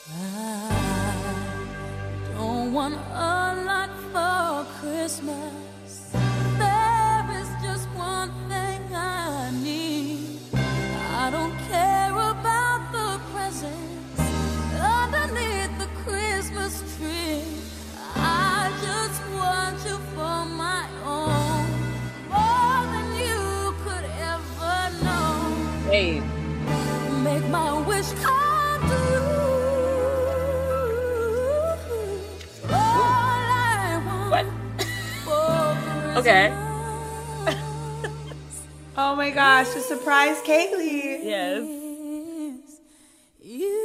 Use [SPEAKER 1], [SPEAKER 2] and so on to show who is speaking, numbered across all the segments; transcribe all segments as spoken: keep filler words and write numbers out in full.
[SPEAKER 1] I don't want a lot for Christmas. There is just one thing I need. I don't care about the presents underneath the Christmas tree. I just want you for my own, more than you could ever know.
[SPEAKER 2] Hey.
[SPEAKER 1] Make my wish come true. All I want for
[SPEAKER 2] Okay.
[SPEAKER 3] Oh my gosh, a surprise Kaylee.
[SPEAKER 2] Yes.
[SPEAKER 1] You.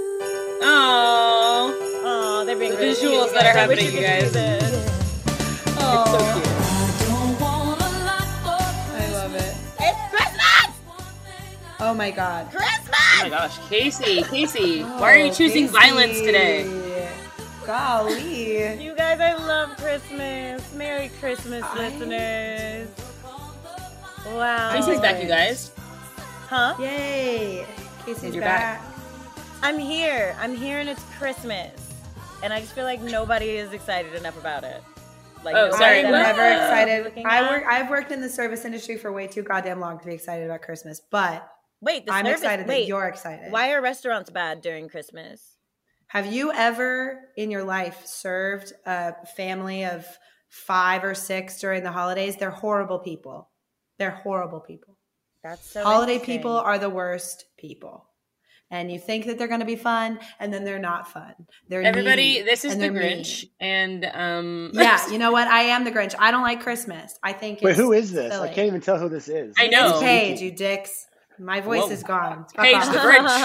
[SPEAKER 2] Oh.
[SPEAKER 4] Oh, they're being
[SPEAKER 2] The
[SPEAKER 4] really
[SPEAKER 2] visuals
[SPEAKER 4] cute,
[SPEAKER 2] that are
[SPEAKER 4] guys. I wish
[SPEAKER 2] happening,
[SPEAKER 4] you
[SPEAKER 2] you
[SPEAKER 4] could
[SPEAKER 2] guys.
[SPEAKER 4] see this.
[SPEAKER 2] It's so cute.
[SPEAKER 1] I don't want a lot for
[SPEAKER 3] I love it.
[SPEAKER 4] It's Christmas!
[SPEAKER 3] Oh my god.
[SPEAKER 4] Christmas!
[SPEAKER 2] Oh my gosh, Casey, Casey, why are you choosing
[SPEAKER 3] Casey.
[SPEAKER 2] violence today?
[SPEAKER 3] Golly.
[SPEAKER 4] You guys, I love Christmas. Merry Christmas,
[SPEAKER 3] I-
[SPEAKER 4] listeners. Wow.
[SPEAKER 2] Casey's back, you guys.
[SPEAKER 4] Huh?
[SPEAKER 3] Yay. Casey's
[SPEAKER 2] You're
[SPEAKER 3] back.
[SPEAKER 4] I'm here. I'm here and it's Christmas. And I just feel like nobody is excited enough about it. Like,
[SPEAKER 2] Oh,
[SPEAKER 4] nobody
[SPEAKER 2] sorry,
[SPEAKER 3] I'm
[SPEAKER 4] that
[SPEAKER 2] what?
[SPEAKER 3] never
[SPEAKER 4] I'm
[SPEAKER 3] excited.
[SPEAKER 4] looking
[SPEAKER 3] I
[SPEAKER 4] at.
[SPEAKER 3] work. I've worked in the service industry for way too goddamn long to be excited about Christmas. But
[SPEAKER 4] Wait, the
[SPEAKER 3] I'm
[SPEAKER 4] service,
[SPEAKER 3] excited
[SPEAKER 4] wait,
[SPEAKER 3] that you're excited.
[SPEAKER 4] Why are restaurants bad during Christmas?
[SPEAKER 3] Have you ever in your life served a family of five or six during the holidays? They're horrible people. They're horrible people.
[SPEAKER 4] That's so
[SPEAKER 3] Holiday
[SPEAKER 4] interesting.
[SPEAKER 3] people are the worst people. And you think that they're going to be fun, and then they're not fun. They're
[SPEAKER 2] Everybody,
[SPEAKER 3] needy,
[SPEAKER 2] this is
[SPEAKER 3] and
[SPEAKER 2] the
[SPEAKER 3] they're mean.
[SPEAKER 2] Grinch, and um,
[SPEAKER 3] Yeah, you know what? I am the Grinch. I don't like Christmas. I think.
[SPEAKER 5] Wait,
[SPEAKER 3] it's
[SPEAKER 5] who is this?
[SPEAKER 3] silly.
[SPEAKER 5] I can't even tell who this is.
[SPEAKER 2] I know.
[SPEAKER 3] It's Paige, you dicks. My voice
[SPEAKER 2] Whoa.
[SPEAKER 3] is gone. Fuck
[SPEAKER 2] Paige
[SPEAKER 3] off.
[SPEAKER 2] the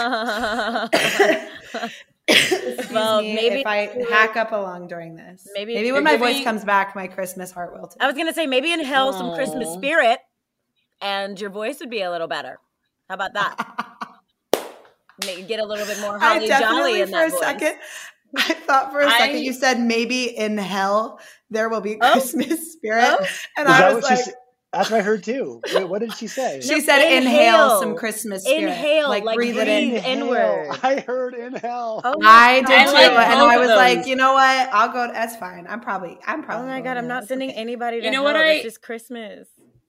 [SPEAKER 2] Grinch.
[SPEAKER 3] Excuse
[SPEAKER 4] Well,
[SPEAKER 3] me
[SPEAKER 4] maybe-
[SPEAKER 3] if I hack up along during this.
[SPEAKER 4] Maybe-
[SPEAKER 3] maybe when my
[SPEAKER 2] maybe-
[SPEAKER 3] voice comes back, my Christmas heart will too.
[SPEAKER 4] I was gonna say maybe inhale some Christmas
[SPEAKER 2] Aw.
[SPEAKER 4] spirit, and your voice would be a little better. How about that? Make, get a little bit more
[SPEAKER 3] I
[SPEAKER 4] holly jolly
[SPEAKER 3] definitely
[SPEAKER 4] in
[SPEAKER 3] for
[SPEAKER 4] that
[SPEAKER 3] a
[SPEAKER 4] voice.
[SPEAKER 3] second. I thought for a
[SPEAKER 2] I-
[SPEAKER 3] second you said maybe in hell there will be
[SPEAKER 4] Oh.
[SPEAKER 3] Christmas spirit,
[SPEAKER 4] Oh.
[SPEAKER 3] and
[SPEAKER 5] Is
[SPEAKER 3] I
[SPEAKER 5] that
[SPEAKER 3] was
[SPEAKER 5] what
[SPEAKER 3] like,
[SPEAKER 5] she said? That's what I heard too. Wait, what did she say?
[SPEAKER 3] she
[SPEAKER 4] No,
[SPEAKER 3] said inhale,
[SPEAKER 4] inhale.
[SPEAKER 3] some Christmas spirit,
[SPEAKER 4] Inhale, like
[SPEAKER 3] breathe it in.
[SPEAKER 4] breathe inward.
[SPEAKER 5] I heard in hell.
[SPEAKER 4] Oh
[SPEAKER 3] I did
[SPEAKER 2] I
[SPEAKER 3] too,
[SPEAKER 2] like
[SPEAKER 3] and
[SPEAKER 2] both
[SPEAKER 3] I
[SPEAKER 2] of
[SPEAKER 3] was
[SPEAKER 2] those.
[SPEAKER 3] like, you know what? I'll go. That's fine. I'm probably. I'm
[SPEAKER 4] Oh
[SPEAKER 3] probably.
[SPEAKER 4] my god,
[SPEAKER 3] going
[SPEAKER 4] I'm
[SPEAKER 3] to
[SPEAKER 4] not
[SPEAKER 3] hell. It's
[SPEAKER 4] sending
[SPEAKER 3] okay.
[SPEAKER 4] anybody to
[SPEAKER 2] You know
[SPEAKER 4] hell.
[SPEAKER 2] what I-
[SPEAKER 4] This is Christmas.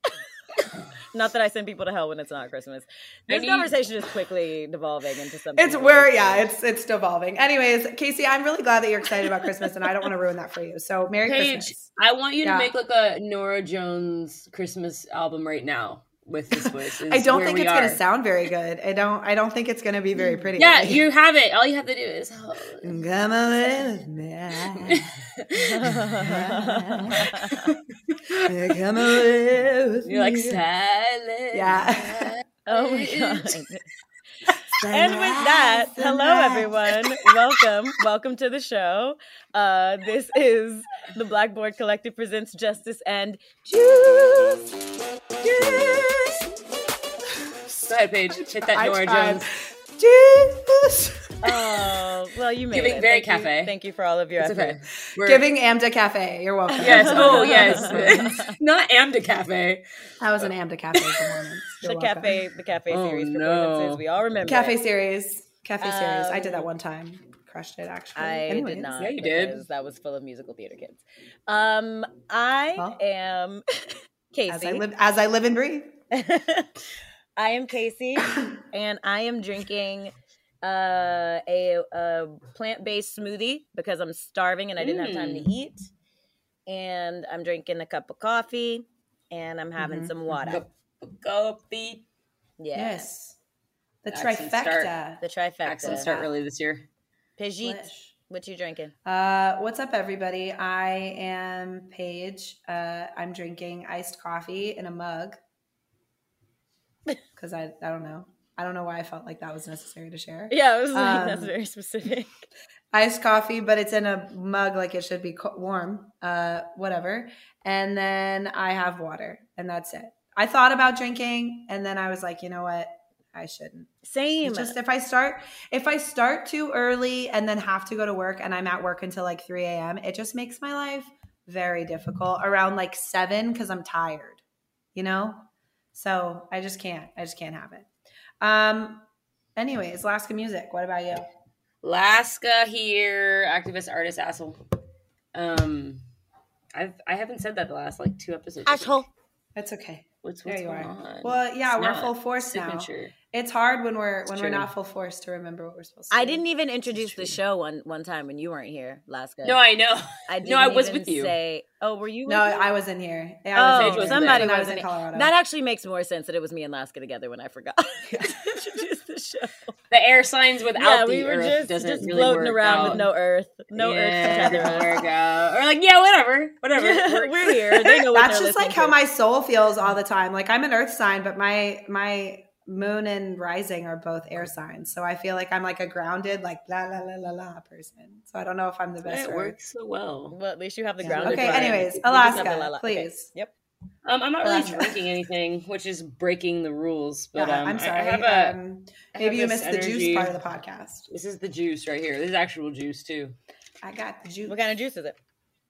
[SPEAKER 4] Not that I send people to hell when it's not Christmas.
[SPEAKER 2] I
[SPEAKER 4] This
[SPEAKER 2] need-
[SPEAKER 4] conversation is quickly devolving into something.
[SPEAKER 3] It's where, yeah, it's it's devolving. Anyways, Casey, I'm really glad that you're excited about Christmas, and I don't want to ruin that for you. So, Merry
[SPEAKER 2] Paige,
[SPEAKER 3] Christmas.
[SPEAKER 2] I want you to
[SPEAKER 3] Yeah.
[SPEAKER 2] make like a Nora Jones Christmas album right now with this voice.
[SPEAKER 3] I
[SPEAKER 2] is
[SPEAKER 3] don't
[SPEAKER 2] where
[SPEAKER 3] think
[SPEAKER 2] we
[SPEAKER 3] it's going
[SPEAKER 2] are.
[SPEAKER 3] to sound very good. I don't. I don't think it's going to be very pretty.
[SPEAKER 2] Yeah, you have it. All you have to do is.
[SPEAKER 3] Come on with me. Come on with
[SPEAKER 2] You're like
[SPEAKER 3] me.
[SPEAKER 2] silent.
[SPEAKER 3] Yeah.
[SPEAKER 4] Oh my god. And with that, hello everyone. Welcome. Welcome to the show. Uh, this is the Blackboard Collective presents Justice and Juice.
[SPEAKER 3] Juice.
[SPEAKER 2] Go ahead, Paige. Hit that
[SPEAKER 3] I
[SPEAKER 2] Nora
[SPEAKER 3] tried.
[SPEAKER 2] Jones.
[SPEAKER 3] Juice.
[SPEAKER 4] Oh, well, you made
[SPEAKER 2] Giving
[SPEAKER 4] it.
[SPEAKER 2] very
[SPEAKER 4] Thank you-
[SPEAKER 2] cafe.
[SPEAKER 4] Thank you for all of your
[SPEAKER 2] It's
[SPEAKER 4] effort.
[SPEAKER 2] okay. We're,
[SPEAKER 3] Giving Amda Cafe. You're welcome.
[SPEAKER 2] Yes. Oh, yes. Not Amda Cafe.
[SPEAKER 3] That was an Amda Cafe performance. You're
[SPEAKER 4] The
[SPEAKER 3] welcome.
[SPEAKER 4] cafe, the cafe
[SPEAKER 2] Oh,
[SPEAKER 4] series
[SPEAKER 2] no.
[SPEAKER 4] performances. We all remember.
[SPEAKER 3] Cafe
[SPEAKER 4] it.
[SPEAKER 3] series. Cafe series. I did that
[SPEAKER 4] Um,
[SPEAKER 3] one time. Crushed it, actually.
[SPEAKER 4] I
[SPEAKER 3] Anyways.
[SPEAKER 4] did not.
[SPEAKER 2] Yeah, you did.
[SPEAKER 4] because That was full of musical theater kids. Um, I
[SPEAKER 3] Well,
[SPEAKER 4] am Casey.
[SPEAKER 3] As I live, as I live and breathe.
[SPEAKER 4] I am Casey, and I am drinking uh, a, a plant-based smoothie because I'm starving and I didn't have time to
[SPEAKER 2] Mm.
[SPEAKER 4] eat. And I'm drinking a cup of coffee, and I'm having
[SPEAKER 3] Mhm,
[SPEAKER 4] some water.
[SPEAKER 2] Go beat.
[SPEAKER 4] Yeah.
[SPEAKER 3] Yes. The
[SPEAKER 2] Accent
[SPEAKER 3] trifecta.
[SPEAKER 4] The trifecta.
[SPEAKER 2] Accents start early this year.
[SPEAKER 4] Pajit,
[SPEAKER 3] Delish.
[SPEAKER 4] what you drinking?
[SPEAKER 3] Uh, what's up, everybody? I am Paige. Uh, I'm drinking iced coffee in a mug because I, I don't know. I don't know why I felt like that was necessary to share.
[SPEAKER 4] Yeah, I was like,
[SPEAKER 3] Um,
[SPEAKER 4] that's very specific.
[SPEAKER 3] Iced coffee, but it's in a mug like it should be co- warm, uh, whatever. And then I have water, and that's it. I thought about drinking, and then I was like, you know what? I shouldn't.
[SPEAKER 4] Same.
[SPEAKER 3] It's just if I start if I start too early and then have to go to work and I'm at work until like three a.m., it just makes my life very difficult around like seven because I'm tired, you know? So I just can't. I just can't have it. Um. Anyways, Alaska music. What about you?
[SPEAKER 2] Laska here, activist, artist, asshole. Um, I've I haven't said that the last like two episodes.
[SPEAKER 4] Asshole.
[SPEAKER 3] That's okay.
[SPEAKER 2] What's
[SPEAKER 3] There
[SPEAKER 2] what's
[SPEAKER 3] you
[SPEAKER 2] going
[SPEAKER 3] are.
[SPEAKER 2] on?
[SPEAKER 3] Well, yeah,
[SPEAKER 2] It's
[SPEAKER 3] we're
[SPEAKER 2] not
[SPEAKER 3] full force now.
[SPEAKER 2] signature.
[SPEAKER 3] It's hard when we're
[SPEAKER 2] It's
[SPEAKER 3] when
[SPEAKER 2] true.
[SPEAKER 3] we're not full force to remember what we're supposed to.
[SPEAKER 4] I
[SPEAKER 3] do.
[SPEAKER 4] didn't even introduce
[SPEAKER 3] true.
[SPEAKER 4] the show one one time when you weren't here, Laska.
[SPEAKER 2] No, I know.
[SPEAKER 4] I didn't
[SPEAKER 2] no, I was
[SPEAKER 4] even
[SPEAKER 2] with you.
[SPEAKER 4] Say, oh, were you?
[SPEAKER 3] No,
[SPEAKER 4] with me?
[SPEAKER 3] I was in here. Yeah, I
[SPEAKER 4] Oh,
[SPEAKER 3] was in
[SPEAKER 2] Paige
[SPEAKER 3] here.
[SPEAKER 2] wasn't
[SPEAKER 4] somebody
[SPEAKER 3] When I
[SPEAKER 4] was
[SPEAKER 3] was
[SPEAKER 4] in
[SPEAKER 3] in
[SPEAKER 4] it.
[SPEAKER 3] Colorado.
[SPEAKER 4] That actually makes more sense that it was me and Laska together when I forgot to introduce the show.
[SPEAKER 2] The air signs without
[SPEAKER 4] Yeah,
[SPEAKER 2] the
[SPEAKER 4] we were
[SPEAKER 2] earth
[SPEAKER 4] just
[SPEAKER 2] doesn't
[SPEAKER 4] just
[SPEAKER 2] really
[SPEAKER 4] floating
[SPEAKER 2] work
[SPEAKER 4] around
[SPEAKER 2] out.
[SPEAKER 4] with no earth, no
[SPEAKER 2] yeah,
[SPEAKER 4] earth to tether
[SPEAKER 2] doesn't
[SPEAKER 4] us.
[SPEAKER 2] work out. Or like, yeah, whatever, whatever.
[SPEAKER 4] We're, we're here. They know what
[SPEAKER 3] That's
[SPEAKER 4] they're
[SPEAKER 3] just like
[SPEAKER 4] listening
[SPEAKER 3] how
[SPEAKER 4] to.
[SPEAKER 3] my soul feels all the time. Like I'm an earth sign, but my my moon and rising are both air signs. So I feel like I'm like a grounded, like la la la la la person. So I don't know if I'm the best.
[SPEAKER 2] It
[SPEAKER 3] for-
[SPEAKER 2] works so well.
[SPEAKER 4] Well, at least you have the
[SPEAKER 3] Yeah.
[SPEAKER 4] grounded.
[SPEAKER 3] Okay.
[SPEAKER 2] Right.
[SPEAKER 3] Anyways,
[SPEAKER 4] We just have the la-
[SPEAKER 3] Alaska,
[SPEAKER 4] la- okay.
[SPEAKER 3] please.
[SPEAKER 4] Yep.
[SPEAKER 2] Um, I'm not really
[SPEAKER 3] Alaska.
[SPEAKER 2] drinking anything, which is breaking the rules. But
[SPEAKER 3] Yeah,
[SPEAKER 2] um,
[SPEAKER 3] I'm
[SPEAKER 2] I-
[SPEAKER 3] sorry.
[SPEAKER 2] I have a,
[SPEAKER 3] um,
[SPEAKER 2] I
[SPEAKER 3] maybe you
[SPEAKER 2] have
[SPEAKER 3] missed
[SPEAKER 2] this
[SPEAKER 3] the juice
[SPEAKER 2] energy.
[SPEAKER 3] part of the podcast.
[SPEAKER 2] This is the juice right here. This is actual juice too.
[SPEAKER 3] I got the juice.
[SPEAKER 4] What kind of juice is it?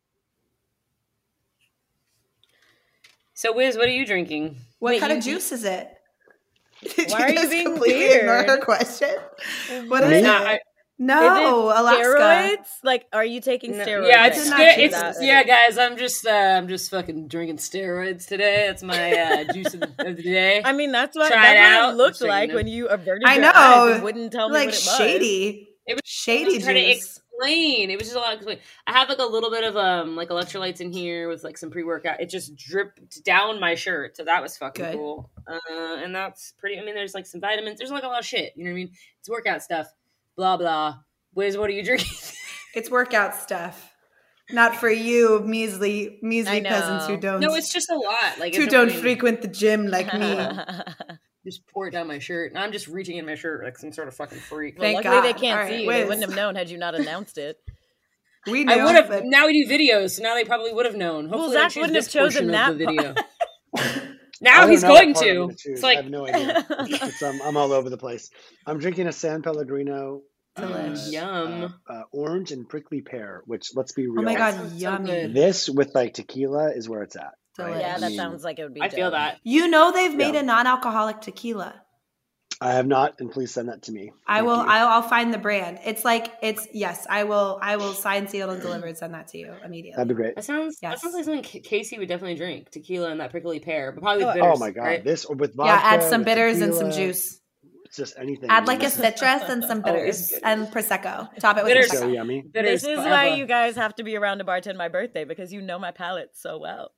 [SPEAKER 2] So, Wiz, what are you drinking?
[SPEAKER 3] What
[SPEAKER 4] Wait,
[SPEAKER 3] kind
[SPEAKER 4] you-
[SPEAKER 3] of juice is it? Did
[SPEAKER 4] Why are you
[SPEAKER 3] just
[SPEAKER 4] being
[SPEAKER 3] completely ignore
[SPEAKER 4] weird?
[SPEAKER 3] her question? What
[SPEAKER 5] Me?
[SPEAKER 3] is
[SPEAKER 2] Nah,
[SPEAKER 3] it?
[SPEAKER 2] I-
[SPEAKER 3] No,
[SPEAKER 4] is it
[SPEAKER 3] Alaska.
[SPEAKER 4] steroids? Like, are you taking
[SPEAKER 2] No,
[SPEAKER 4] steroids?
[SPEAKER 2] yeah,
[SPEAKER 4] right
[SPEAKER 2] it's,
[SPEAKER 3] It's
[SPEAKER 4] now?
[SPEAKER 3] not
[SPEAKER 2] ster-
[SPEAKER 3] juice.
[SPEAKER 2] it's
[SPEAKER 4] That-
[SPEAKER 2] yeah, guys. I'm just uh, I'm just fucking drinking steroids today. That's my uh, juice of the, of the day.
[SPEAKER 4] I mean, that's what,
[SPEAKER 2] Try it
[SPEAKER 4] that's what
[SPEAKER 2] out.
[SPEAKER 4] it looked
[SPEAKER 2] I'm
[SPEAKER 4] like
[SPEAKER 2] drinking
[SPEAKER 4] when
[SPEAKER 2] it.
[SPEAKER 4] you averted
[SPEAKER 3] I
[SPEAKER 4] your
[SPEAKER 3] know.
[SPEAKER 4] eyes and wouldn't tell me
[SPEAKER 3] Like
[SPEAKER 4] what it was.
[SPEAKER 3] shady.
[SPEAKER 2] It was
[SPEAKER 3] Shady
[SPEAKER 2] trying to
[SPEAKER 3] juice.
[SPEAKER 2] explain. It was just a lot. Of, I have like a little bit of um like electrolytes in here with like some pre workout. It just dripped down my shirt, so that was fucking
[SPEAKER 3] Good.
[SPEAKER 2] cool. Uh, and that's pretty. I mean, there's like some vitamins. There's like a lot of shit. You know what I mean? It's workout stuff. Blah blah. Wiz, what are you drinking?
[SPEAKER 3] It's workout stuff. Not for you, measly,
[SPEAKER 4] I
[SPEAKER 3] measly
[SPEAKER 4] know.
[SPEAKER 3] peasants who don't
[SPEAKER 2] No, it's just a lot. Like
[SPEAKER 3] who
[SPEAKER 2] it's
[SPEAKER 3] don't
[SPEAKER 2] okay.
[SPEAKER 3] frequent the gym like me.
[SPEAKER 2] Just pour it down my shirt, and I'm just reaching in my shirt like some sort of fucking freak.
[SPEAKER 4] Well,
[SPEAKER 3] Thank
[SPEAKER 4] luckily they
[SPEAKER 3] God.
[SPEAKER 4] can't
[SPEAKER 3] All right,
[SPEAKER 4] see you. They
[SPEAKER 3] Wiz.
[SPEAKER 4] wouldn't have known had you not announced it.
[SPEAKER 3] We knew.
[SPEAKER 2] I would have.
[SPEAKER 3] but
[SPEAKER 2] Now we do videos, so now they probably would have known.
[SPEAKER 4] Well,
[SPEAKER 2] Hopefully,
[SPEAKER 4] Zach
[SPEAKER 2] they choose
[SPEAKER 4] wouldn't have
[SPEAKER 2] this
[SPEAKER 4] chosen
[SPEAKER 2] portion
[SPEAKER 4] that
[SPEAKER 2] of the video.
[SPEAKER 5] I
[SPEAKER 2] Now
[SPEAKER 5] don't
[SPEAKER 2] he's
[SPEAKER 5] know what
[SPEAKER 2] going
[SPEAKER 5] part I'm
[SPEAKER 2] to.
[SPEAKER 5] gonna choose.
[SPEAKER 2] It's
[SPEAKER 5] I
[SPEAKER 2] like
[SPEAKER 5] have no idea. It's, um, I'm all over the place. I'm drinking a San Pellegrino,
[SPEAKER 3] Delish.
[SPEAKER 5] uh,
[SPEAKER 2] yum.
[SPEAKER 5] uh, uh, orange and prickly pear. Which, let's be real,
[SPEAKER 3] Oh my
[SPEAKER 2] That
[SPEAKER 3] god,
[SPEAKER 2] sounds so
[SPEAKER 3] yummy.
[SPEAKER 2] good.
[SPEAKER 5] this with like tequila is where it's at. Right?
[SPEAKER 3] Delish.
[SPEAKER 4] Yeah,
[SPEAKER 5] I
[SPEAKER 4] that
[SPEAKER 5] mean,
[SPEAKER 4] sounds like it would be
[SPEAKER 2] I feel
[SPEAKER 4] dope.
[SPEAKER 2] that.
[SPEAKER 3] You know they've made
[SPEAKER 5] Yeah.
[SPEAKER 3] a non-alcoholic tequila.
[SPEAKER 5] I have not, and please send that to me.
[SPEAKER 3] I
[SPEAKER 5] Thank
[SPEAKER 3] will.
[SPEAKER 5] you.
[SPEAKER 3] I'll, I'll find the brand. It's like it's yes. I will. I will sign, sealed, and deliver and send that to you immediately.
[SPEAKER 5] That'd be great.
[SPEAKER 2] That sounds. That
[SPEAKER 3] Yes.
[SPEAKER 2] sounds like something K- Casey would definitely drink. Tequila and that prickly pear, but probably with
[SPEAKER 4] Oh,
[SPEAKER 2] bitters.
[SPEAKER 5] Oh my god,
[SPEAKER 2] right?
[SPEAKER 5] this or with vodka.
[SPEAKER 3] Yeah, add some
[SPEAKER 5] with
[SPEAKER 3] bitters and some
[SPEAKER 5] tequila,
[SPEAKER 3] juice.
[SPEAKER 5] It's just anything.
[SPEAKER 3] Add like a
[SPEAKER 5] This is
[SPEAKER 3] citrus and some
[SPEAKER 2] Oh, it's
[SPEAKER 3] bitters
[SPEAKER 2] good.
[SPEAKER 3] and prosecco. Top it with
[SPEAKER 2] Bitters.
[SPEAKER 5] so
[SPEAKER 3] prosecco.
[SPEAKER 5] yummy.
[SPEAKER 2] Bitters
[SPEAKER 4] This is
[SPEAKER 2] forever.
[SPEAKER 4] why you guys have to be around to bartend my birthday because you know my palate so well.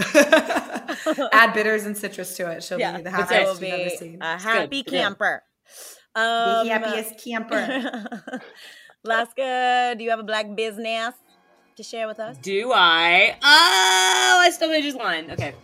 [SPEAKER 3] Add bitters and citrus to it. She'll
[SPEAKER 4] Yeah,
[SPEAKER 3] be the
[SPEAKER 4] so
[SPEAKER 3] happiest
[SPEAKER 4] it will
[SPEAKER 3] you've
[SPEAKER 4] be
[SPEAKER 3] ever seen.
[SPEAKER 4] a
[SPEAKER 2] good,
[SPEAKER 4] happy
[SPEAKER 2] it's good.
[SPEAKER 4] camper.
[SPEAKER 3] The
[SPEAKER 4] Um,
[SPEAKER 3] happiest camper.
[SPEAKER 4] Laska, do you have a black business to share with us?
[SPEAKER 2] Do I? Oh, I still made his line. Okay.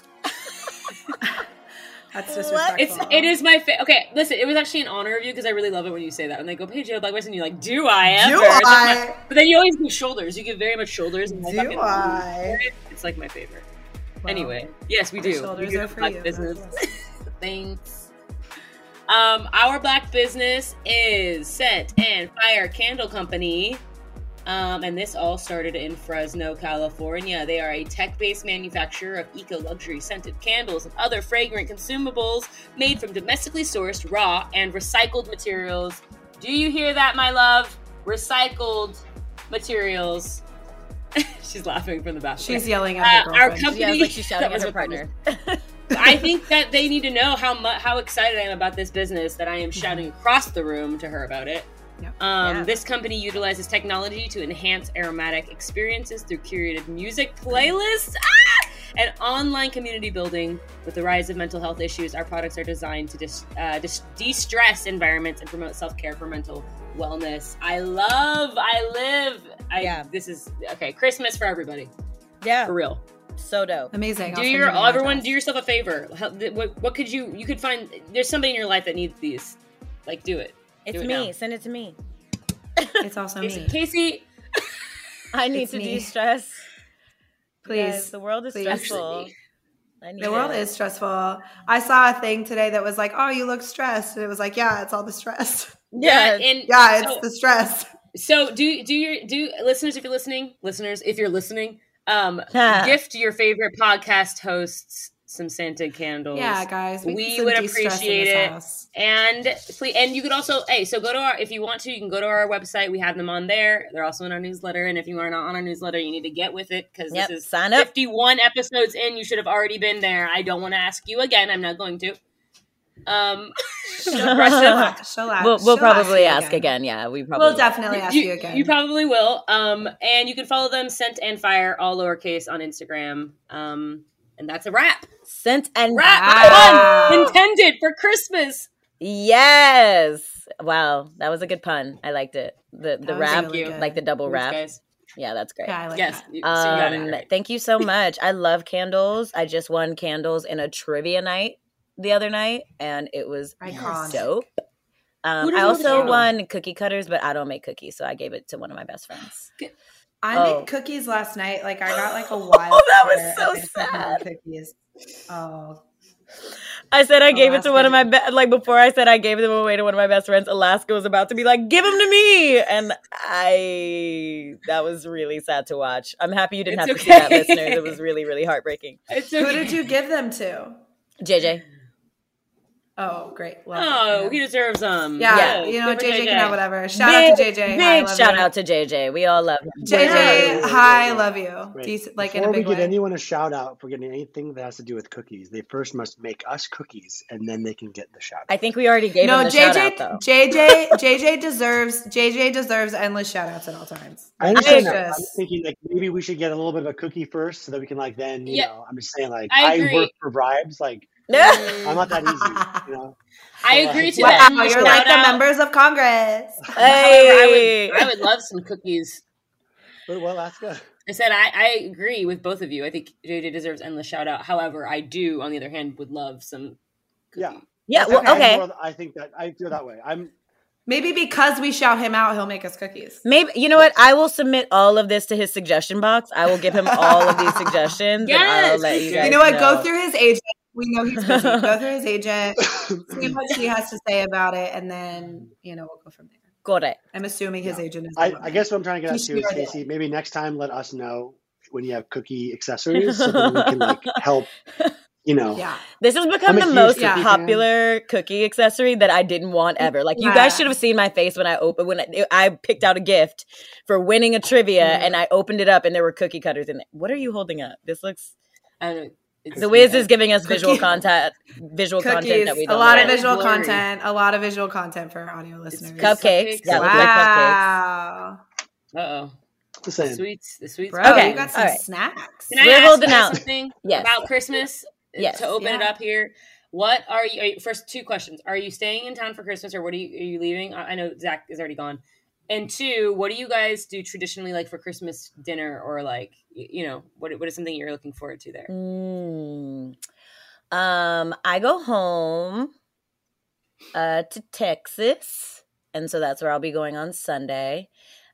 [SPEAKER 3] That's disrespectful.
[SPEAKER 2] It's it is my fa- okay. Listen, it was actually an honor of you because I really love it when you say that. And they go, "Paige, you have a black person." You're like, "Do I ever?"
[SPEAKER 3] Do
[SPEAKER 2] It's like
[SPEAKER 3] I?
[SPEAKER 2] my- but then you always give shoulders. You give very much shoulders. And
[SPEAKER 3] Do
[SPEAKER 2] fucking-
[SPEAKER 3] I?
[SPEAKER 2] It's like my favorite.
[SPEAKER 3] Well,
[SPEAKER 2] Anyway, yes, we
[SPEAKER 3] the
[SPEAKER 2] do.
[SPEAKER 3] shoulders
[SPEAKER 2] we do
[SPEAKER 3] are
[SPEAKER 2] have
[SPEAKER 3] for
[SPEAKER 2] black
[SPEAKER 3] you.
[SPEAKER 2] business.
[SPEAKER 3] Yes.
[SPEAKER 2] Thanks. Um, our black business is Scent and Fire Candle Company. Um, and this all started in Fresno, California. They are a tech-based manufacturer of eco-luxury scented candles and other fragrant consumables made from domestically sourced, raw, and recycled materials. Do you hear that, my love? Recycled materials. She's laughing from the back.
[SPEAKER 3] She's yelling at her
[SPEAKER 2] Uh, our
[SPEAKER 3] girlfriend.
[SPEAKER 2] company-
[SPEAKER 4] Yeah, it's like she's shouting
[SPEAKER 2] That was
[SPEAKER 4] at her
[SPEAKER 2] what that
[SPEAKER 4] partner.
[SPEAKER 2] I think that they need to know how mu- how excited I am about this business that I am shouting across the room to her about it.
[SPEAKER 3] Yep.
[SPEAKER 2] Um,
[SPEAKER 4] Yeah.
[SPEAKER 2] This company utilizes technology to enhance aromatic experiences through curated music playlists ah! and online community building. With the rise of mental health issues, our products are designed to dis- uh, dis- de-stress environments and promote self-care for mental wellness. I love, I live. I,
[SPEAKER 4] Yeah.
[SPEAKER 2] This is, okay, Christmas for everybody.
[SPEAKER 4] Yeah,
[SPEAKER 2] For real.
[SPEAKER 4] so dope.
[SPEAKER 3] Amazing. I'll
[SPEAKER 2] Do
[SPEAKER 3] send
[SPEAKER 2] your
[SPEAKER 3] you the
[SPEAKER 2] everyone
[SPEAKER 3] address.
[SPEAKER 2] do yourself a favor. How, th- what, what could you you could find? There's somebody in your life that needs these. Like, do it.
[SPEAKER 4] It's
[SPEAKER 2] Do it
[SPEAKER 4] me.
[SPEAKER 2] now.
[SPEAKER 4] Send it to me.
[SPEAKER 3] It's also
[SPEAKER 2] Casey,
[SPEAKER 3] me.
[SPEAKER 2] Casey
[SPEAKER 4] I need
[SPEAKER 3] It's
[SPEAKER 4] to
[SPEAKER 3] me.
[SPEAKER 4] de-stress.
[SPEAKER 3] Please.
[SPEAKER 4] Guys, the world is
[SPEAKER 3] Please.
[SPEAKER 4] stressful.
[SPEAKER 2] Actually,
[SPEAKER 4] I need
[SPEAKER 3] The world
[SPEAKER 4] it.
[SPEAKER 3] is stressful. I saw a thing today that was like, "Oh, you look stressed," and it was like, "Yeah, it's all the stress.
[SPEAKER 4] Yeah,
[SPEAKER 2] and
[SPEAKER 3] Yeah, it's
[SPEAKER 2] so,
[SPEAKER 3] the stress."
[SPEAKER 2] so do do your do listeners if you're listening, listeners if you're listening, um, gift your favorite podcast hosts some scented candles.
[SPEAKER 3] Yeah, guys, we,
[SPEAKER 2] we
[SPEAKER 3] some
[SPEAKER 2] would
[SPEAKER 3] de-stress
[SPEAKER 2] appreciate
[SPEAKER 3] in this
[SPEAKER 2] it.
[SPEAKER 3] house.
[SPEAKER 2] And please, and you could also, hey, so go to our, if you want to, you can go to our website. We have them on there. They're also in our newsletter. And if you are not on our newsletter, you need to get with it because
[SPEAKER 4] Yep,
[SPEAKER 2] this is
[SPEAKER 4] sign up.
[SPEAKER 2] fifty-one episodes in. You should have already been there. I don't want to ask you again. I'm not going to. Um, no pressure.
[SPEAKER 3] She'll ask,
[SPEAKER 4] We'll, we'll
[SPEAKER 3] she'll ask
[SPEAKER 4] probably
[SPEAKER 3] you
[SPEAKER 4] ask again. Yeah, we probably
[SPEAKER 3] We'll
[SPEAKER 4] will.
[SPEAKER 3] definitely ask you, again.
[SPEAKER 2] You probably will. Um, and you can follow them, Scent and Fire, all lowercase on Instagram. Um, and that's a wrap.
[SPEAKER 4] Scent and
[SPEAKER 2] Wrap.
[SPEAKER 3] Wow.
[SPEAKER 2] Pun intended for Christmas.
[SPEAKER 4] Yes. Wow, that was a good pun. I liked it. The the
[SPEAKER 3] was
[SPEAKER 4] wrap,
[SPEAKER 3] really good.
[SPEAKER 4] like the double
[SPEAKER 2] Thanks,
[SPEAKER 4] wrap.
[SPEAKER 2] guys.
[SPEAKER 4] Yeah, that's great.
[SPEAKER 3] Yeah, I like
[SPEAKER 2] Yes.
[SPEAKER 3] that.
[SPEAKER 2] you- so you got it
[SPEAKER 4] Um,
[SPEAKER 2] right.
[SPEAKER 4] thank you so much. I love candles. I just won candles in a trivia night the other night, and it was
[SPEAKER 3] Iconic.
[SPEAKER 4] dope. Um,
[SPEAKER 2] Who did
[SPEAKER 4] I
[SPEAKER 2] you
[SPEAKER 4] also
[SPEAKER 2] win?
[SPEAKER 4] won cookie cutters, but I don't make cookies, so I gave it to one of my best friends.
[SPEAKER 3] I
[SPEAKER 4] Oh.
[SPEAKER 3] made cookies last night. Like I got like a wild.
[SPEAKER 4] Oh, that was
[SPEAKER 3] order
[SPEAKER 4] so
[SPEAKER 3] of Instagram
[SPEAKER 4] sad.
[SPEAKER 3] Cookies. Oh,
[SPEAKER 4] I said I
[SPEAKER 3] Oh,
[SPEAKER 4] gave it
[SPEAKER 3] that's
[SPEAKER 4] to one of
[SPEAKER 3] good.
[SPEAKER 4] my be- like before I said I gave them away to one of my best friends. Alaska was about to be like, "Give them to me," and I that was really sad to watch. I'm happy you didn't
[SPEAKER 2] It's
[SPEAKER 4] have to see that,
[SPEAKER 2] okay.
[SPEAKER 4] listeners. It was really really heartbreaking.
[SPEAKER 2] It's
[SPEAKER 3] who
[SPEAKER 2] okay.
[SPEAKER 3] did you give them to?
[SPEAKER 4] J J,
[SPEAKER 3] Oh, great. Love
[SPEAKER 2] Oh,
[SPEAKER 3] that.
[SPEAKER 2] he deserves some.
[SPEAKER 3] yeah.
[SPEAKER 2] Yeah,
[SPEAKER 3] You know,
[SPEAKER 2] good for
[SPEAKER 3] J J can have whatever. Shout
[SPEAKER 4] big,
[SPEAKER 3] out to J J. Hi,
[SPEAKER 4] big
[SPEAKER 3] love
[SPEAKER 4] shout
[SPEAKER 3] you.
[SPEAKER 4] out to J J. We all love him.
[SPEAKER 3] J
[SPEAKER 5] Wait,
[SPEAKER 3] J.
[SPEAKER 5] wait, wait,
[SPEAKER 3] Hi,
[SPEAKER 5] wait.
[SPEAKER 3] love you.
[SPEAKER 5] Wait,
[SPEAKER 3] Decent, like in
[SPEAKER 5] Before
[SPEAKER 3] a
[SPEAKER 5] we
[SPEAKER 3] big
[SPEAKER 5] give
[SPEAKER 3] way.
[SPEAKER 5] anyone a shout out for getting anything that has to do with cookies, they first must make us cookies, and then they can get the shout out.
[SPEAKER 4] I think we already gave him
[SPEAKER 3] No,
[SPEAKER 4] the
[SPEAKER 3] J
[SPEAKER 4] shout
[SPEAKER 3] J,
[SPEAKER 4] out though.
[SPEAKER 3] J J, J J deserves J J deserves endless shout outs at all times.
[SPEAKER 5] I understand
[SPEAKER 3] I
[SPEAKER 5] that. I'm
[SPEAKER 3] just-
[SPEAKER 5] thinking like maybe we should get a little bit of a cookie first, so that we can like then you
[SPEAKER 2] Yeah.
[SPEAKER 5] know. I'm just saying like
[SPEAKER 2] I
[SPEAKER 5] I,
[SPEAKER 2] agree.
[SPEAKER 5] work for bribes. Like
[SPEAKER 2] Mm,
[SPEAKER 5] I'm not that easy, you know.
[SPEAKER 2] I
[SPEAKER 5] So,
[SPEAKER 2] agree
[SPEAKER 5] like,
[SPEAKER 2] to
[SPEAKER 3] Wow,
[SPEAKER 2] that.
[SPEAKER 3] you're
[SPEAKER 2] Shout
[SPEAKER 3] like the
[SPEAKER 2] out.
[SPEAKER 3] members of Congress.
[SPEAKER 2] However, I
[SPEAKER 4] Hey,
[SPEAKER 2] would, I would love some cookies.
[SPEAKER 5] But well, Alaska.
[SPEAKER 2] I said I, I agree with both of you. I think J J deserves endless shout out. However, I do, on the other hand, would love some.
[SPEAKER 5] Yeah.
[SPEAKER 4] yeah,
[SPEAKER 5] I
[SPEAKER 4] well,
[SPEAKER 5] think I'm
[SPEAKER 4] okay.
[SPEAKER 5] more- I think that I feel that way. I'm.
[SPEAKER 3] Maybe because we shout him out, he'll make us cookies.
[SPEAKER 4] Maybe you know what? I will submit all of this to his suggestion box. I will give him all of these suggestions, and I'll
[SPEAKER 2] Yes,
[SPEAKER 4] let you
[SPEAKER 2] you
[SPEAKER 4] guys
[SPEAKER 3] You know what?
[SPEAKER 4] know.
[SPEAKER 3] Go through his agent. We know he's busy. Go through his agent. See what he has to say about it, and then you know we'll go from there.
[SPEAKER 4] Got it.
[SPEAKER 3] I'm assuming his
[SPEAKER 5] Yeah.
[SPEAKER 3] agent is.
[SPEAKER 5] I,
[SPEAKER 3] the
[SPEAKER 5] I
[SPEAKER 3] one.
[SPEAKER 5] guess what I'm trying to get at
[SPEAKER 3] He
[SPEAKER 5] too is,
[SPEAKER 3] shared it.
[SPEAKER 5] Casey, maybe next time let us know when you have cookie accessories, so that we can like help. You know.
[SPEAKER 3] Yeah.
[SPEAKER 4] This has become
[SPEAKER 5] I'm a
[SPEAKER 4] the
[SPEAKER 5] huge
[SPEAKER 4] most
[SPEAKER 3] cookie fan.
[SPEAKER 4] popular cookie accessory that I didn't want ever. Like you
[SPEAKER 3] Yeah.
[SPEAKER 4] guys should have seen my face when I opened when I, I picked out a gift for winning a trivia,
[SPEAKER 3] Mhm.
[SPEAKER 4] and I opened it up, and there were cookie cutters in it. What are you holding up? This looks.
[SPEAKER 2] I don't, it's,
[SPEAKER 4] The Wiz is giving us visual
[SPEAKER 3] Cookie-
[SPEAKER 4] content, visual content
[SPEAKER 3] Cookies.
[SPEAKER 4] that we
[SPEAKER 3] A
[SPEAKER 4] don't.
[SPEAKER 3] lot
[SPEAKER 4] want.
[SPEAKER 3] of visual
[SPEAKER 2] Blurry.
[SPEAKER 3] content. A lot of visual content for audio listeners.
[SPEAKER 4] Cupcakes.
[SPEAKER 2] Cupcakes.
[SPEAKER 4] Yeah, look like cupcakes.
[SPEAKER 3] Wow.
[SPEAKER 2] Uh oh.
[SPEAKER 5] Just
[SPEAKER 2] The
[SPEAKER 5] saying.
[SPEAKER 2] sweets. The sweets.
[SPEAKER 3] Bro,
[SPEAKER 4] Okay,
[SPEAKER 3] you got some
[SPEAKER 4] all right.
[SPEAKER 3] snacks.
[SPEAKER 2] Can I
[SPEAKER 4] We're
[SPEAKER 2] ask
[SPEAKER 4] holding
[SPEAKER 2] you
[SPEAKER 4] out.
[SPEAKER 2] something
[SPEAKER 4] Yes.
[SPEAKER 2] about Christmas?
[SPEAKER 4] Yes.
[SPEAKER 2] To open it
[SPEAKER 3] Yeah.
[SPEAKER 2] up here, what are you, are you? First, two questions: are you staying in town for Christmas, or what are you? Are you leaving? I I know Zach is already gone. And two, what do you guys do traditionally, like for Christmas dinner, or like y- you know, what what is something you're looking forward to there?
[SPEAKER 4] Mm. Um, I go home uh, to Texas, and so that's where I'll be going on Sunday.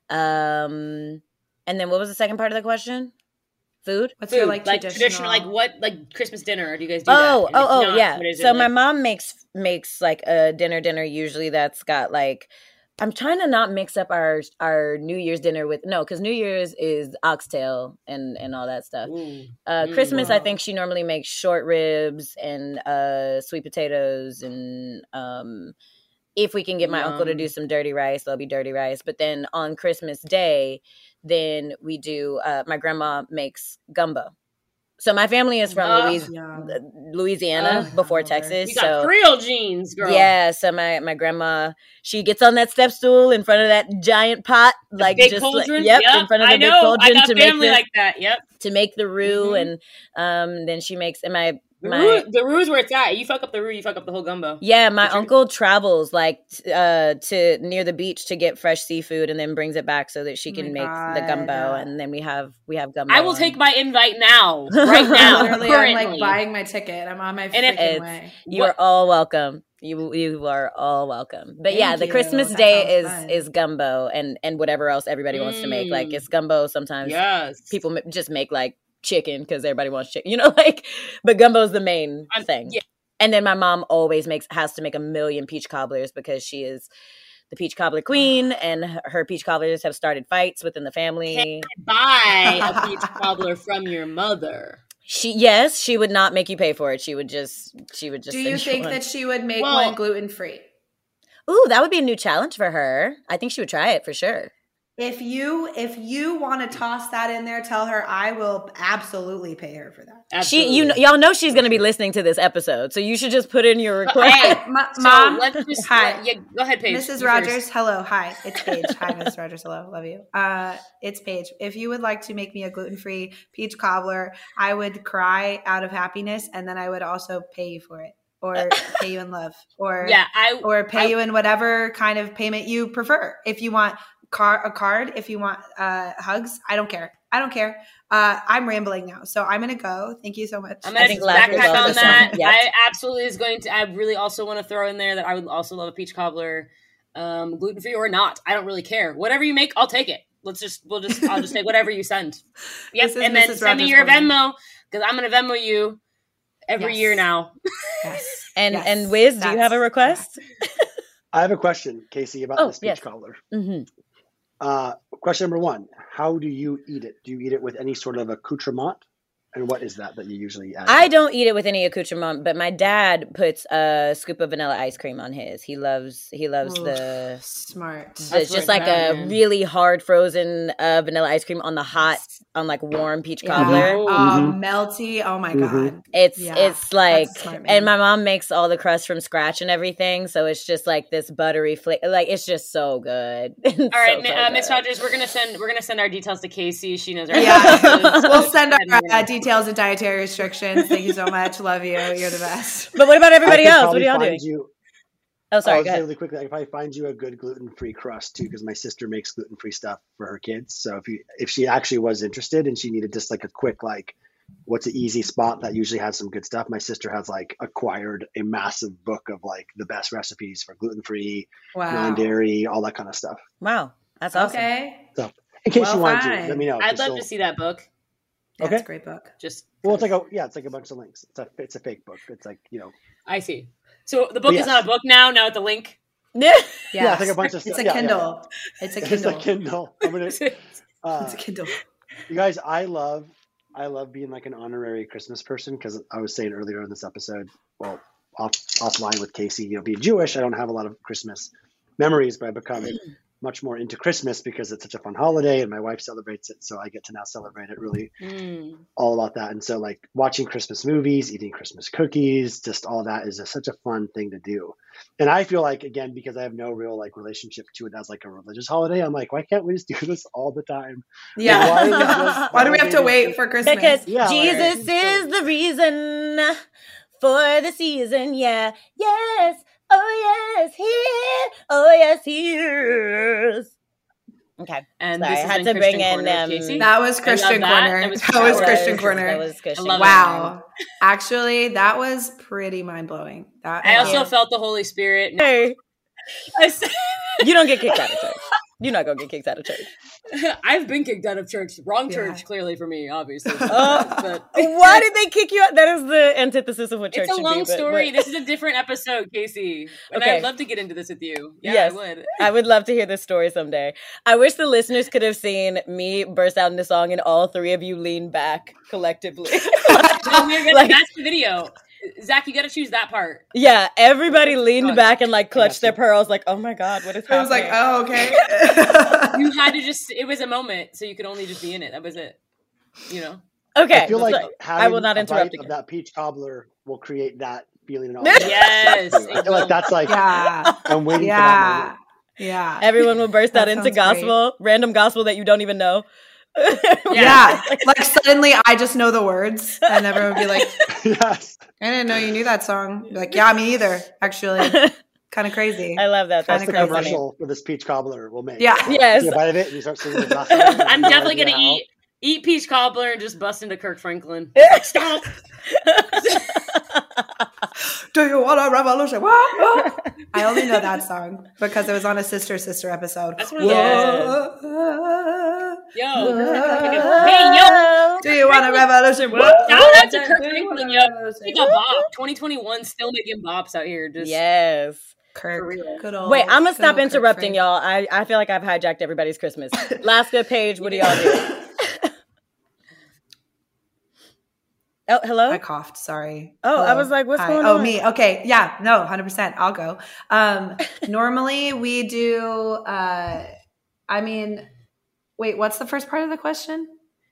[SPEAKER 4] Um, and then what was the second part of the question? Food?
[SPEAKER 3] What's your
[SPEAKER 2] Food,
[SPEAKER 3] like,
[SPEAKER 2] like
[SPEAKER 3] traditional,
[SPEAKER 2] traditional, like what, like Christmas dinner? Or do you guys do
[SPEAKER 4] Oh,
[SPEAKER 2] that? And
[SPEAKER 4] oh,
[SPEAKER 2] if
[SPEAKER 4] oh,
[SPEAKER 2] not,
[SPEAKER 4] yeah.
[SPEAKER 2] what is it
[SPEAKER 4] So my
[SPEAKER 2] like?
[SPEAKER 4] mom makes makes like a dinner dinner usually that's got like I'm trying to not mix up our our New Year's dinner with no, because New Year's is oxtail and and all that stuff.
[SPEAKER 2] Ooh.
[SPEAKER 4] Uh,
[SPEAKER 2] Mm.
[SPEAKER 4] Christmas, I
[SPEAKER 3] Wow.
[SPEAKER 4] think she normally makes short ribs and uh, sweet potatoes, and um, if we can get my uncle to
[SPEAKER 2] Yum.
[SPEAKER 4] do some dirty rice, there'll be dirty rice. But then on Christmas Day, then we do. Uh, my grandma makes gumbo. So my family is from
[SPEAKER 2] Oh.
[SPEAKER 4] Louis-
[SPEAKER 3] Yum.
[SPEAKER 4] Louisiana
[SPEAKER 2] Oh,
[SPEAKER 4] before
[SPEAKER 3] love her.
[SPEAKER 4] Texas.
[SPEAKER 2] You got
[SPEAKER 4] so
[SPEAKER 2] Creole genes, girl.
[SPEAKER 4] yeah, so my my grandma, she gets on that step stool in front of that giant pot,
[SPEAKER 2] The
[SPEAKER 4] like
[SPEAKER 2] big
[SPEAKER 4] just
[SPEAKER 2] cauldron.
[SPEAKER 4] like, yep, in front of the
[SPEAKER 2] I
[SPEAKER 4] big
[SPEAKER 2] know.
[SPEAKER 4] cauldron
[SPEAKER 2] I got
[SPEAKER 4] to make
[SPEAKER 2] family
[SPEAKER 4] the
[SPEAKER 2] like that. Yep.
[SPEAKER 4] to make the roux,
[SPEAKER 2] Mhm.
[SPEAKER 4] and um, then she makes and my
[SPEAKER 2] The
[SPEAKER 4] my
[SPEAKER 2] roux, the roux is where it's at. You fuck up the roux, you fuck up the whole gumbo.
[SPEAKER 4] yeah, my
[SPEAKER 2] But you're-
[SPEAKER 4] uncle travels like t- uh to near the beach to get fresh seafood, and then brings it back so that she
[SPEAKER 3] Oh
[SPEAKER 4] can
[SPEAKER 3] my
[SPEAKER 4] make the gumbo,
[SPEAKER 3] God.
[SPEAKER 4] and then we have we have gumbo.
[SPEAKER 2] I will
[SPEAKER 4] on-
[SPEAKER 2] take my invite now, right now,
[SPEAKER 3] Literally,
[SPEAKER 2] currently.
[SPEAKER 3] I'm like buying my ticket. I'm on my
[SPEAKER 2] And it-
[SPEAKER 3] freaking
[SPEAKER 4] it's-
[SPEAKER 3] way.
[SPEAKER 4] You are all welcome. You you are all welcome. But yeah,
[SPEAKER 3] Thank
[SPEAKER 4] the
[SPEAKER 3] you.
[SPEAKER 4] Christmas
[SPEAKER 3] That
[SPEAKER 4] day is
[SPEAKER 3] sounds fun.
[SPEAKER 4] is gumbo and and whatever else everybody wants to make. Like
[SPEAKER 2] Mm.
[SPEAKER 4] it's gumbo. Sometimes
[SPEAKER 2] Yes.
[SPEAKER 4] people ma- just make like chicken because everybody wants chicken. You know, like but gumbo is the main
[SPEAKER 2] I'm-
[SPEAKER 4] thing.
[SPEAKER 2] yeah.
[SPEAKER 4] And then my mom always makes has to make a million peach cobblers because she is the peach cobbler queen, and her- her peach cobblers have started fights within the family.
[SPEAKER 2] Buy a peach cobbler from your mother.
[SPEAKER 4] She yes, she would not make you pay for it. She would just she would just.
[SPEAKER 3] Do you
[SPEAKER 4] send
[SPEAKER 3] think
[SPEAKER 4] one.
[SPEAKER 3] that she would make
[SPEAKER 2] Well-
[SPEAKER 3] one gluten free?
[SPEAKER 4] Ooh, that would be a new challenge for her. I think she would try it for sure.
[SPEAKER 3] If you if you want to toss that in there, tell her I will absolutely pay her for that.
[SPEAKER 2] Absolutely.
[SPEAKER 4] She, you know, y'all know she's going to be listening to this episode, so you should just put in your request.
[SPEAKER 2] Hey,
[SPEAKER 3] Ma-
[SPEAKER 2] so
[SPEAKER 3] Mom,
[SPEAKER 2] let's just
[SPEAKER 3] hi.
[SPEAKER 2] let- yeah, go ahead, Paige.
[SPEAKER 3] Missus
[SPEAKER 2] You
[SPEAKER 3] Rogers,
[SPEAKER 2] first.
[SPEAKER 3] hello, hi, it's Paige. Hi, Missus Rogers, hello, love you. Uh, it's Paige. If you would like to make me a gluten-free peach cobbler, I would cry out of happiness, and then I would also pay you for it, or pay you in love, or
[SPEAKER 2] Yeah, I
[SPEAKER 3] or pay
[SPEAKER 2] I-
[SPEAKER 3] you in whatever kind of payment you prefer. If you want car a card, if you want uh, hugs, I don't care. I don't care. Uh, I'm rambling now, so I'm gonna go. Thank you so much.
[SPEAKER 2] I'm
[SPEAKER 4] I
[SPEAKER 2] gonna
[SPEAKER 4] think
[SPEAKER 2] backtrack
[SPEAKER 4] Laughter is
[SPEAKER 2] on
[SPEAKER 4] also
[SPEAKER 2] that.
[SPEAKER 4] something. Yep.
[SPEAKER 2] I absolutely is going to. I really also want to throw in there that I would also love a peach cobbler, um, gluten free or not. I don't really care. Whatever you make, I'll take it. Let's just we'll just I'll just take whatever you send. Yep,
[SPEAKER 3] This is
[SPEAKER 2] and then
[SPEAKER 3] Missus
[SPEAKER 2] send me
[SPEAKER 3] Rogers
[SPEAKER 2] your
[SPEAKER 3] for me.
[SPEAKER 2] Venmo because I'm gonna Venmo you every
[SPEAKER 3] Yes.
[SPEAKER 2] year now.
[SPEAKER 3] Yes.
[SPEAKER 4] And
[SPEAKER 3] Yes.
[SPEAKER 4] and Wiz, do you have a
[SPEAKER 3] That's
[SPEAKER 4] request?
[SPEAKER 5] I have a question, Casey, about
[SPEAKER 4] Oh,
[SPEAKER 5] this peach
[SPEAKER 4] yes.
[SPEAKER 5] cobbler.
[SPEAKER 4] Mm-hmm.
[SPEAKER 5] Uh, question number one: how do you eat it? Do you eat it with any sort of accoutrement? And what is that that you usually add?
[SPEAKER 4] I
[SPEAKER 5] to it?
[SPEAKER 4] don't eat it with any accoutrement, but my dad puts a scoop of vanilla ice cream on his. He loves he loves
[SPEAKER 3] Ooh,
[SPEAKER 4] the
[SPEAKER 3] smart.
[SPEAKER 4] it's
[SPEAKER 2] That's
[SPEAKER 4] just
[SPEAKER 2] where
[SPEAKER 4] like
[SPEAKER 2] it's at,
[SPEAKER 4] a
[SPEAKER 2] man.
[SPEAKER 4] really hard frozen uh, vanilla ice cream on the hot on like warm peach
[SPEAKER 3] Yeah.
[SPEAKER 4] cobbler.
[SPEAKER 2] Ooh.
[SPEAKER 3] Oh,
[SPEAKER 5] Mhm.
[SPEAKER 3] melty. Oh my
[SPEAKER 5] Mhm.
[SPEAKER 3] god.
[SPEAKER 4] It's
[SPEAKER 3] Yeah,
[SPEAKER 4] it's like
[SPEAKER 3] that's a smart man.
[SPEAKER 4] and my mom makes all the crust from scratch and everything, so it's just like this buttery flavor. Like it's just so good. It's
[SPEAKER 2] All right,
[SPEAKER 4] so,
[SPEAKER 2] Mi-
[SPEAKER 4] so
[SPEAKER 2] uh, Miss
[SPEAKER 4] good.
[SPEAKER 2] Rogers, we're gonna send we're gonna send our details to Casey. She knows our
[SPEAKER 3] Yeah.
[SPEAKER 2] addresses.
[SPEAKER 3] We'll send our
[SPEAKER 2] Go ahead and-
[SPEAKER 3] uh, details and dietary restrictions. Thank you so much. Love you. You're the best.
[SPEAKER 4] But what about
[SPEAKER 5] I
[SPEAKER 4] everybody
[SPEAKER 5] could
[SPEAKER 4] else? What
[SPEAKER 5] probably
[SPEAKER 4] are y'all
[SPEAKER 5] find
[SPEAKER 4] doing?
[SPEAKER 5] You,
[SPEAKER 4] Oh,
[SPEAKER 5] oh,
[SPEAKER 4] sorry.
[SPEAKER 5] I'll
[SPEAKER 4] Go
[SPEAKER 5] say
[SPEAKER 4] ahead.
[SPEAKER 5] really quickly. I could probably find you a good gluten-free crust too, because my sister makes gluten-free stuff for her kids. So if you if she actually was interested and she needed just like a quick like, what's an easy spot that usually has some good stuff? My sister has like acquired a massive book of like the best recipes for gluten-free,
[SPEAKER 3] Wow.
[SPEAKER 5] non-dairy, all that kind of stuff.
[SPEAKER 4] Wow, that's awesome.
[SPEAKER 3] Okay.
[SPEAKER 5] So in case
[SPEAKER 3] Well,
[SPEAKER 5] you wanted
[SPEAKER 3] fine.
[SPEAKER 5] to, let me know.
[SPEAKER 2] I'd
[SPEAKER 5] 'cause
[SPEAKER 2] love
[SPEAKER 5] she'll-
[SPEAKER 2] to see that book.
[SPEAKER 3] Yeah,
[SPEAKER 5] Okay.
[SPEAKER 3] it's a great book.
[SPEAKER 2] Just
[SPEAKER 5] Well, it's like a yeah, it's like a bunch of links. It's a it's a fake book. It's like you know
[SPEAKER 2] I see. So the book
[SPEAKER 5] But
[SPEAKER 2] is not
[SPEAKER 5] yes.
[SPEAKER 2] a book now. Now it's a link.
[SPEAKER 4] Yeah.
[SPEAKER 5] yeah, it's like a bunch of
[SPEAKER 3] It's
[SPEAKER 5] stuff.
[SPEAKER 3] a
[SPEAKER 5] Yeah, yeah,
[SPEAKER 3] Kindle. It's a
[SPEAKER 5] yeah.
[SPEAKER 3] Kindle.
[SPEAKER 5] It's a Kindle. I'm gonna, uh,
[SPEAKER 3] It's a Kindle.
[SPEAKER 5] you guys, I love I love being like an honorary Christmas person because I was saying earlier in this episode, well, off offline with Casey, you know, being Jewish, I don't have a lot of Christmas memories, but I've become much more into Christmas because it's such a fun holiday and my wife celebrates it, so I get to now celebrate it really
[SPEAKER 2] Mm.
[SPEAKER 5] all about that. And so like watching Christmas movies, eating Christmas cookies, just all that is a, such a fun thing to do. And I feel like, again, because I have no real like relationship to it as like a religious holiday, I'm like, why can't we just do this all the time?
[SPEAKER 3] Yeah.
[SPEAKER 5] Why do we just
[SPEAKER 3] Why do we have to
[SPEAKER 5] validate
[SPEAKER 3] wait
[SPEAKER 5] it?
[SPEAKER 3] for Christmas?
[SPEAKER 4] Because
[SPEAKER 5] Yeah, like,
[SPEAKER 4] Jesus
[SPEAKER 5] it's
[SPEAKER 4] is
[SPEAKER 5] so-
[SPEAKER 4] the reason for the season. Yeah. Yes. Oh, yes. Here. Oh, yes, he is. Okay.
[SPEAKER 2] And
[SPEAKER 4] Sorry,
[SPEAKER 2] this
[SPEAKER 4] I
[SPEAKER 2] has
[SPEAKER 4] had
[SPEAKER 2] been
[SPEAKER 4] to bring
[SPEAKER 2] Christian
[SPEAKER 4] in,
[SPEAKER 2] Corner,
[SPEAKER 4] um,
[SPEAKER 2] Casey.
[SPEAKER 3] That was
[SPEAKER 2] I
[SPEAKER 3] Christian
[SPEAKER 2] love that.
[SPEAKER 3] Corner.
[SPEAKER 2] That was-
[SPEAKER 3] That was
[SPEAKER 2] that
[SPEAKER 3] Christian
[SPEAKER 2] was-
[SPEAKER 3] Corner.
[SPEAKER 4] That was Christian
[SPEAKER 2] I love it.
[SPEAKER 3] Wow. Actually, that was pretty mind blowing. That
[SPEAKER 2] I also
[SPEAKER 3] wow.
[SPEAKER 2] felt the Holy Spirit.
[SPEAKER 4] Hey,
[SPEAKER 2] I said-
[SPEAKER 4] you don't get kicked out of church. You're not going to get kicked out of church.
[SPEAKER 2] I've been kicked out of church. Wrong
[SPEAKER 3] Yeah.
[SPEAKER 2] church, clearly for me, obviously.
[SPEAKER 4] Oh,
[SPEAKER 2] but
[SPEAKER 4] Why did they kick you out? That is the antithesis of what church
[SPEAKER 2] it's a
[SPEAKER 4] should
[SPEAKER 2] long
[SPEAKER 4] be. but-
[SPEAKER 2] story.
[SPEAKER 4] but-
[SPEAKER 2] This is a different episode, Casey. And
[SPEAKER 4] Okay.
[SPEAKER 2] I'd love to get into this with you. Yeah,
[SPEAKER 4] Yes.
[SPEAKER 2] I would.
[SPEAKER 4] I would love to hear this story someday. I wish the listeners could have seen me burst out into song and all three of you lean back collectively.
[SPEAKER 2] No, we're gonna,
[SPEAKER 4] Like-
[SPEAKER 2] that's the video. Zach, you got to choose that part.
[SPEAKER 4] Yeah, everybody leaned
[SPEAKER 2] God.
[SPEAKER 4] back and like clutched
[SPEAKER 5] Yes.
[SPEAKER 4] their pearls, like, "Oh my god, what is
[SPEAKER 3] I was
[SPEAKER 4] happening?"
[SPEAKER 3] like, oh, okay.
[SPEAKER 2] You had to just, it was a moment, so you could only just be in it. That was it. You know?
[SPEAKER 4] Okay,
[SPEAKER 5] I feel like
[SPEAKER 4] so
[SPEAKER 5] having
[SPEAKER 4] I will not
[SPEAKER 5] a
[SPEAKER 4] interrupt
[SPEAKER 5] bite
[SPEAKER 4] again.
[SPEAKER 5] of that peach cobbler will create that feeling in all.
[SPEAKER 2] Yes,
[SPEAKER 5] I feel like that's like
[SPEAKER 3] yeah.
[SPEAKER 5] I'm waiting for that
[SPEAKER 3] Yeah.
[SPEAKER 5] moment.
[SPEAKER 3] Yeah.
[SPEAKER 4] Everyone will burst
[SPEAKER 3] That
[SPEAKER 4] out into
[SPEAKER 3] sounds great.
[SPEAKER 4] gospel, random gospel that you don't even know.
[SPEAKER 3] Yeah. Like suddenly I just know the words and everyone would be like,
[SPEAKER 5] Yes.
[SPEAKER 3] I didn't know you knew that song. Be like, yeah, me either, actually. Kind of crazy.
[SPEAKER 4] I love that.
[SPEAKER 5] That's
[SPEAKER 4] That's
[SPEAKER 5] the
[SPEAKER 3] Kinda
[SPEAKER 4] so funny.
[SPEAKER 5] commercial for this peach cobbler we'll make.
[SPEAKER 3] Yeah.
[SPEAKER 4] Yes.
[SPEAKER 5] You get a bite of it and you start singing the gospel.
[SPEAKER 2] I'm definitely going to eat eat peach cobbler and just bust into Kirk Franklin. Like, stop.
[SPEAKER 3] Do you want a revolution? What? I only know that song because it was on a Sister Sister episode.
[SPEAKER 2] That's what it is.
[SPEAKER 3] Whoa.
[SPEAKER 2] Yo.
[SPEAKER 3] Whoa.
[SPEAKER 2] Hey, yo.
[SPEAKER 3] Do you want a revolution?
[SPEAKER 2] Shout out to Kirk
[SPEAKER 3] Do you want
[SPEAKER 2] Franklin,
[SPEAKER 3] a
[SPEAKER 2] yo.
[SPEAKER 3] revolution?
[SPEAKER 2] Take a bop. twenty twenty-one still making bops out here. Just
[SPEAKER 4] Yes.
[SPEAKER 3] Kirk.
[SPEAKER 2] For real.
[SPEAKER 3] Good old,
[SPEAKER 4] Wait, I'm gonna
[SPEAKER 3] good
[SPEAKER 4] stop
[SPEAKER 3] old Kirk
[SPEAKER 4] interrupting
[SPEAKER 3] Frank.
[SPEAKER 4] y'all. I, I feel like I've hijacked everybody's Christmas. Laska, Paige, what do y'all do? Oh, hello?
[SPEAKER 3] I coughed. Sorry.
[SPEAKER 4] Oh,
[SPEAKER 3] Hello.
[SPEAKER 4] I was like, what's
[SPEAKER 3] Hi.
[SPEAKER 4] going
[SPEAKER 3] oh,
[SPEAKER 4] on?
[SPEAKER 3] Oh, me. Okay. Yeah. No, one hundred percent. I'll go. Um, normally we do, uh, I mean, wait, what's the first part of the question?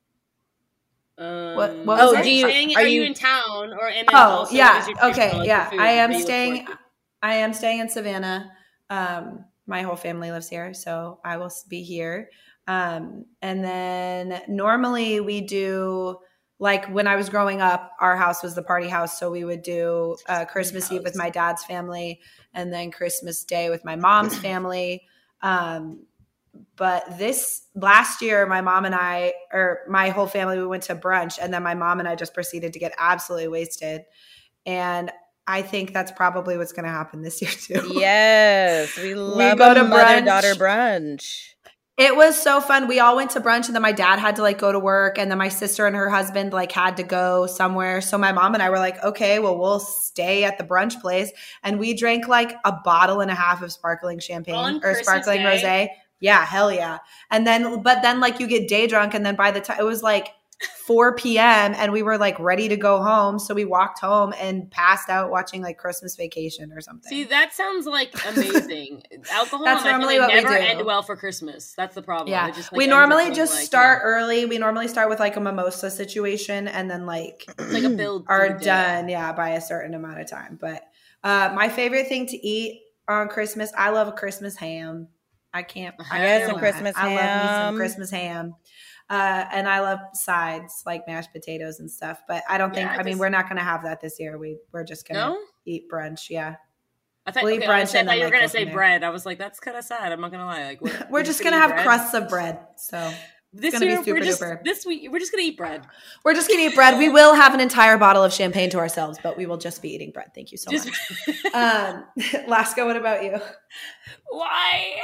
[SPEAKER 2] Um,
[SPEAKER 3] What- what
[SPEAKER 4] was
[SPEAKER 2] are
[SPEAKER 4] it?
[SPEAKER 2] you
[SPEAKER 4] Are-
[SPEAKER 2] staying?
[SPEAKER 4] are
[SPEAKER 2] Are you
[SPEAKER 4] you-
[SPEAKER 2] in town or and then
[SPEAKER 3] Oh,
[SPEAKER 2] also what
[SPEAKER 3] yeah.
[SPEAKER 2] is your traditional,
[SPEAKER 3] Okay.
[SPEAKER 2] like,
[SPEAKER 3] Yeah.
[SPEAKER 2] food
[SPEAKER 3] I am
[SPEAKER 2] that you look
[SPEAKER 3] staying,
[SPEAKER 2] forward
[SPEAKER 3] I am staying in Savannah. Um, my whole family lives here, so I will be here. Um, and then normally we do, like when I was growing up, our house was the party house. So we would do uh, Christmas Eve with my dad's family and then Christmas Day with my mom's family. Um, but this last year, my mom and I, or my whole family, we went to brunch, and then my mom and I just proceeded to get absolutely wasted. And I think that's probably what's going to happen this year too.
[SPEAKER 4] Yes, we love
[SPEAKER 3] go
[SPEAKER 4] a
[SPEAKER 3] to brunch.
[SPEAKER 4] mother-daughter brunch.
[SPEAKER 3] It was so fun. We all went to brunch, and then my dad had to like go to work, and then my sister and her husband like had to go somewhere. So my mom and I were like, okay, well, we'll stay at the brunch place. And we drank like a bottle and a half of sparkling champagne
[SPEAKER 2] On
[SPEAKER 3] or
[SPEAKER 2] Christmas
[SPEAKER 3] sparkling
[SPEAKER 2] Day?
[SPEAKER 3] rosé. Yeah, hell yeah. And then, but then like you get day drunk, and then by the time it was like four p.m. and we were like ready to go home. So we walked home and passed out watching like Christmas Vacation or something.
[SPEAKER 2] See, that sounds like amazing. Alcohol
[SPEAKER 3] That's
[SPEAKER 2] and I feel
[SPEAKER 3] normally
[SPEAKER 2] like
[SPEAKER 3] what we
[SPEAKER 2] never
[SPEAKER 3] do.
[SPEAKER 2] end well for Christmas. That's the problem.
[SPEAKER 3] Yeah,
[SPEAKER 2] It just, like,
[SPEAKER 3] we
[SPEAKER 2] ends up
[SPEAKER 3] normally
[SPEAKER 2] being,
[SPEAKER 3] just
[SPEAKER 2] like,
[SPEAKER 3] start early. We normally start with like a mimosa situation, and then like
[SPEAKER 2] It's like a build.
[SPEAKER 3] are
[SPEAKER 2] through the day.
[SPEAKER 3] done, yeah, by a certain amount of time. But uh, my favorite thing to eat on Christmas, I love a Christmas ham. I can't. I
[SPEAKER 2] Yes,
[SPEAKER 3] can't
[SPEAKER 2] some
[SPEAKER 3] lie.
[SPEAKER 4] Christmas
[SPEAKER 3] I love me
[SPEAKER 4] ham.
[SPEAKER 3] some Christmas ham. Uh, and I love sides like mashed potatoes and stuff. But I don't think.
[SPEAKER 2] Yeah,
[SPEAKER 3] I mean,
[SPEAKER 2] just-
[SPEAKER 3] we're not going to have that this year. We we're just going to
[SPEAKER 2] No?
[SPEAKER 3] eat brunch. Yeah,
[SPEAKER 2] I thought,
[SPEAKER 3] We'll eat
[SPEAKER 2] okay,
[SPEAKER 3] brunch
[SPEAKER 2] honestly, I
[SPEAKER 3] and
[SPEAKER 2] thought
[SPEAKER 3] then,
[SPEAKER 2] you were
[SPEAKER 3] like,
[SPEAKER 2] gonna
[SPEAKER 3] go
[SPEAKER 2] say
[SPEAKER 3] from there.
[SPEAKER 2] bread. I was like, that's kind of sad. I'm not gonna lie. Like, what,
[SPEAKER 3] we're just going to
[SPEAKER 2] eat
[SPEAKER 3] have
[SPEAKER 2] bread?
[SPEAKER 3] crusts of bread. So
[SPEAKER 2] This
[SPEAKER 3] gonna be
[SPEAKER 2] year,
[SPEAKER 3] super
[SPEAKER 2] we're just
[SPEAKER 3] duper.
[SPEAKER 2] this week. We're just gonna eat bread.
[SPEAKER 3] we're just going to eat bread. We will have an entire bottle of champagne to ourselves, but we will just be eating bread. Thank you so
[SPEAKER 2] Just
[SPEAKER 3] much. Um, Lasco, what about you?
[SPEAKER 2] why?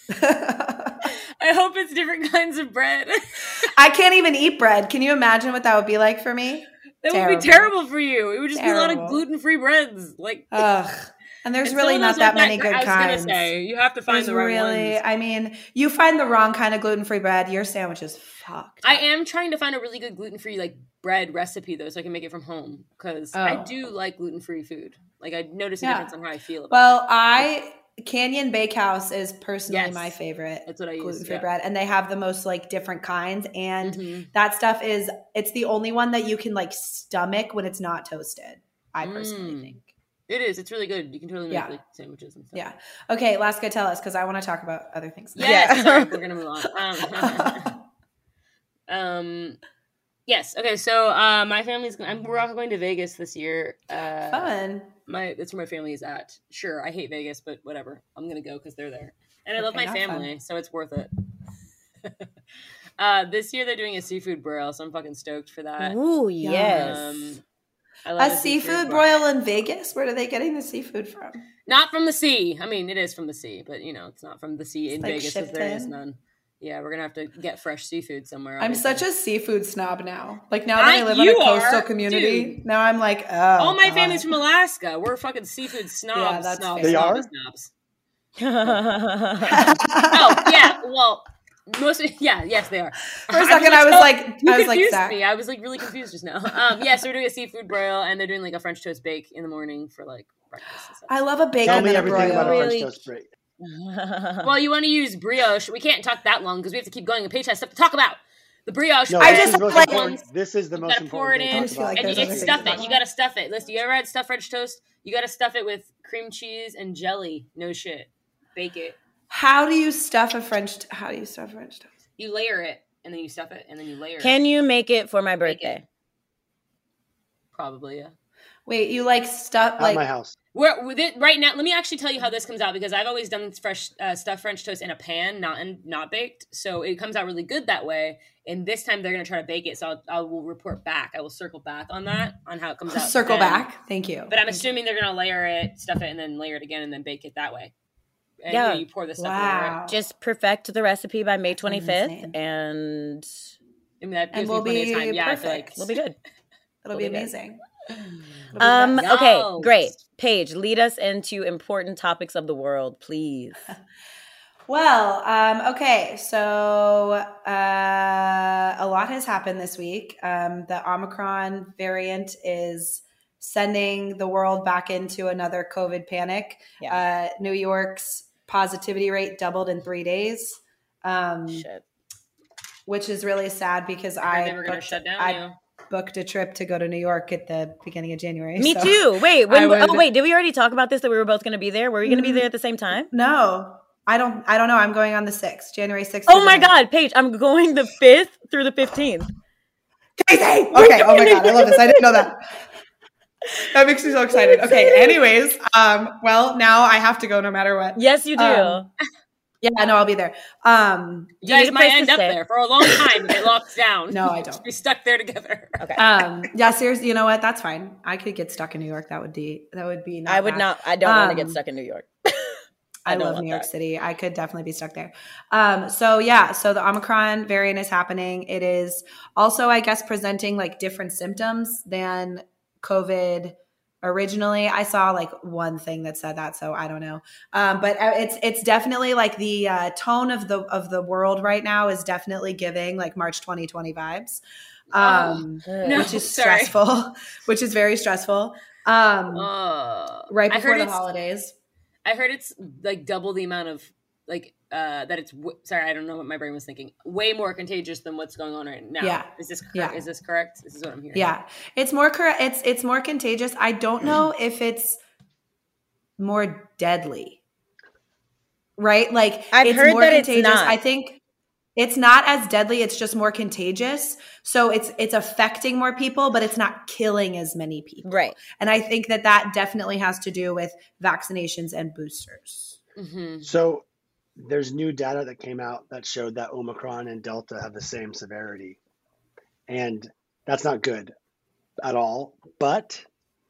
[SPEAKER 2] I hope it's different kinds of bread.
[SPEAKER 3] I can't even eat bread. Can you imagine what that would be like for me?
[SPEAKER 2] That
[SPEAKER 3] Terrible.
[SPEAKER 2] would be terrible for you. It would just be a lot
[SPEAKER 3] Terrible.
[SPEAKER 2] of gluten-free breads. Like,
[SPEAKER 3] Ugh. And there's
[SPEAKER 2] and
[SPEAKER 3] really
[SPEAKER 2] some of
[SPEAKER 3] not
[SPEAKER 2] those
[SPEAKER 3] that
[SPEAKER 2] with
[SPEAKER 3] many good
[SPEAKER 2] I was
[SPEAKER 3] kinds.
[SPEAKER 2] gonna say you have to find
[SPEAKER 3] There's
[SPEAKER 2] the right
[SPEAKER 3] really,
[SPEAKER 2] ones.
[SPEAKER 3] I mean, you find the wrong kind of gluten-free bread, your sandwich is fucked.
[SPEAKER 2] I
[SPEAKER 3] up.
[SPEAKER 2] am trying to find a really good gluten-free like bread recipe though, so I can make it from home because I
[SPEAKER 3] Oh.
[SPEAKER 2] do like gluten-free food. Like I notice a
[SPEAKER 3] Yeah.
[SPEAKER 2] difference on how I feel. About
[SPEAKER 3] Well, I Canyon Bakehouse is personally
[SPEAKER 2] Yes.
[SPEAKER 3] my favorite
[SPEAKER 2] That's what I use,
[SPEAKER 3] gluten-free
[SPEAKER 2] yeah.
[SPEAKER 3] bread, and they have the most like different kinds, and
[SPEAKER 2] Mhm.
[SPEAKER 3] that stuff is it's the only one that you can like stomach when it's not toasted. I personally
[SPEAKER 2] Mm.
[SPEAKER 3] think.
[SPEAKER 2] It is. It's really good. You can totally make
[SPEAKER 3] Yeah.
[SPEAKER 2] like sandwiches and stuff.
[SPEAKER 3] Yeah. Okay, Lasco, tell us because I want to talk about other things. now.
[SPEAKER 2] Yes.
[SPEAKER 4] Yeah.
[SPEAKER 2] Sorry, we're gonna move on. Um, um, yes. Okay. So, uh, my family's. I'm, we're all going to Vegas this year. Uh,
[SPEAKER 3] Fun.
[SPEAKER 2] my that's where my family is at. Sure, I hate Vegas, but whatever. I'm gonna go because they're there, and I love
[SPEAKER 3] Okay,
[SPEAKER 2] my
[SPEAKER 3] not fun.
[SPEAKER 2] family, so it's worth it. uh, this year they're doing a seafood broil, so I'm fucking stoked for that.
[SPEAKER 4] Ooh, yes.
[SPEAKER 2] Um, I love
[SPEAKER 3] A seafood broil in Vegas? Where are they getting the seafood from?
[SPEAKER 2] Not from the sea. I mean, it is from the sea, but you know, it's not from the sea in
[SPEAKER 3] like
[SPEAKER 2] Vegas because
[SPEAKER 3] shipped
[SPEAKER 2] there is
[SPEAKER 3] in?
[SPEAKER 2] none. Yeah, we're gonna have to get fresh seafood somewhere.
[SPEAKER 3] I'm
[SPEAKER 2] obviously.
[SPEAKER 3] such a seafood snob now. Like now that I,
[SPEAKER 2] I-
[SPEAKER 3] live in a
[SPEAKER 2] you
[SPEAKER 3] coastal
[SPEAKER 2] are,
[SPEAKER 3] community,
[SPEAKER 2] dude.
[SPEAKER 3] now I'm like, oh.
[SPEAKER 2] All my
[SPEAKER 3] God.
[SPEAKER 2] family's from Alaska. We're fucking seafood snobs.
[SPEAKER 3] Yeah, that's
[SPEAKER 2] snobs,
[SPEAKER 3] fair.
[SPEAKER 5] They
[SPEAKER 2] snobs,
[SPEAKER 5] are?
[SPEAKER 2] snobs. Oh yeah, well, most of, yeah, yes, they are.
[SPEAKER 3] For a second, I was
[SPEAKER 2] so-
[SPEAKER 3] like,
[SPEAKER 2] you
[SPEAKER 3] I was like,
[SPEAKER 2] confused
[SPEAKER 3] Zach.
[SPEAKER 2] me. I was like really confused just now. Um, yeah, so we're doing a seafood broil, and they're doing like a French toast bake in the morning for like breakfast and stuff.
[SPEAKER 3] I love a bacon
[SPEAKER 5] Tell
[SPEAKER 3] and
[SPEAKER 5] me
[SPEAKER 3] then a
[SPEAKER 5] everything
[SPEAKER 3] broil.
[SPEAKER 5] about a French
[SPEAKER 4] Really?
[SPEAKER 5] toast break.
[SPEAKER 2] Well, you want to use brioche. We can't talk that long because we have to keep going. And Paige has stuff to talk about. The brioche.
[SPEAKER 5] No,
[SPEAKER 3] I
[SPEAKER 5] this
[SPEAKER 3] just
[SPEAKER 5] is most
[SPEAKER 3] like-
[SPEAKER 5] important. This is the
[SPEAKER 2] You
[SPEAKER 5] most
[SPEAKER 2] gotta pour
[SPEAKER 5] important
[SPEAKER 2] it
[SPEAKER 5] thing
[SPEAKER 2] in,
[SPEAKER 5] to talk about.
[SPEAKER 3] like
[SPEAKER 2] and you
[SPEAKER 3] there's
[SPEAKER 2] can
[SPEAKER 3] other
[SPEAKER 2] stuff
[SPEAKER 3] things
[SPEAKER 2] it. You
[SPEAKER 3] about
[SPEAKER 2] gotta stuff it. Listen, you ever had stuffed French toast? You gotta stuff it with cream cheese and jelly. No shit. Bake it.
[SPEAKER 3] How do you stuff a French? T- how do you stuff French toast?
[SPEAKER 2] You layer it, and then you stuff it, and then you layer it.
[SPEAKER 4] Can you make it for my
[SPEAKER 2] Make it.
[SPEAKER 4] birthday?
[SPEAKER 2] Probably, yeah.
[SPEAKER 3] Wait, you like stuff
[SPEAKER 5] At
[SPEAKER 3] like
[SPEAKER 5] my house.
[SPEAKER 2] We're with it right now. Let me actually tell you how this comes out because I've always done fresh uh, stuffed French toast in a pan, not in, not baked. So it comes out really good that way. And this time they're gonna try to bake it, so I'll, I will report back. I will circle back on that on how it comes out.
[SPEAKER 3] circle
[SPEAKER 2] then.
[SPEAKER 3] back? Thank you.
[SPEAKER 2] But I'm assuming they're gonna layer it, stuff it, and then layer it again, and then bake it that way. And,
[SPEAKER 4] Yeah.
[SPEAKER 2] you know, you pour the stuff over
[SPEAKER 3] Wow.
[SPEAKER 2] it.
[SPEAKER 4] Just perfect the recipe by May
[SPEAKER 3] That sounds
[SPEAKER 4] twenty-fifth,
[SPEAKER 3] insane.
[SPEAKER 4] and
[SPEAKER 2] I mean, that
[SPEAKER 3] And
[SPEAKER 2] gives
[SPEAKER 3] we'll
[SPEAKER 2] me plenty
[SPEAKER 3] be
[SPEAKER 2] of time. Yeah, I feel like
[SPEAKER 3] perfect.
[SPEAKER 4] we'll be good.
[SPEAKER 3] It'll
[SPEAKER 4] We'll
[SPEAKER 3] be
[SPEAKER 4] be good.
[SPEAKER 3] amazing. It'll be
[SPEAKER 4] Um,
[SPEAKER 3] the best.
[SPEAKER 4] okay,
[SPEAKER 2] Yes.
[SPEAKER 4] great. Paige, lead us into important topics of the world, please.
[SPEAKER 3] Well, um, okay, so uh, a lot has happened this week. Um, the Omicron variant is sending the world back into another COVID panic.
[SPEAKER 4] Yeah.
[SPEAKER 3] Uh, New York's positivity rate doubled in three days, um,
[SPEAKER 4] Shit.
[SPEAKER 3] which is really sad because
[SPEAKER 2] I heard
[SPEAKER 3] I
[SPEAKER 2] they were going to
[SPEAKER 3] booked,
[SPEAKER 2] shut down.
[SPEAKER 3] I
[SPEAKER 2] yeah.
[SPEAKER 3] booked a trip to go to New York at the beginning of January.
[SPEAKER 4] Me
[SPEAKER 3] so
[SPEAKER 4] too. Wait,
[SPEAKER 3] I
[SPEAKER 4] when,
[SPEAKER 3] would-
[SPEAKER 4] oh wait, did we already talk about this that we were both going to be there? Were we going to be there at the same time?
[SPEAKER 3] No, I don't. I don't know. I'm going on the sixth, January sixth.
[SPEAKER 4] Oh my God, Paige, I'm going the fifth through the fifteenth.
[SPEAKER 3] Casey! Okay. Oh my God, I love this. I didn't know that. That makes me so excited. Okay. Anyways, um, well, now I have to go no matter what.
[SPEAKER 4] Yes, you do.
[SPEAKER 3] Um, yeah, no, I'll be there. Um,
[SPEAKER 2] You
[SPEAKER 4] Do you need
[SPEAKER 2] guys
[SPEAKER 4] a
[SPEAKER 2] might
[SPEAKER 4] place to
[SPEAKER 2] end up
[SPEAKER 4] stay?
[SPEAKER 2] there for a long time if it locks down.
[SPEAKER 3] No, I don't.
[SPEAKER 2] Be stuck there together.
[SPEAKER 4] Okay.
[SPEAKER 3] um, yeah, seriously, you know what? That's fine. I could get stuck in New York. That would be. That would be. Not
[SPEAKER 4] I would
[SPEAKER 3] bad.
[SPEAKER 4] not. I don't want to
[SPEAKER 3] Um,
[SPEAKER 4] get stuck in New York.
[SPEAKER 3] I,
[SPEAKER 4] I don't
[SPEAKER 3] love
[SPEAKER 4] want
[SPEAKER 3] New York
[SPEAKER 4] that.
[SPEAKER 3] City. I could definitely be stuck there. Um, so yeah, so the Omicron variant is happening. It is also, I guess, presenting like different symptoms than COVID originally. I saw like one thing that said that, so I don't know. Um, but uh, it's it's definitely like the uh, tone of the of the world right now is definitely giving like March twenty twenty vibes, um,
[SPEAKER 4] Ugh.
[SPEAKER 2] No.
[SPEAKER 3] which is
[SPEAKER 2] sorry.
[SPEAKER 3] stressful. Which is very stressful. Um,
[SPEAKER 2] Uh,
[SPEAKER 3] right
[SPEAKER 2] I
[SPEAKER 3] before
[SPEAKER 2] heard
[SPEAKER 3] the
[SPEAKER 2] it's-
[SPEAKER 3] holidays.
[SPEAKER 2] I heard it's like double the amount of like uh that it's w- sorry, I don't know what my brain was thinking. Way more contagious than what's going on right now.
[SPEAKER 3] Yeah.
[SPEAKER 2] Is this cor-
[SPEAKER 3] Yeah.
[SPEAKER 2] is this correct? This is what I'm hearing.
[SPEAKER 3] Yeah, it's more correct. It's it's more contagious. I don't know if it's more deadly, right? Like
[SPEAKER 4] I've
[SPEAKER 3] it's
[SPEAKER 4] heard
[SPEAKER 3] more
[SPEAKER 4] that it's
[SPEAKER 3] contagious.
[SPEAKER 4] not.
[SPEAKER 3] I think it's not as deadly. It's just more contagious. So it's it's affecting more people, but it's not killing as many people.
[SPEAKER 4] Right.
[SPEAKER 3] And I think that that definitely has to do with vaccinations and boosters.
[SPEAKER 2] Mm-hmm.
[SPEAKER 5] So there's new data that came out that showed that Omicron and Delta have the same severity. And that's not good at all. But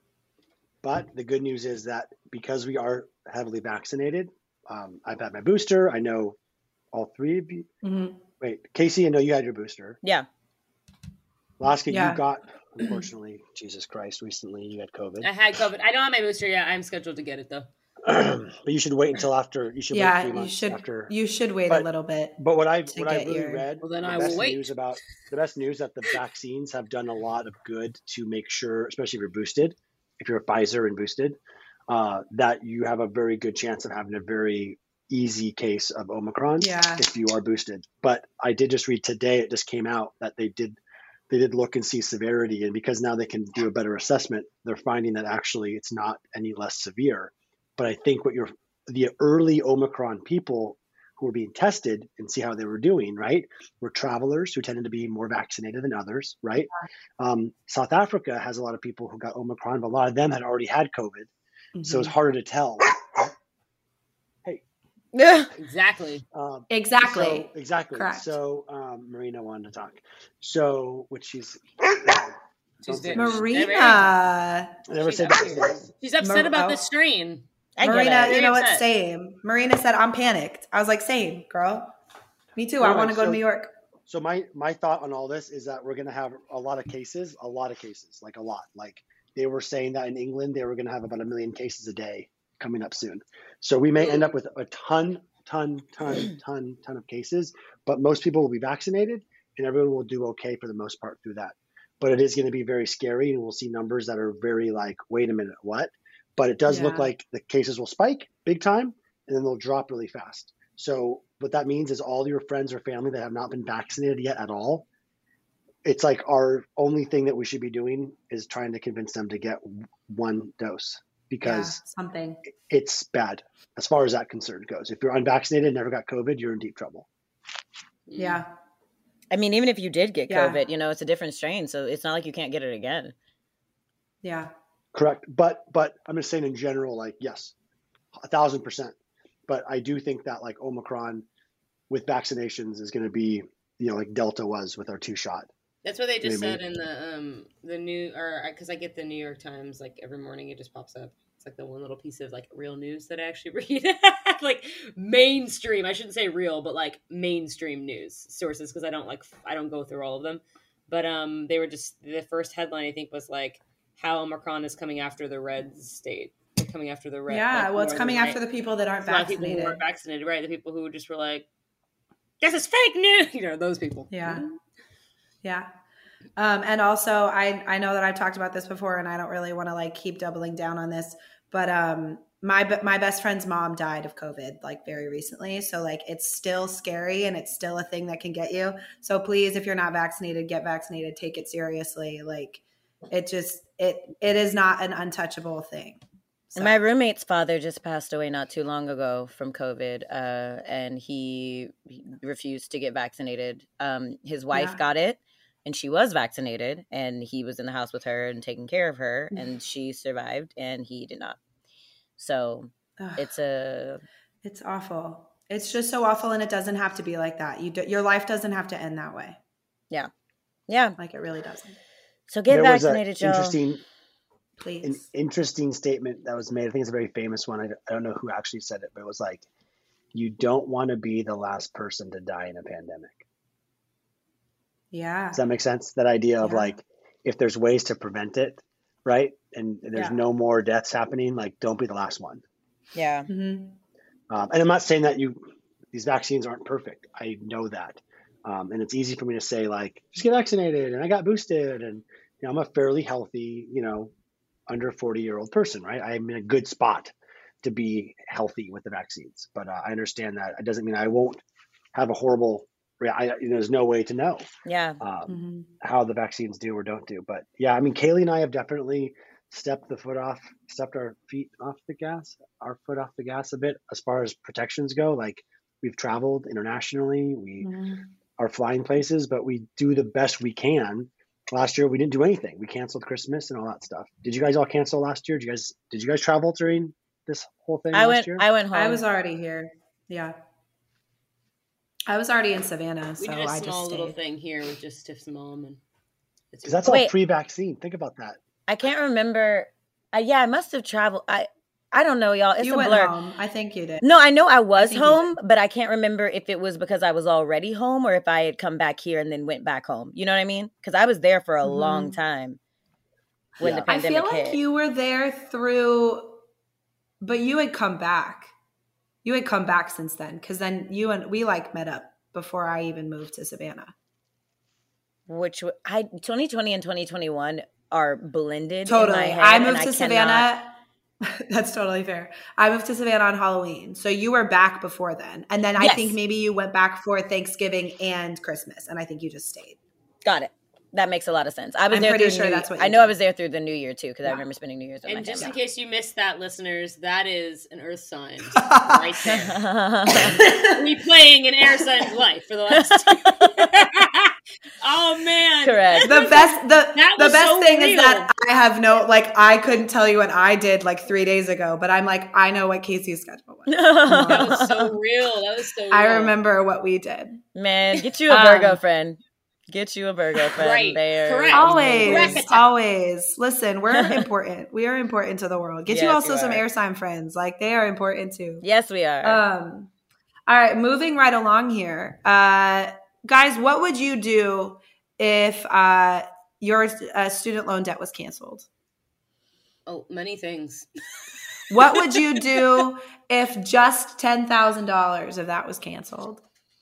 [SPEAKER 5] but the good news is that because we are heavily vaccinated, um, I've had my booster. I know all three of you.
[SPEAKER 3] Mhm.
[SPEAKER 5] Wait, Casey, I know you had your booster.
[SPEAKER 4] Yeah.
[SPEAKER 5] Alaska,
[SPEAKER 3] Yeah.
[SPEAKER 5] you got, unfortunately, Jesus Christ, recently you had COVID.
[SPEAKER 2] I had COVID. I don't have my booster yet. I'm scheduled to get it though.
[SPEAKER 5] But you should wait until after. You should wait
[SPEAKER 3] Yeah,
[SPEAKER 5] three
[SPEAKER 3] you
[SPEAKER 5] months
[SPEAKER 3] should
[SPEAKER 5] after.
[SPEAKER 3] you should wait
[SPEAKER 5] But-
[SPEAKER 3] a little bit.
[SPEAKER 5] But what I
[SPEAKER 3] to
[SPEAKER 5] what I
[SPEAKER 3] get
[SPEAKER 5] really
[SPEAKER 3] your-
[SPEAKER 5] read,
[SPEAKER 2] Well, then
[SPEAKER 5] the
[SPEAKER 2] I will
[SPEAKER 5] best
[SPEAKER 2] wait.
[SPEAKER 5] news about the best news that the vaccines have done a lot of good to make sure, especially if you're boosted, if you're Pfizer and boosted, uh, that you have a very good chance of having a very easy case of Omicron
[SPEAKER 3] Yeah.
[SPEAKER 5] if you are boosted. But I did just read today; it just came out that they did they did look and see severity, and because now they can do a better assessment, they're finding that actually it's not any less severe. But I think what you're the early Omicron people who were being tested and see how they were doing, right, were travelers who tended to be more vaccinated than others, right? Um, South Africa has a lot of people who got Omicron, but a lot of them had already had COVID. So it's
[SPEAKER 3] Mhm.
[SPEAKER 5] harder to tell.
[SPEAKER 2] Exactly.
[SPEAKER 5] Um,
[SPEAKER 3] Exactly.
[SPEAKER 5] so- exactly.
[SPEAKER 3] Correct.
[SPEAKER 5] So um, Marina wanted to talk. So, which she's,
[SPEAKER 2] She's
[SPEAKER 5] Don't say
[SPEAKER 2] very-
[SPEAKER 3] Marina.
[SPEAKER 5] I never
[SPEAKER 2] She's
[SPEAKER 5] said
[SPEAKER 2] upset.
[SPEAKER 5] that.
[SPEAKER 2] She's upset
[SPEAKER 3] Mar-
[SPEAKER 2] about
[SPEAKER 3] oh.
[SPEAKER 2] the strain.
[SPEAKER 4] I get
[SPEAKER 3] Marina,
[SPEAKER 4] it.
[SPEAKER 3] you know what?
[SPEAKER 2] Upset.
[SPEAKER 3] Same. Marina said, I'm panicked. I was like, same, girl. Me too. I
[SPEAKER 5] Alright,
[SPEAKER 3] want to go
[SPEAKER 5] so-
[SPEAKER 3] to New York.
[SPEAKER 5] So my my thought on all this is that we're going to have a lot of cases, a lot of cases, like a lot. Like they were saying that in England, they were going to have about a million cases a day coming up soon. So we may end up with a ton, ton, ton, ton, ton of cases, but most people will be vaccinated and everyone will do okay for the most part through that. But it is going to be very scary and we'll see numbers that are very like, wait a minute, what? But it does look
[SPEAKER 3] Yeah.
[SPEAKER 5] like the cases will spike big time and then they'll drop really fast. So what that means is all your friends or family that have not been vaccinated yet at all, it's like our only thing that we should be doing is trying to convince them to get one dose because
[SPEAKER 3] yeah, something.
[SPEAKER 5] it's bad as far as that concern goes. If you're unvaccinated and never got COVID, you're in deep trouble.
[SPEAKER 3] Yeah.
[SPEAKER 4] I mean, even if you did get
[SPEAKER 3] Yeah.
[SPEAKER 4] COVID, you know, it's a different strain, so it's not like you can't get it again.
[SPEAKER 3] Yeah.
[SPEAKER 5] Correct. But but I'm just saying in general, like, yes, a thousand percent. But I do think that like Omicron with vaccinations is going to be, you know, like Delta was with our two shot.
[SPEAKER 2] That's what they just
[SPEAKER 5] Maybe.
[SPEAKER 2] said in the um the new or because I get the New York Times like every morning it just pops up. It's like the one little piece of like real news that I actually read, like mainstream. I shouldn't say real, but like mainstream news sources because I don't like I don't go through all of them. But um, they were just the first headline I think was like how Omicron is coming after the red state. Like, coming after the right.
[SPEAKER 3] Yeah,
[SPEAKER 2] like,
[SPEAKER 3] well, it's
[SPEAKER 2] more
[SPEAKER 3] coming
[SPEAKER 2] the
[SPEAKER 3] after
[SPEAKER 2] right.
[SPEAKER 3] the people that aren't
[SPEAKER 2] It's a lot of people who
[SPEAKER 3] vaccinated.
[SPEAKER 2] weren't vaccinated, right? The people who just were like, "This is fake news," you know, those people.
[SPEAKER 3] Yeah, yeah. Um, and also, I I know that I've talked about this before, and I don't really want to like keep doubling down on this, but um, my my best friend's mom died of COVID like very recently, so like it's still scary and it's still a thing that can get you. So please, if you're not vaccinated, get vaccinated. Take it seriously. Like it just it it is not an untouchable thing. So.
[SPEAKER 4] My roommate's father just passed away not too long ago from COVID, uh, and he, he refused to get vaccinated. Um, his wife
[SPEAKER 3] Yeah.
[SPEAKER 4] got it, and she was vaccinated, and he was in the house with her and taking care of her, and she survived, and he did not. So
[SPEAKER 3] Ugh.
[SPEAKER 4] it's a...
[SPEAKER 3] It's awful. It's just so awful, and it doesn't have to be like that. You do, your life doesn't have to end that way.
[SPEAKER 4] Yeah. Yeah.
[SPEAKER 3] Like it really doesn't.
[SPEAKER 4] So get
[SPEAKER 5] There was
[SPEAKER 4] vaccinated,
[SPEAKER 5] an
[SPEAKER 4] y'all.
[SPEAKER 5] interesting,
[SPEAKER 3] Please.
[SPEAKER 5] an interesting statement that was made. I think it's a very famous one. I, I don't know who actually said it, but it was like, you don't want to be the last person to die in a pandemic.
[SPEAKER 3] Yeah.
[SPEAKER 5] Does that make sense? That idea of
[SPEAKER 3] Yeah.
[SPEAKER 5] like, if there's ways to prevent it, right? And there's
[SPEAKER 3] Yeah.
[SPEAKER 5] no more deaths happening, like don't be the last one.
[SPEAKER 4] Yeah.
[SPEAKER 3] Mm-hmm.
[SPEAKER 5] Um, and I'm not saying that you, these vaccines aren't perfect. I know that. Um, and it's easy for me to say like, just get vaccinated and I got boosted and you know, I'm a fairly healthy, you know, under forty year old person, right? I'm in a good spot to be healthy with the vaccines, but uh, I understand that it doesn't mean I won't have a horrible, I, you know, there's no way to know
[SPEAKER 4] Yeah.
[SPEAKER 5] um,
[SPEAKER 3] Mm-hmm.
[SPEAKER 5] how the vaccines do or don't do. But yeah, I mean, Kaylee and I have definitely stepped the foot off, stepped our feet off the gas, our foot off the gas a bit as far as protections go. Like we've traveled internationally, we
[SPEAKER 3] Mm-hmm.
[SPEAKER 5] are flying places, but we do the best we can. Last year, we didn't do anything. We canceled Christmas and all that stuff. Did you guys all cancel last year? Did you guys, did you guys travel during this whole thing
[SPEAKER 4] I
[SPEAKER 5] last
[SPEAKER 4] went
[SPEAKER 5] year?
[SPEAKER 4] I went home.
[SPEAKER 3] I was already here. Yeah. I was already in Savannah,
[SPEAKER 2] We
[SPEAKER 3] so
[SPEAKER 2] did a
[SPEAKER 3] I
[SPEAKER 2] small
[SPEAKER 3] just
[SPEAKER 2] little
[SPEAKER 3] stayed.
[SPEAKER 2] thing here with just Tiff's mom, and it's
[SPEAKER 5] Because that's all
[SPEAKER 4] Wait.
[SPEAKER 5] pre-vaccine. Think about that.
[SPEAKER 4] I can't remember. Uh, yeah, I must have traveled. I I don't know, y'all. It's
[SPEAKER 3] You
[SPEAKER 4] a
[SPEAKER 3] went
[SPEAKER 4] blur.
[SPEAKER 3] home. I think you did.
[SPEAKER 4] No, I know I was
[SPEAKER 3] think you
[SPEAKER 4] home, but I can't remember if it was because I was already home or if I had come back here and then went back home. You know what I mean? Because I was there for a
[SPEAKER 3] Mhm.
[SPEAKER 4] long time when
[SPEAKER 5] Yeah.
[SPEAKER 4] the
[SPEAKER 3] I
[SPEAKER 4] pandemic
[SPEAKER 3] feel like
[SPEAKER 4] hit.
[SPEAKER 3] you were there through, but you had come back. You had come back since then, because then you and we like met up before I even moved to Savannah.
[SPEAKER 4] Which w- I twenty twenty and twenty twenty-one are blended.
[SPEAKER 3] Totally.
[SPEAKER 4] In my
[SPEAKER 3] I
[SPEAKER 4] head,
[SPEAKER 3] moved
[SPEAKER 4] and
[SPEAKER 3] to
[SPEAKER 4] cannot-
[SPEAKER 3] Savannah. That's totally fair. I moved to Savannah on Halloween. So you were back before then. And then I
[SPEAKER 4] Yes.
[SPEAKER 3] think maybe you went back for Thanksgiving and Christmas. And I think you just stayed.
[SPEAKER 4] Got it. That makes a lot of sense. I was
[SPEAKER 3] I'm
[SPEAKER 4] there
[SPEAKER 3] pretty
[SPEAKER 4] through
[SPEAKER 3] sure
[SPEAKER 4] New-
[SPEAKER 3] that's what
[SPEAKER 4] I
[SPEAKER 3] you
[SPEAKER 4] know I
[SPEAKER 3] did.
[SPEAKER 4] was there through the New Year too because I
[SPEAKER 3] Yeah.
[SPEAKER 4] remember spending New Year's with my
[SPEAKER 2] And just in
[SPEAKER 4] family.
[SPEAKER 2] case you missed that, listeners, that is an Earth sign right there. Replaying an air sign's life for the last two. Oh man,
[SPEAKER 4] Correct.
[SPEAKER 3] The best the,
[SPEAKER 2] That
[SPEAKER 3] the
[SPEAKER 2] was
[SPEAKER 3] best
[SPEAKER 2] so
[SPEAKER 3] thing is
[SPEAKER 2] real.
[SPEAKER 3] that I have no like I couldn't tell you what I did like three days ago, but I'm like, I know what Casey's schedule was.
[SPEAKER 2] That was so real. That was so real.
[SPEAKER 3] I remember what we did.
[SPEAKER 4] Man, get you a
[SPEAKER 3] Um,
[SPEAKER 4] Virgo friend. Get you a Virgo friend.
[SPEAKER 2] Right.
[SPEAKER 4] There.
[SPEAKER 2] Correct.
[SPEAKER 3] Always,
[SPEAKER 2] Correct.
[SPEAKER 3] always. Listen, we're important. We are important to the world. Get you
[SPEAKER 4] Yes,
[SPEAKER 3] also
[SPEAKER 4] you
[SPEAKER 3] some
[SPEAKER 4] are.
[SPEAKER 3] air sign friends. Like they are important too.
[SPEAKER 4] Yes, we are.
[SPEAKER 3] Um, all right, moving right along here. Uh, guys, what would you do if uh, your uh, student loan debt was canceled?
[SPEAKER 2] Oh, many things.
[SPEAKER 3] What would you do if just ten thousand dollars of that was canceled?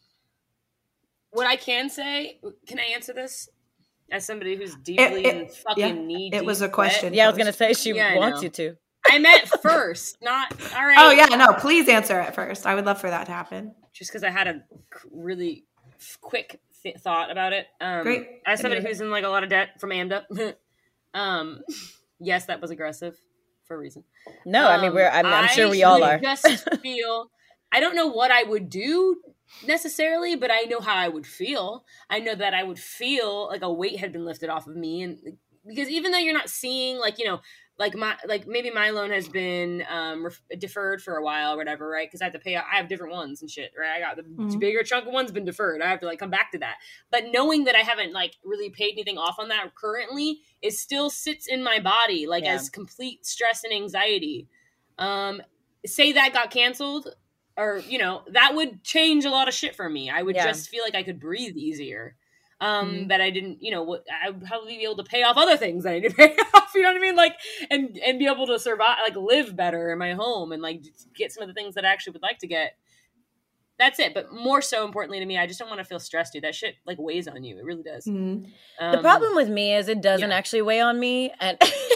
[SPEAKER 2] What I can say, can I answer this as somebody who's deeply
[SPEAKER 3] it-
[SPEAKER 2] in fucking
[SPEAKER 3] yeah,
[SPEAKER 2] knee
[SPEAKER 3] it
[SPEAKER 2] deep
[SPEAKER 3] was a
[SPEAKER 2] wet?
[SPEAKER 3] question.
[SPEAKER 4] yeah, I was gonna say she
[SPEAKER 2] Yeah, I
[SPEAKER 4] wants
[SPEAKER 2] know.
[SPEAKER 4] you to.
[SPEAKER 2] I meant first, not all right.
[SPEAKER 3] Oh yeah, no, please answer it first. I would love for that to happen.
[SPEAKER 2] Just because I had a c- really f- quick th- thought about it. Um,
[SPEAKER 3] Great.
[SPEAKER 2] As somebody
[SPEAKER 3] Anyway.
[SPEAKER 2] who's in like a lot of debt from AMDA, um, yes, that was aggressive for a reason.
[SPEAKER 4] No, I mean
[SPEAKER 2] Um,
[SPEAKER 4] we're. I'm, I'm sure
[SPEAKER 2] I
[SPEAKER 4] we all
[SPEAKER 2] would
[SPEAKER 4] are.
[SPEAKER 2] Just feel. I don't know what I would do necessarily, but I know how I would feel. I know that I would feel like a weight had been lifted off of me, and because even though you're not seeing, like you know, like my like maybe my loan has been um ref- deferred for a while or whatever, right? Because I have to pay. I have different ones and shit, right? I got the
[SPEAKER 3] Mhm.
[SPEAKER 2] bigger chunk of one's been deferred. I have to like come back to that. But knowing that I haven't like really paid anything off on that currently, it still sits in my body like
[SPEAKER 4] Yeah.
[SPEAKER 2] as complete stress and anxiety. Um, say that got canceled, or you know, that would change a lot of shit for me. I would
[SPEAKER 4] Yeah.
[SPEAKER 2] just feel like I could breathe easier. Um,
[SPEAKER 3] Mhm.
[SPEAKER 2] that I didn't, you know, what I would probably be able to pay off other things that I need to pay off, you know what I mean? Like, and, and be able to survive, like live better in my home and like get some of the things that I actually would like to get. That's it. But more so importantly to me, I just don't want to feel stressed, dude. That shit like weighs on you. It really does.
[SPEAKER 3] Mhm.
[SPEAKER 2] Um,
[SPEAKER 4] The problem with me is it doesn't
[SPEAKER 2] yeah.
[SPEAKER 4] actually weigh on me. And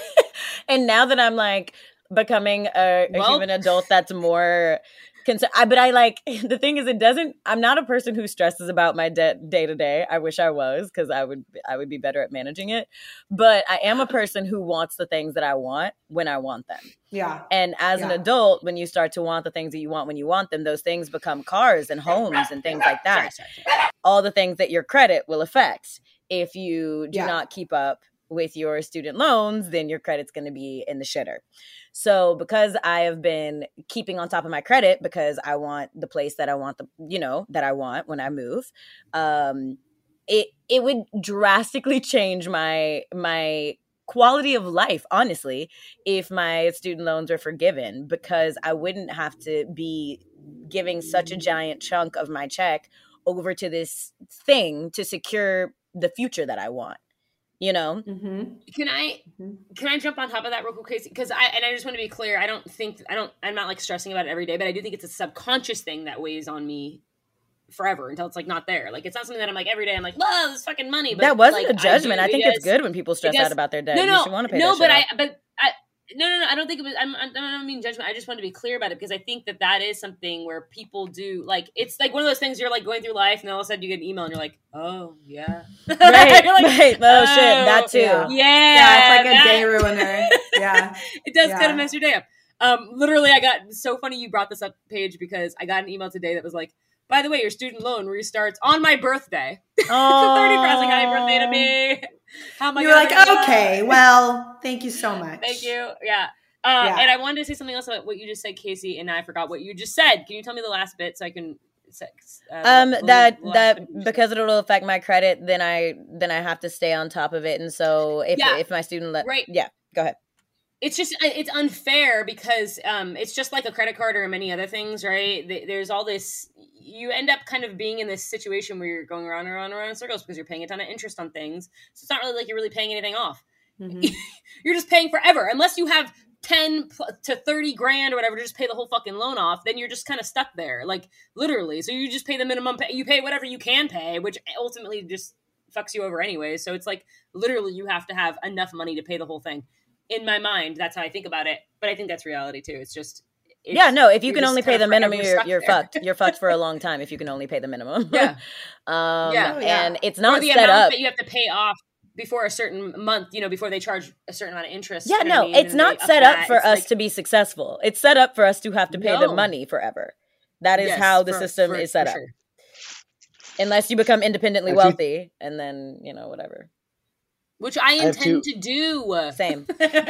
[SPEAKER 4] and now that I'm like becoming a, a
[SPEAKER 2] Well-
[SPEAKER 4] human adult that's more concerned. I, but I like, the thing is it doesn't, I'm not a person who stresses about my de- day to day. I wish I was, because I would, I would be better at managing it. But I am a person who wants the things that I want when I want them.
[SPEAKER 3] Yeah.
[SPEAKER 4] And as an
[SPEAKER 3] Yeah.
[SPEAKER 4] adult, when you start to want the things that you want when you want them, those things become cars and homes and things like that.
[SPEAKER 2] Sorry, sorry, sorry.
[SPEAKER 4] All the things that your credit will affect. If you do
[SPEAKER 3] Yeah.
[SPEAKER 4] not keep up with your student loans, then your credit's going to be in the shitter. So because I have been keeping on top of my credit because I want the place that I want, the you know, that I want when I move, um, it it would drastically change my my quality of life, honestly, if my student loans were forgiven, because I wouldn't have to be giving such a giant chunk of my check over to this thing to secure the future that I want, you know?
[SPEAKER 3] Mm-hmm.
[SPEAKER 2] Can I can I jump on top of that real quick, Casey? Because I and I just want to be clear. I don't think I don't I'm not like stressing about it every day, but I do think it's a subconscious thing that weighs on me forever until it's like not there. Like it's not something that I'm like every day. I'm like, whoa, this fucking money. But
[SPEAKER 4] That wasn't
[SPEAKER 2] like,
[SPEAKER 4] a judgment.
[SPEAKER 2] I,
[SPEAKER 4] I,
[SPEAKER 2] do,
[SPEAKER 4] think
[SPEAKER 2] it
[SPEAKER 4] it's
[SPEAKER 2] does-
[SPEAKER 4] good when people stress
[SPEAKER 2] it does-
[SPEAKER 4] out about their debt.
[SPEAKER 2] No,
[SPEAKER 4] You
[SPEAKER 2] no,
[SPEAKER 4] should want to pay
[SPEAKER 2] no,
[SPEAKER 4] that
[SPEAKER 2] but
[SPEAKER 4] shit
[SPEAKER 2] I
[SPEAKER 4] off.
[SPEAKER 2] but I. No, no, no. I don't think it was. I'm, I don't mean judgment. I just want to be clear about it because I think that that is something where people do like. It's like one of those things. You're like going through life, and all of a sudden you get an email, and you're like, "Oh yeah,
[SPEAKER 4] Right,
[SPEAKER 2] You're like,
[SPEAKER 4] right. Oh, shit, that too.
[SPEAKER 3] yeah.
[SPEAKER 2] Yeah,
[SPEAKER 3] Yeah, it's like a
[SPEAKER 2] that-
[SPEAKER 3] day ruiner. Yeah.
[SPEAKER 2] It does
[SPEAKER 3] Yeah.
[SPEAKER 2] kind of mess your day up. Um, literally, I got so funny you brought this up, Paige, because I got an email today that was like, "By the way, your student loan restarts on my birthday."
[SPEAKER 4] Oh,
[SPEAKER 2] the thirty-first. I was like, "Happy birthday to me." How am I
[SPEAKER 3] You were
[SPEAKER 2] gonna
[SPEAKER 3] like,
[SPEAKER 2] do
[SPEAKER 3] okay,
[SPEAKER 2] that?
[SPEAKER 3] well, thank you so much.
[SPEAKER 2] Thank you. Yeah. Uh,
[SPEAKER 3] Yeah.
[SPEAKER 2] And I wanted to say something else about what you just said, Casey, and I forgot what you just said. Can you tell me the last bit so I can? Uh,
[SPEAKER 4] Um,
[SPEAKER 2] the- the
[SPEAKER 4] that
[SPEAKER 2] last
[SPEAKER 4] that
[SPEAKER 2] bit you just
[SPEAKER 4] because it'll affect my credit, then I then I have to stay on top of it. And so if
[SPEAKER 2] Yeah.
[SPEAKER 4] if my student let
[SPEAKER 2] Right.
[SPEAKER 4] yeah, go ahead.
[SPEAKER 2] it's just it's unfair because um it's just like a credit card or many other things, right? Th- there's all this, you end up kind of being in this situation where you're going around and around and around in circles because you're paying a ton of interest on things, so it's not really like you're really paying anything off.
[SPEAKER 3] Mhm.
[SPEAKER 2] You're just paying forever unless you have ten to thirty grand or whatever to just pay the whole fucking loan off. Then you're just kind of stuck there, like literally. So you just pay the minimum pay, you pay whatever you can pay, which ultimately just fucks you over anyway. So it's like literally you have to have enough money to pay the whole thing. In my mind, that's how I think about it. But I think that's reality too. It's just it's,
[SPEAKER 4] Yeah, no, if you
[SPEAKER 2] you're
[SPEAKER 4] can
[SPEAKER 2] just
[SPEAKER 4] only
[SPEAKER 2] kind
[SPEAKER 4] pay
[SPEAKER 2] of
[SPEAKER 4] the
[SPEAKER 2] forever
[SPEAKER 4] minimum, you're
[SPEAKER 2] stuck
[SPEAKER 4] you're
[SPEAKER 2] there.
[SPEAKER 4] fucked. You're fucked for a long time if you can only pay the minimum.
[SPEAKER 2] Yeah.
[SPEAKER 4] um
[SPEAKER 2] Yeah.
[SPEAKER 3] Oh, yeah.
[SPEAKER 4] and it's
[SPEAKER 2] Or
[SPEAKER 4] not
[SPEAKER 2] the
[SPEAKER 4] set
[SPEAKER 2] amount
[SPEAKER 4] up.
[SPEAKER 2] that you have to pay off before a certain month, you know, before they charge a certain amount of interest.
[SPEAKER 4] Yeah,
[SPEAKER 2] you know
[SPEAKER 4] no,
[SPEAKER 2] what I mean?
[SPEAKER 4] it's
[SPEAKER 2] And
[SPEAKER 4] not
[SPEAKER 2] they
[SPEAKER 4] set
[SPEAKER 2] that.
[SPEAKER 4] up for
[SPEAKER 2] It's
[SPEAKER 4] us
[SPEAKER 2] like-
[SPEAKER 4] to be successful. It's set up for us to have to pay the
[SPEAKER 2] No.
[SPEAKER 4] money forever. That is
[SPEAKER 2] Yes,
[SPEAKER 4] how the
[SPEAKER 2] for-
[SPEAKER 4] system
[SPEAKER 2] for-
[SPEAKER 4] is set
[SPEAKER 2] for
[SPEAKER 4] up.
[SPEAKER 2] sure.
[SPEAKER 4] Unless you become independently
[SPEAKER 5] I have two-
[SPEAKER 4] wealthy, and then you know whatever.
[SPEAKER 2] Which I
[SPEAKER 5] have
[SPEAKER 2] intend
[SPEAKER 5] two-
[SPEAKER 2] to do.
[SPEAKER 4] Same.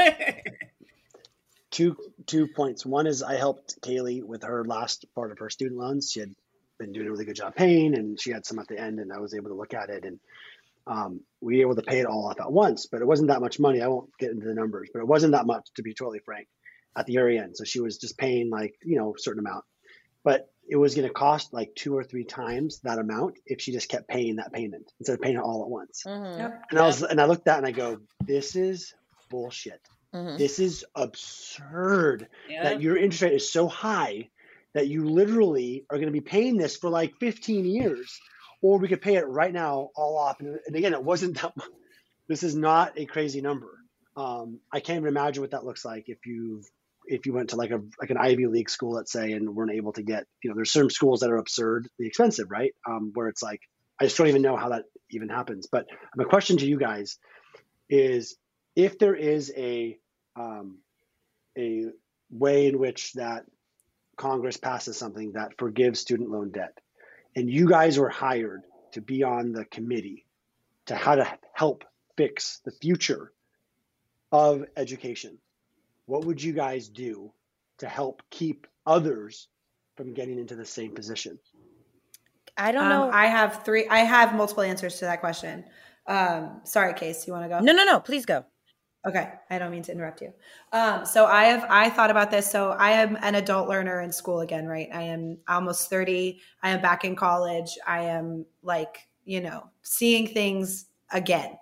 [SPEAKER 5] Two two points. One is I helped Kaylee with her last part of her student loans. She had been doing a really good job paying, and she had some at the end, and I was able to look at it, and um, we were able to pay it all off at once. But it wasn't that much money. I won't get into the numbers, but it wasn't that much, to be totally frank, at the very end. So she was just paying like you know a certain amount, but it was going to cost like two or three times that amount if she just kept paying that payment instead of paying it all at once.
[SPEAKER 4] Mhm,
[SPEAKER 3] Yep.
[SPEAKER 5] And I was and I looked at it and I go, this is bullshit.
[SPEAKER 4] mhm.
[SPEAKER 5] This is absurd
[SPEAKER 2] Yeah.
[SPEAKER 5] that your interest rate is so high that you literally are going to be paying this for like fifteen years, or we could pay it right now all off. And, and again, it wasn't that much. This is not a crazy number. Um, I can't even imagine what that looks like if you if you went to like a like an Ivy League school, let's say, and weren't able to get, you know, there's certain schools that are absurdly expensive, right? Um, where it's like, I just don't even know how that even happens. But my question to you guys is, if there is a um, a way in which that Congress passes something that forgives student loan debt, and you guys were hired to be on the committee to how to help fix the future of education, what would you guys do to help keep others from getting into the same position?
[SPEAKER 4] I don't know.
[SPEAKER 3] Um, I have three. I have multiple answers to that question. Um, sorry, Case, you want to go?
[SPEAKER 4] no, no, no. Please go.
[SPEAKER 3] Okay, I don't mean to interrupt you. Um, so I have I thought about this. So I am an adult learner in school again, right? I am almost thirty. I am back in college. I am like you know, seeing things again.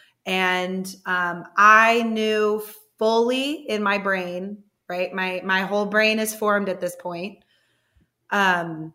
[SPEAKER 3] And um, I knew fully in my brain, right? My my whole brain is formed at this point. Um,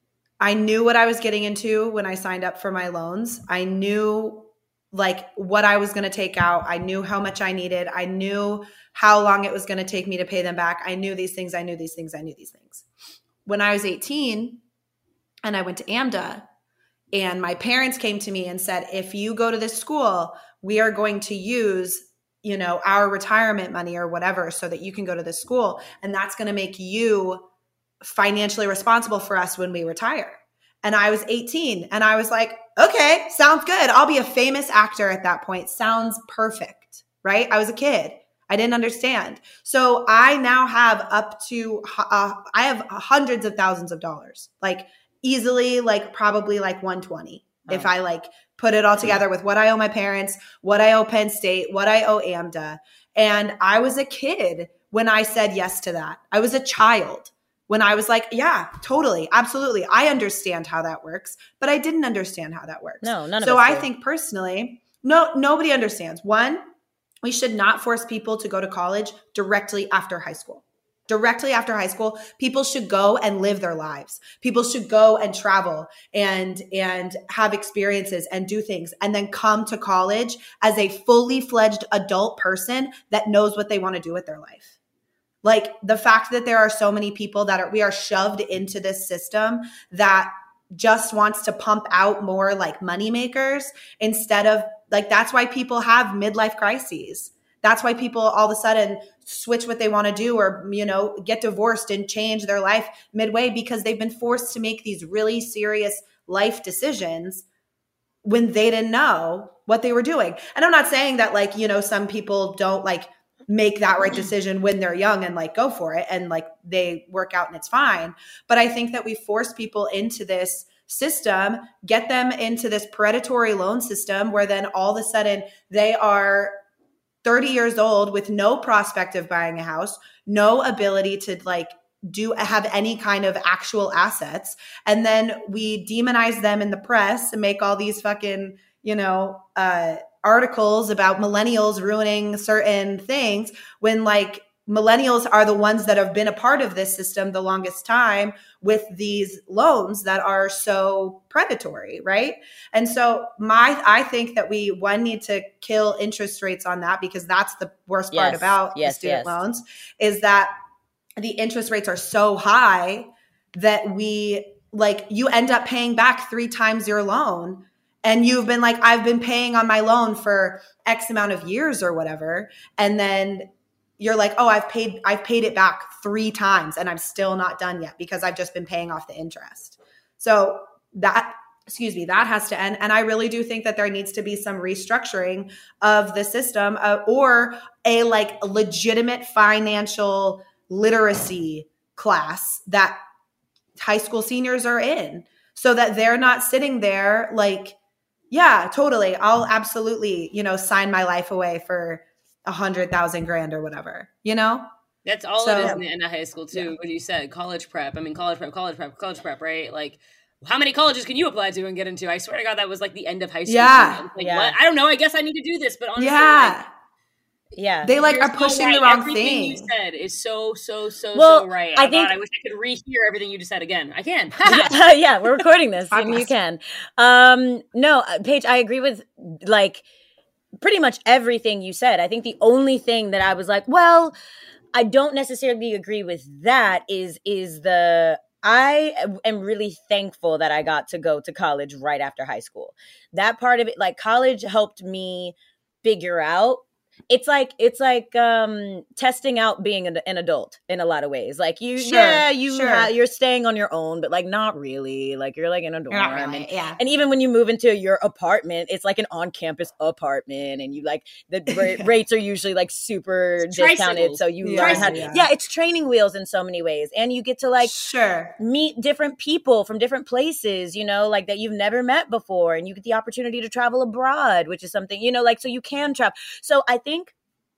[SPEAKER 3] I knew what I was getting into when I signed up for my loans. I knew like what I was going to take out. I knew how much I needed. I knew how long it was going to take me to pay them back. I knew these things. I knew these things. I knew these things. When I was eighteen and I went to AMDA, and my parents came to me and said, if you go to this school, we are going to use, you know, our retirement money or whatever so that you can go to this school. And that's going to make you financially responsible for us when we retire. And I was eighteen and I was like, okay, sounds good. I'll be a famous actor at that point. Sounds perfect, right? I was a kid. I didn't understand. So I now have up to, uh, I have hundreds of thousands of dollars, like easily, like probably like one hundred twenty oh. if I like put it all together with what I owe my parents, what I owe Penn State, what I owe AMDA. And I was a kid when I said yes to that. I was a child when I was like, yeah, totally, absolutely. I understand how that works, but I didn't understand how that works.
[SPEAKER 4] No, none of
[SPEAKER 3] so
[SPEAKER 4] us
[SPEAKER 3] I
[SPEAKER 4] do.
[SPEAKER 3] think personally, no, nobody understands. One, we should not force people to go to college directly after high school. Directly after high school, people should go and live their lives. People should go and travel and and have experiences and do things and then come to college as a fully fledged adult person that knows what they want to do with their life. Like the fact that there are so many people that are, we are shoved into this system that just wants to pump out more like money makers instead of like, that's why people have midlife crises. That's why people all of a sudden switch what they want to do or, you know, get divorced and change their life midway because they've been forced to make these really serious life decisions when they didn't know what they were doing. And I'm not saying that like, you know, some people don't like make that right decision when they're young and like go for it and like they work out and it's fine. But I think that we force people into this system, get them into this predatory loan system where then all of a sudden they are thirty years old with no prospect of buying a house, no ability to like do have any kind of actual assets. And then we demonize them in the press and make all these fucking, you know, uh, articles about millennials ruining certain things when like millennials are the ones that have been a part of this system the longest time with these loans that are so predatory, right? And so my, I think that we, one, need to kill interest rates on that because that's the worst
[SPEAKER 4] yes,
[SPEAKER 3] part about
[SPEAKER 4] yes,
[SPEAKER 3] the student
[SPEAKER 4] yes.
[SPEAKER 3] loans is that the interest rates are so high that we like, you end up paying back three times your loan. And you've been like, I've been paying on my loan for X amount of years or whatever. And then you're like, oh, I've paid, I've paid it back three times and I'm still not done yet because I've just been paying off the interest. So that, excuse me, that has to end. And I really do think that there needs to be some restructuring of the system uh, or a like legitimate financial literacy class that high school seniors are in so that they're not sitting there like, yeah, totally. I'll absolutely, you know, sign my life away for a hundred thousand grand or whatever, you know?
[SPEAKER 2] That's all
[SPEAKER 3] So-
[SPEAKER 2] it is in the end of high school too.
[SPEAKER 3] Yeah.
[SPEAKER 2] What you said, college prep. I mean, college prep, college prep, college prep, right? Like, how many colleges can you apply to and get into? I swear to God, that was like the end of high school.
[SPEAKER 3] Yeah.
[SPEAKER 2] Like,
[SPEAKER 4] Yeah.
[SPEAKER 2] what? I don't know. I guess I need to do this, but honestly,
[SPEAKER 3] Yeah.
[SPEAKER 2] like,
[SPEAKER 4] Yeah.
[SPEAKER 3] They like
[SPEAKER 2] you're
[SPEAKER 3] are
[SPEAKER 2] so
[SPEAKER 3] pushing
[SPEAKER 2] right.
[SPEAKER 3] the wrong
[SPEAKER 2] Everything
[SPEAKER 3] thing.
[SPEAKER 2] you said is so, so, so,
[SPEAKER 4] Well,
[SPEAKER 2] so right.
[SPEAKER 4] I
[SPEAKER 2] I,
[SPEAKER 4] think-
[SPEAKER 2] God, I wish I could rehear everything you just said again. I can.
[SPEAKER 4] Yeah, we're recording this and you
[SPEAKER 3] Podcast.
[SPEAKER 4] can. Um, no, uh, Paige, I agree with like pretty much everything you said. I think the only thing that I was like, well, I don't necessarily agree with that is is the I am really thankful that I got to go to college right after high school. That part of it, like college helped me figure out. It's like it's like um, testing out being an, an adult in a lot of ways. Like you,
[SPEAKER 3] Sure,
[SPEAKER 4] yeah, you
[SPEAKER 3] sure.
[SPEAKER 4] ha- you're staying on your own, but like not really. Like you're like in a dorm,
[SPEAKER 3] You're not really,
[SPEAKER 4] and,
[SPEAKER 3] yeah.
[SPEAKER 4] and even when you move into your apartment, it's like an on-campus apartment, and you like the ra- rates are usually like super
[SPEAKER 2] It's
[SPEAKER 4] discounted.
[SPEAKER 2] tricycles.
[SPEAKER 4] So you
[SPEAKER 3] Yeah,
[SPEAKER 4] learn how.
[SPEAKER 3] yeah.
[SPEAKER 4] Yeah, it's training wheels in so many ways, and you get to like
[SPEAKER 3] Sure.
[SPEAKER 4] meet different people from different places, you know, like that you've never met before. And you get the opportunity to travel abroad, which is something, you know, like, so you can travel. So I think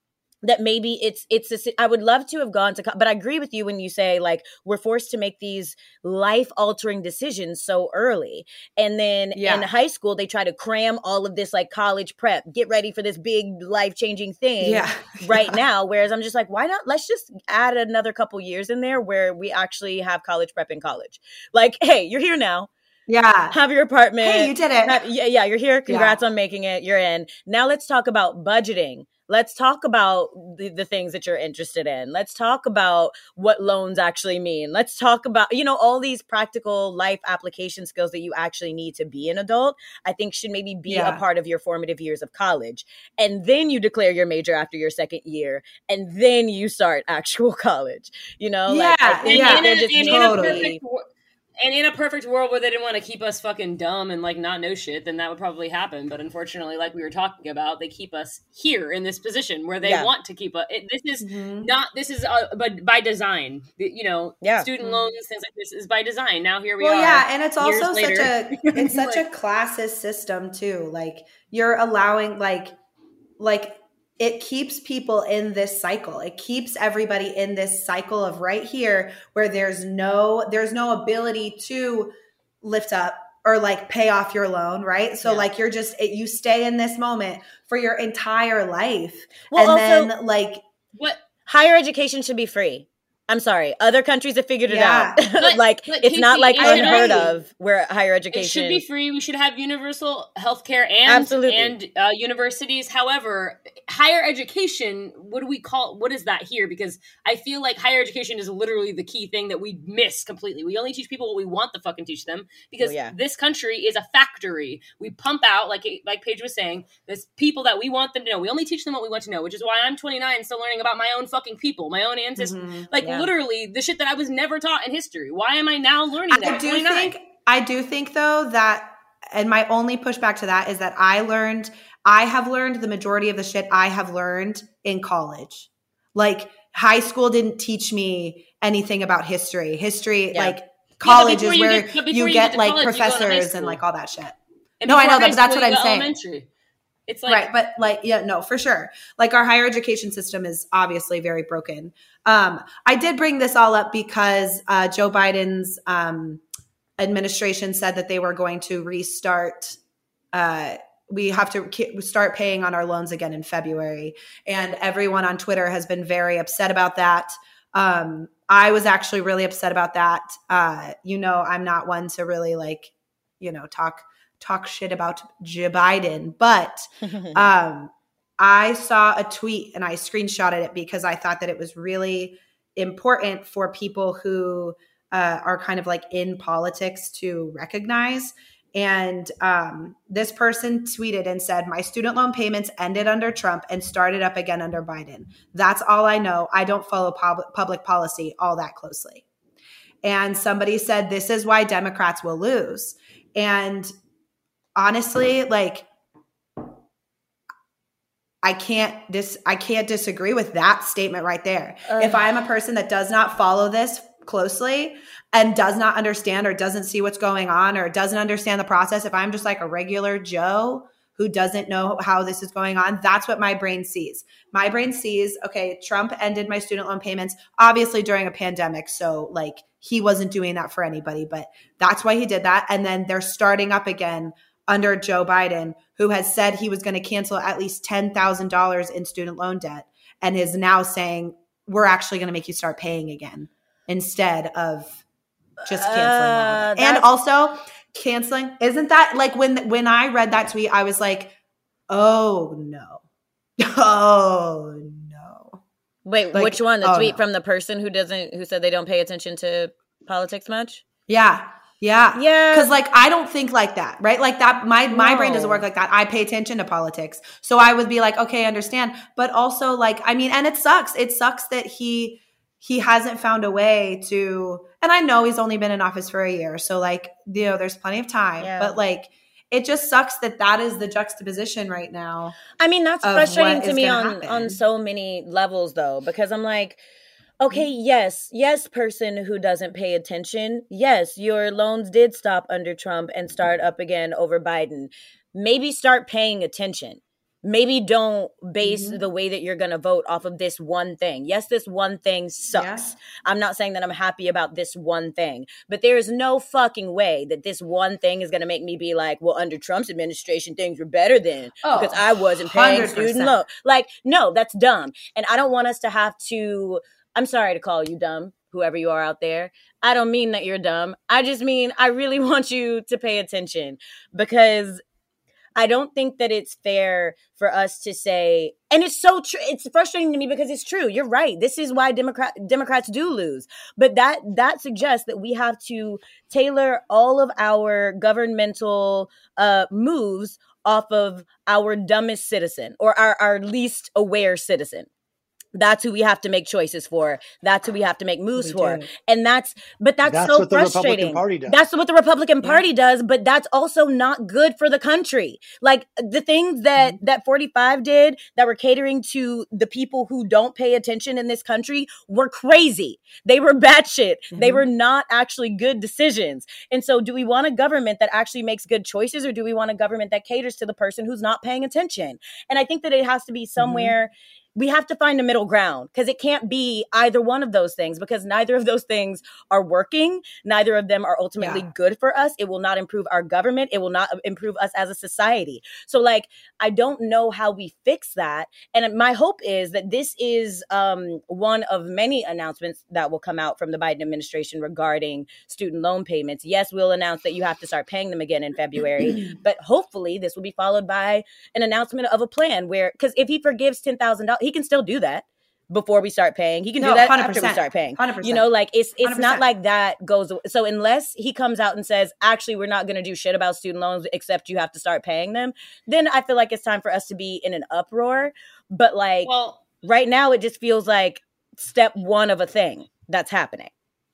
[SPEAKER 4] that maybe it's it's a, I would love to have gone to, but I agree with you when you say like we're forced to make these life altering decisions so early, and then
[SPEAKER 3] Yeah.
[SPEAKER 4] in high school they try to cram all of this like college prep, get ready for this big life changing thing
[SPEAKER 3] Yeah.
[SPEAKER 4] right now. Whereas I'm just like, why not? Let's just add another couple years in there where we actually have college prep in college. Like, hey, you're here now.
[SPEAKER 3] Yeah.
[SPEAKER 4] Have your apartment.
[SPEAKER 3] Hey, you did it.
[SPEAKER 4] Have- yeah, yeah, you're here. Congrats on making it. You're in. Now let's talk about budgeting. Let's talk about the, the things that you're interested in. Let's talk about what loans actually mean. Let's talk about, you know, all these practical life application skills that you actually need to be an adult, I think should maybe be
[SPEAKER 3] Yeah.
[SPEAKER 4] a part of your formative years of college. And then you declare your major after your second year. And then you start actual college, you know?
[SPEAKER 3] Yeah,
[SPEAKER 4] like, I think
[SPEAKER 3] yeah.
[SPEAKER 4] that they're
[SPEAKER 2] And,
[SPEAKER 4] just
[SPEAKER 2] in, and,
[SPEAKER 3] totally.
[SPEAKER 2] in a perfect, wor- and in a perfect world where they didn't want to keep us fucking dumb and like not know shit, then that would probably happen. But unfortunately, like we were talking about, they keep us here in this position where they
[SPEAKER 4] Yeah.
[SPEAKER 2] want to keep us. It, this is
[SPEAKER 3] Mhm.
[SPEAKER 2] not. This is uh, but by design. You know,
[SPEAKER 4] Yeah.
[SPEAKER 2] student
[SPEAKER 3] Mhm.
[SPEAKER 2] loans, things like this is by design. Now here we
[SPEAKER 3] well,
[SPEAKER 2] are.
[SPEAKER 3] yeah, and it's
[SPEAKER 2] years
[SPEAKER 3] also such
[SPEAKER 2] later.
[SPEAKER 3] a it's such
[SPEAKER 2] Like-
[SPEAKER 3] a classist system too. Like you're allowing like like it keeps people in this cycle. It keeps everybody in this cycle of right here where there's no there's no ability to lift up or like pay off your loan, right? So
[SPEAKER 4] Yeah.
[SPEAKER 3] like you're just it, you stay in this moment for your entire life.
[SPEAKER 4] Well,
[SPEAKER 3] and
[SPEAKER 4] also-
[SPEAKER 3] then like
[SPEAKER 2] what?
[SPEAKER 4] Higher education should be free. I'm sorry. Other countries have figured it
[SPEAKER 3] Yeah.
[SPEAKER 4] out.
[SPEAKER 2] But-
[SPEAKER 4] like
[SPEAKER 2] but
[SPEAKER 4] it's not
[SPEAKER 2] Casey,
[SPEAKER 4] like
[SPEAKER 2] it
[SPEAKER 3] should
[SPEAKER 4] unheard
[SPEAKER 3] be.
[SPEAKER 4] of where higher
[SPEAKER 2] It
[SPEAKER 4] education
[SPEAKER 2] should be free. We should have universal health care and
[SPEAKER 4] Absolutely.
[SPEAKER 2] and uh, universities. However, higher education, what do we call? What is that here? Because I feel like higher education is literally the key thing that we miss completely. We only teach people what we want to fucking teach them because
[SPEAKER 4] Oh, yeah.
[SPEAKER 2] this country is a factory. We pump out, like like Paige was saying, this people that we want them to know. We only teach them what we want to know, which is why I'm twenty-nine still learning about my own fucking people, my own ancestors.
[SPEAKER 3] mhm.
[SPEAKER 2] Like
[SPEAKER 4] Yeah.
[SPEAKER 2] literally the shit that I was never taught in history. Why am I now learning that?
[SPEAKER 3] I
[SPEAKER 2] at
[SPEAKER 3] do
[SPEAKER 2] twenty-nine?
[SPEAKER 3] think I do think though that and my only pushback to that is that I learned I have learned the majority of the shit I have learned in college. Like high school didn't teach me anything about history. History
[SPEAKER 4] Yeah.
[SPEAKER 3] like college
[SPEAKER 2] before
[SPEAKER 3] is
[SPEAKER 2] you
[SPEAKER 3] where
[SPEAKER 2] get- but before
[SPEAKER 3] you
[SPEAKER 2] you
[SPEAKER 3] get
[SPEAKER 2] get to
[SPEAKER 3] like
[SPEAKER 2] college, you go to high
[SPEAKER 3] professors and
[SPEAKER 2] school.
[SPEAKER 3] like all that shit.
[SPEAKER 2] And
[SPEAKER 3] No, I
[SPEAKER 2] before
[SPEAKER 3] know that,
[SPEAKER 2] high
[SPEAKER 3] but that's
[SPEAKER 2] school,
[SPEAKER 3] what
[SPEAKER 2] you
[SPEAKER 3] I'm
[SPEAKER 2] go
[SPEAKER 3] saying.
[SPEAKER 2] Elementary. It's like
[SPEAKER 3] right, but like yeah, no, for sure. Like our higher education system is obviously very broken. Um, I did bring this all up because uh, Joe Biden's um, administration said that they were going to restart. Uh, we have to ki- start paying on our loans again in February, and everyone on Twitter has been very upset about that. Um, I was actually really upset about that. Uh, you know, I'm not one to really like, you know, talk. talk shit about Joe Biden, but um, I saw a tweet and I screenshotted it because I thought that it was really important for people who uh, are kind of like in politics to recognize. And um, this person tweeted and said, my student loan payments ended under Trump and started up again under Biden. That's all I know. I don't follow pub- public policy all that closely. And somebody said, this is why Democrats will lose. And honestly, like I can't dis I can't disagree with that statement right there.
[SPEAKER 4] Ugh.
[SPEAKER 3] If I'm a person that does not follow this closely and does not understand or doesn't see what's going on or doesn't understand the process, if I'm just like a regular Joe who doesn't know how this is going on, that's what my brain sees. My brain sees, okay, Trump ended my student loan payments, obviously during a pandemic. So like he wasn't doing that for anybody, but that's why he did that. And then they're starting up again under Joe Biden, who has said he was going to cancel at least ten thousand dollars in student loan debt and is now saying, we're actually going to make you start paying again instead of just canceling all of it.
[SPEAKER 4] Uh,
[SPEAKER 3] And
[SPEAKER 4] that's-
[SPEAKER 3] also canceling, isn't that like when when I read that tweet, I was like, oh no. Oh no.
[SPEAKER 4] Wait,
[SPEAKER 3] Like,
[SPEAKER 4] which one? The
[SPEAKER 3] oh,
[SPEAKER 4] tweet
[SPEAKER 3] no.
[SPEAKER 4] from the person who doesn't, who said they don't pay attention to politics much?
[SPEAKER 3] Yeah. Yeah.
[SPEAKER 4] Yeah.
[SPEAKER 3] Cause like, I don't think like that, right? Like that, my, my brain doesn't
[SPEAKER 4] No.
[SPEAKER 3] work like that. I pay attention to politics. So I would be like, okay, I understand. But also like, I mean, and it sucks. It sucks that he, he hasn't found a way to, and I know he's only been in office for a year. So like, you know, there's plenty of time,
[SPEAKER 4] Yeah.
[SPEAKER 3] but like, it just sucks that that is the juxtaposition right now.
[SPEAKER 4] I mean, that's
[SPEAKER 3] of
[SPEAKER 4] frustrating
[SPEAKER 3] what
[SPEAKER 4] to
[SPEAKER 3] is
[SPEAKER 4] me
[SPEAKER 3] gonna
[SPEAKER 4] on
[SPEAKER 3] happen.
[SPEAKER 4] on so many levels, though, because I'm like, okay, yes, yes, person who doesn't pay attention, yes, your loans did stop under Trump and start up again over Biden. Maybe start paying attention. maybe don't base
[SPEAKER 3] Mhm.
[SPEAKER 4] the way that you're going to vote off of this one thing. Yes, this one thing sucks.
[SPEAKER 3] Yeah.
[SPEAKER 4] I'm not saying that I'm happy about this one thing, but there is no fucking way that this one thing is going to make me be like, well, under Trump's administration, things were better then
[SPEAKER 3] Oh,
[SPEAKER 4] because I wasn't paying
[SPEAKER 3] one hundred percent.
[SPEAKER 4] student loan. Like, no, that's dumb. And I don't want us to have to, I'm sorry to call you dumb, whoever you are out there. I don't mean that you're dumb. I just mean I really want you to pay attention, because I don't think that it's fair for us to say, and it's so true. It's frustrating to me because it's true. You're right. This is why Democrat Democrats do lose. But that that suggests that we have to tailor all of our governmental uh, moves off of our dumbest citizen or our, our least aware citizen. That's who we have to make choices for. That's who we have to make moves
[SPEAKER 3] We
[SPEAKER 4] for.
[SPEAKER 3] do.
[SPEAKER 4] And that's, but that's,
[SPEAKER 5] That's
[SPEAKER 4] so
[SPEAKER 5] what the Republican
[SPEAKER 4] frustrating.
[SPEAKER 5] Party does.
[SPEAKER 4] That's what the Republican
[SPEAKER 3] Yeah.
[SPEAKER 4] Party does, but that's also not good for the country. Like the things that,
[SPEAKER 3] Mm-hmm.
[SPEAKER 4] that forty-five did that were catering to the people who don't pay attention in this country were crazy. They were batshit. They
[SPEAKER 3] Mhm.
[SPEAKER 4] were not actually good decisions. And so do we want a government that actually makes good choices, or do we want a government that caters to the person who's not paying attention? And I think that it has to be somewhere, we have to find a middle ground, because it can't be either one of those things, because neither of those things are working. Neither of them are ultimately
[SPEAKER 3] Yeah.
[SPEAKER 4] good for us. It will not improve our government. It will not improve us as a society. So like, I don't know how we fix that. And my hope is that this is um, one of many announcements that will come out from the Biden administration regarding student loan payments. Yes, we'll announce that you have to start paying them again in February, but hopefully this will be followed by an announcement of a plan where, because if he forgives ten thousand dollars, he can still do that before we start paying. He can
[SPEAKER 3] No,
[SPEAKER 4] do that
[SPEAKER 3] one hundred
[SPEAKER 4] after we
[SPEAKER 3] percent.
[SPEAKER 4] start paying.
[SPEAKER 3] one hundred percent.
[SPEAKER 4] You know, like it's it's
[SPEAKER 3] one hundred
[SPEAKER 4] not
[SPEAKER 3] percent.
[SPEAKER 4] like that goes. So unless he comes out and says, actually, we're not going to do shit about student loans except you have to start paying them, then I feel like it's time for us to be in an uproar. But like
[SPEAKER 2] Well,
[SPEAKER 4] right now, it just feels like step one of a thing that's happening.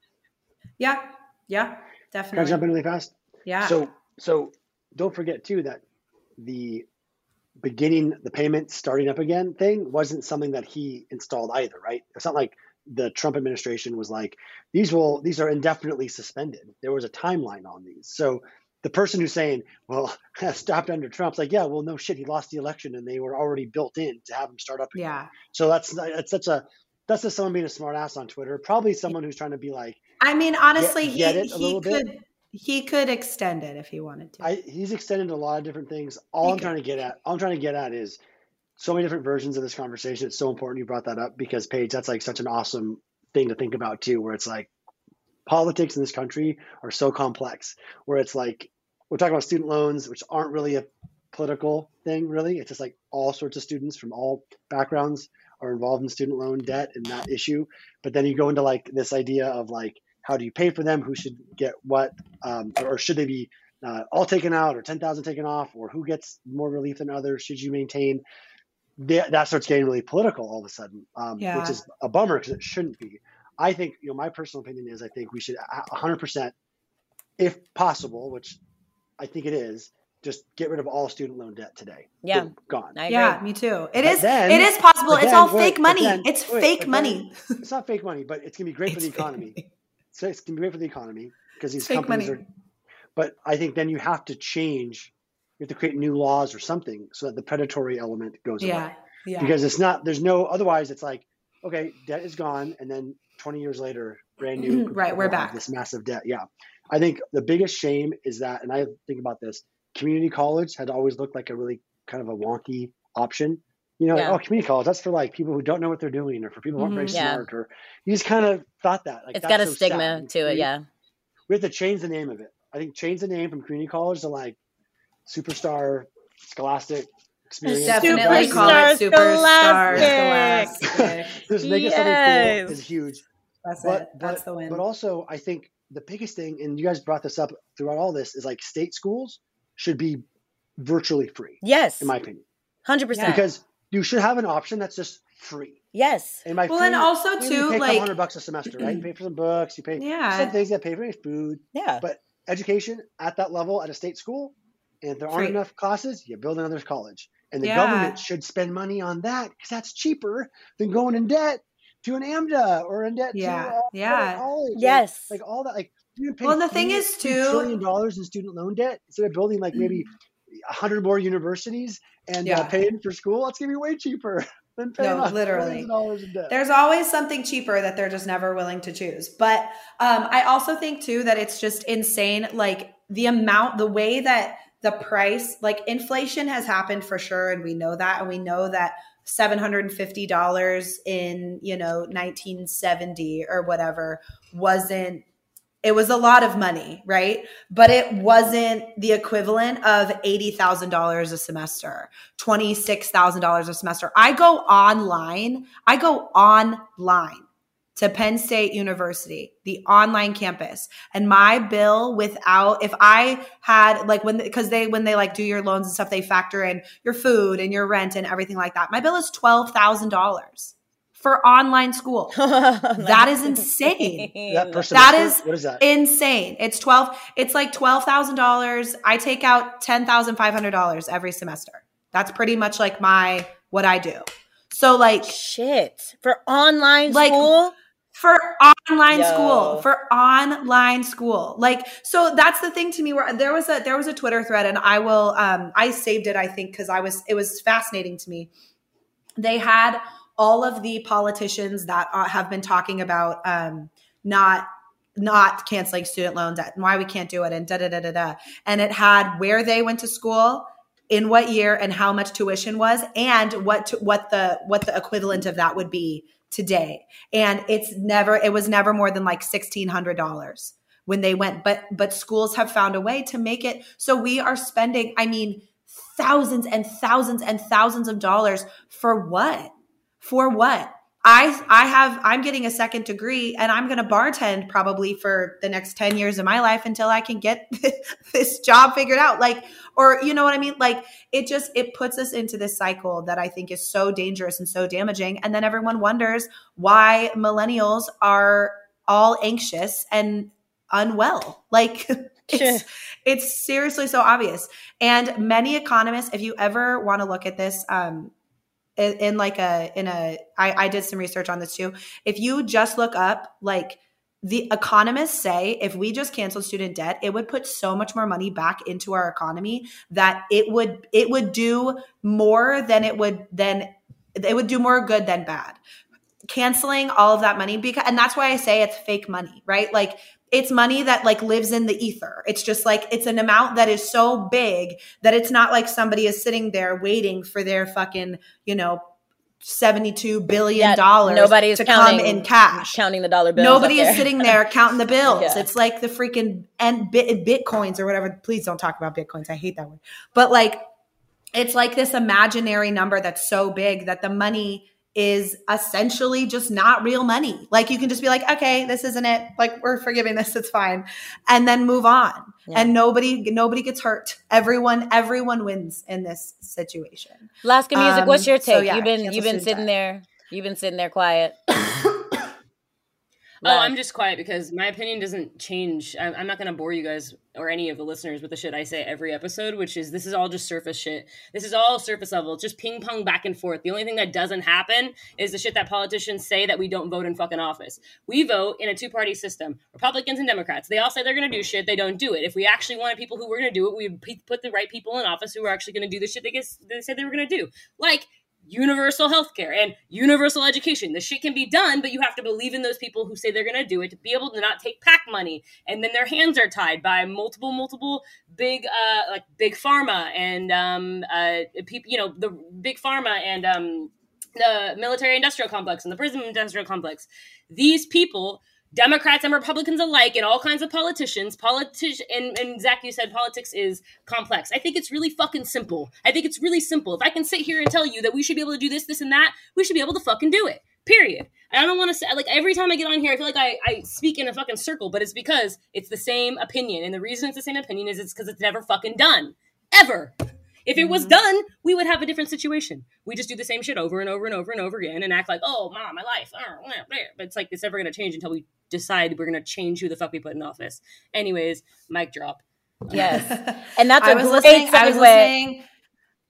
[SPEAKER 3] Yeah. Yeah.
[SPEAKER 5] Can I
[SPEAKER 3] Definitely.
[SPEAKER 5] jump in really fast?
[SPEAKER 3] Yeah.
[SPEAKER 5] So, so don't forget too that the beginning, the payment starting up again thing wasn't something that he installed either, right? It's not like the Trump administration was like, these will, these are indefinitely suspended. There was a timeline on these. So the person who's saying, well, stopped under Trump's like, yeah, well, no shit, he lost the election and they were already built in to have him start up again.
[SPEAKER 3] Yeah.
[SPEAKER 5] So that's, that's such a, that's just someone being a smart ass on Twitter. Probably someone who's trying to be like,
[SPEAKER 3] I mean, honestly,
[SPEAKER 5] Get- get
[SPEAKER 3] he
[SPEAKER 5] it a
[SPEAKER 3] he
[SPEAKER 5] little bit?
[SPEAKER 3] could he could extend it if he wanted to.
[SPEAKER 5] I, he's extended a lot of different things. All
[SPEAKER 3] He
[SPEAKER 5] I'm
[SPEAKER 3] could.
[SPEAKER 5] trying to get at, all I'm trying to get at is so many different versions of this conversation. It's so important you brought that up because Paige, that's like such an awesome thing to think about too, where it's like politics in this country are so complex, where it's like, we're talking about student loans, which aren't really a political thing, really. It's just like all sorts of students from all backgrounds are involved in student loan debt and that issue. But then you go into like this idea of like, how do you pay for them? Who should get what? Um, or should they be uh, all taken out or ten thousand taken off? Or who gets more relief than others? Should you maintain? That, that starts getting really political all of a sudden, um,
[SPEAKER 3] Yeah.
[SPEAKER 5] which is a bummer because it shouldn't be. I think, you know, my personal opinion is I think we should one hundred percent, if possible, which I think it is, just get rid of all student loan debt today.
[SPEAKER 4] Yeah.
[SPEAKER 5] Boom, gone.
[SPEAKER 4] I agree.
[SPEAKER 3] Yeah, me too. It
[SPEAKER 5] But
[SPEAKER 3] is.
[SPEAKER 5] then-
[SPEAKER 3] it is possible.
[SPEAKER 5] but
[SPEAKER 3] It's
[SPEAKER 5] then-
[SPEAKER 3] all
[SPEAKER 5] wait,
[SPEAKER 3] fake
[SPEAKER 5] but
[SPEAKER 3] money.
[SPEAKER 5] then-
[SPEAKER 3] it's
[SPEAKER 5] wait,
[SPEAKER 3] fake
[SPEAKER 5] but then-
[SPEAKER 3] money.
[SPEAKER 5] It's not fake money, but it's gonna be great for the
[SPEAKER 3] It's
[SPEAKER 5] economy.
[SPEAKER 3] fake.
[SPEAKER 5] So it's gonna be great for the economy because these
[SPEAKER 3] It's fake
[SPEAKER 5] companies
[SPEAKER 3] money.
[SPEAKER 5] are. But I think then you have to change. You have to create new laws or something so that the predatory element goes away.
[SPEAKER 3] Yeah. Yeah.
[SPEAKER 5] Because it's not. There's no. Otherwise, it's like, okay, debt is gone, and then twenty years later, brand new.
[SPEAKER 3] Right, we're
[SPEAKER 5] we'll have
[SPEAKER 3] back.
[SPEAKER 5] This massive debt. Yeah, I think the biggest shame is that, and I think about this. Community college had always looked like a really kind of a wonky option. You know,
[SPEAKER 4] Yeah.
[SPEAKER 5] like, oh, community college, that's for like people who don't know what they're doing or for people who aren't very
[SPEAKER 3] Mhm.
[SPEAKER 4] Yeah.
[SPEAKER 5] smart or you just kind of thought that. Like,
[SPEAKER 4] It's
[SPEAKER 5] that's
[SPEAKER 4] got a
[SPEAKER 5] so
[SPEAKER 4] stigma
[SPEAKER 5] sad.
[SPEAKER 4] to it.
[SPEAKER 5] We-
[SPEAKER 4] Yeah.
[SPEAKER 5] We have to change the name of it. I think change the name from community college to like superstar scholastic experience.
[SPEAKER 3] Definitely
[SPEAKER 4] Superstar
[SPEAKER 3] call it superstar
[SPEAKER 4] Scholastic.
[SPEAKER 3] Scholastic.
[SPEAKER 5] Just make it something
[SPEAKER 4] Yes.
[SPEAKER 5] cool is huge.
[SPEAKER 3] That's
[SPEAKER 5] But,
[SPEAKER 3] it.
[SPEAKER 5] but,
[SPEAKER 3] That's the win.
[SPEAKER 5] but also, I think the biggest thing, and you guys brought this up throughout all this, is like state schools should be virtually free,
[SPEAKER 4] Yes.
[SPEAKER 5] in my opinion.
[SPEAKER 4] one hundred percent.
[SPEAKER 5] Because you should have an option that's just free.
[SPEAKER 4] Yes.
[SPEAKER 5] And by
[SPEAKER 3] Well,
[SPEAKER 5] free,
[SPEAKER 3] and also,
[SPEAKER 5] maybe
[SPEAKER 3] too,
[SPEAKER 5] you pay a
[SPEAKER 3] like-
[SPEAKER 5] couple hundred bucks a semester, right? You pay for some books, you pay
[SPEAKER 3] Yeah.
[SPEAKER 5] some things, you pay for your food.
[SPEAKER 4] Yeah.
[SPEAKER 5] But education at that level at a state school, and if there aren't
[SPEAKER 3] Free.
[SPEAKER 5] enough classes, you build another college. And the
[SPEAKER 3] Yeah.
[SPEAKER 5] government should spend money on that because that's cheaper than going in debt to an AMDA or in debt
[SPEAKER 3] Yeah.
[SPEAKER 5] to uh,
[SPEAKER 3] Yeah.
[SPEAKER 5] college.
[SPEAKER 4] Yes.
[SPEAKER 5] Like, like all that. Like you can pay
[SPEAKER 3] Well, and the thing
[SPEAKER 5] three-
[SPEAKER 3] is,
[SPEAKER 5] three
[SPEAKER 3] too-
[SPEAKER 5] trillion dollars in student loan debt instead of building like maybe a hundred more universities and
[SPEAKER 3] Yeah.
[SPEAKER 5] uh, paying for school, it's gonna be way cheaper than paying
[SPEAKER 3] No,
[SPEAKER 5] off
[SPEAKER 3] literally.
[SPEAKER 5] millions of dollars in debt.
[SPEAKER 3] There's always something cheaper that they're just never willing to choose. But um, I also think too that it's just insane, like the amount, the way that the price, like inflation has happened for sure, and we know that, and we know that seven hundred fifty dollars in, you know, nineteen seventy or whatever wasn't, it was a lot of money, right? But it wasn't the equivalent of eighty thousand dollars a semester, twenty-six thousand dollars a semester. I go online, I go online to Penn State University, the online campus, and my bill without, if I had like when, because they, when they like do your loans and stuff, they factor in your food and your rent and everything like that. My bill is twelve thousand dollars for online school. That is insane.
[SPEAKER 5] That, per
[SPEAKER 3] That
[SPEAKER 5] semester?
[SPEAKER 3] is
[SPEAKER 5] What is that?
[SPEAKER 3] insane. It's twelve. It's like twelve thousand dollars. I take out ten thousand five hundred dollars every semester. That's pretty much like my what I do. So like
[SPEAKER 4] Shit. For online
[SPEAKER 3] Like,
[SPEAKER 4] school?
[SPEAKER 3] for online
[SPEAKER 4] Yo.
[SPEAKER 3] school, for online school, like so that's the thing to me. Where there was a there was a Twitter thread, and I will um I saved it I think because I was it was fascinating to me. They had all of the politicians that uh, have been talking about um, not not canceling student loan debt and why we can't do it and da da da da da. And it had where they went to school, in what year, and how much tuition was, and what to, what the what the equivalent of that would be today. And it's never it was never more than like sixteen hundred dollars when they went. But but schools have found a way to make it so we are spending, I mean, thousands and thousands and thousands of dollars for what? For what? I I have I'm getting a second degree and I'm going to bartend probably for the next ten years of my life until I can get this job figured out. Like, or you know what I mean? Like it just it puts us into this cycle that I think is so dangerous and so damaging. And then everyone wonders why millennials are all anxious and unwell. Like it's it's seriously so obvious. And many economists, if you ever want to look at this, um, in, in like a in a I, I did some research on this too. If you just look up, like the economists say, if we just canceled student debt, it would put so much more money back into our economy that it would it would do more than it would than it would do more good than bad. Canceling all of that money, because and that's why I say it's fake money, right? Like it's money that like lives in the ether. It's just like it's an amount that is so big that it's not like somebody is sitting there waiting for their fucking, you know, seventy-two billion dollars
[SPEAKER 4] yeah, nobody's
[SPEAKER 3] to
[SPEAKER 4] counting,
[SPEAKER 3] come in cash.
[SPEAKER 4] Counting the dollar bills.
[SPEAKER 3] Nobody
[SPEAKER 4] up
[SPEAKER 3] is
[SPEAKER 4] there.
[SPEAKER 3] sitting there counting the bills.
[SPEAKER 4] Yeah.
[SPEAKER 3] It's like the freaking and bit, bitcoins or whatever. Please don't talk about bitcoins. I hate that word. But like, it's like this imaginary number that's so big that the money is essentially just not real money. Like you can just be like, okay, this isn't it. Like we're forgiving this. It's fine. And then move on.
[SPEAKER 4] Yeah.
[SPEAKER 3] And nobody, nobody gets hurt. Everyone, everyone wins in this situation.
[SPEAKER 4] Laska Music,
[SPEAKER 3] Um,
[SPEAKER 4] what's your take?
[SPEAKER 3] so yeah,
[SPEAKER 4] you've been
[SPEAKER 3] cancel
[SPEAKER 4] you've been
[SPEAKER 3] student
[SPEAKER 4] sitting
[SPEAKER 3] debt.
[SPEAKER 4] there. You've been sitting there quiet.
[SPEAKER 2] Oh, I'm just quiet because my opinion doesn't change. I'm, I'm not going to bore you guys or any of the listeners with the shit I say every episode, which is this is all just surface shit. This is all surface level. It's just ping pong back and forth. The only thing that doesn't happen is the shit that politicians say that we don't vote in fucking office. We vote in a two-party system. Republicans and Democrats. They all say they're going to do shit. They don't do it. If we actually wanted people who were going to do it, we would put the right people in office who are actually going to do the shit they, guess, they said they were going to do. Like universal healthcare and universal education. The shit can be done, but you have to believe in those people who say they're going to do it to be able to not take PAC money. And then their hands are tied by multiple, multiple big, uh, like big pharma and, um, uh, people, you know, the big pharma and, um, the military industrial complex and the prison industrial complex. These people, Democrats and Republicans alike, and all kinds of politicians, politici- and, and Zach, you said politics is complex. I think it's really fucking simple. I think it's really simple. If I can sit here and tell you that we should be able to do this, this, and that, we should be able to fucking do it. Period. I don't want to say, like, every time I get on here, I feel like I, I speak in a fucking circle, but it's because it's the same opinion. And the reason it's the same opinion is it's because it's never fucking done. Ever. If it was done, we would have a different situation. We just do the same shit over and over and over and over again and act like, oh, mom, my life. But it's like, it's never going to change until we decide we're going to change who the fuck we put in office. Anyways, mic drop.
[SPEAKER 4] Yes. And that's a
[SPEAKER 3] I was
[SPEAKER 4] great
[SPEAKER 3] listening, I was
[SPEAKER 4] segue.
[SPEAKER 3] listening.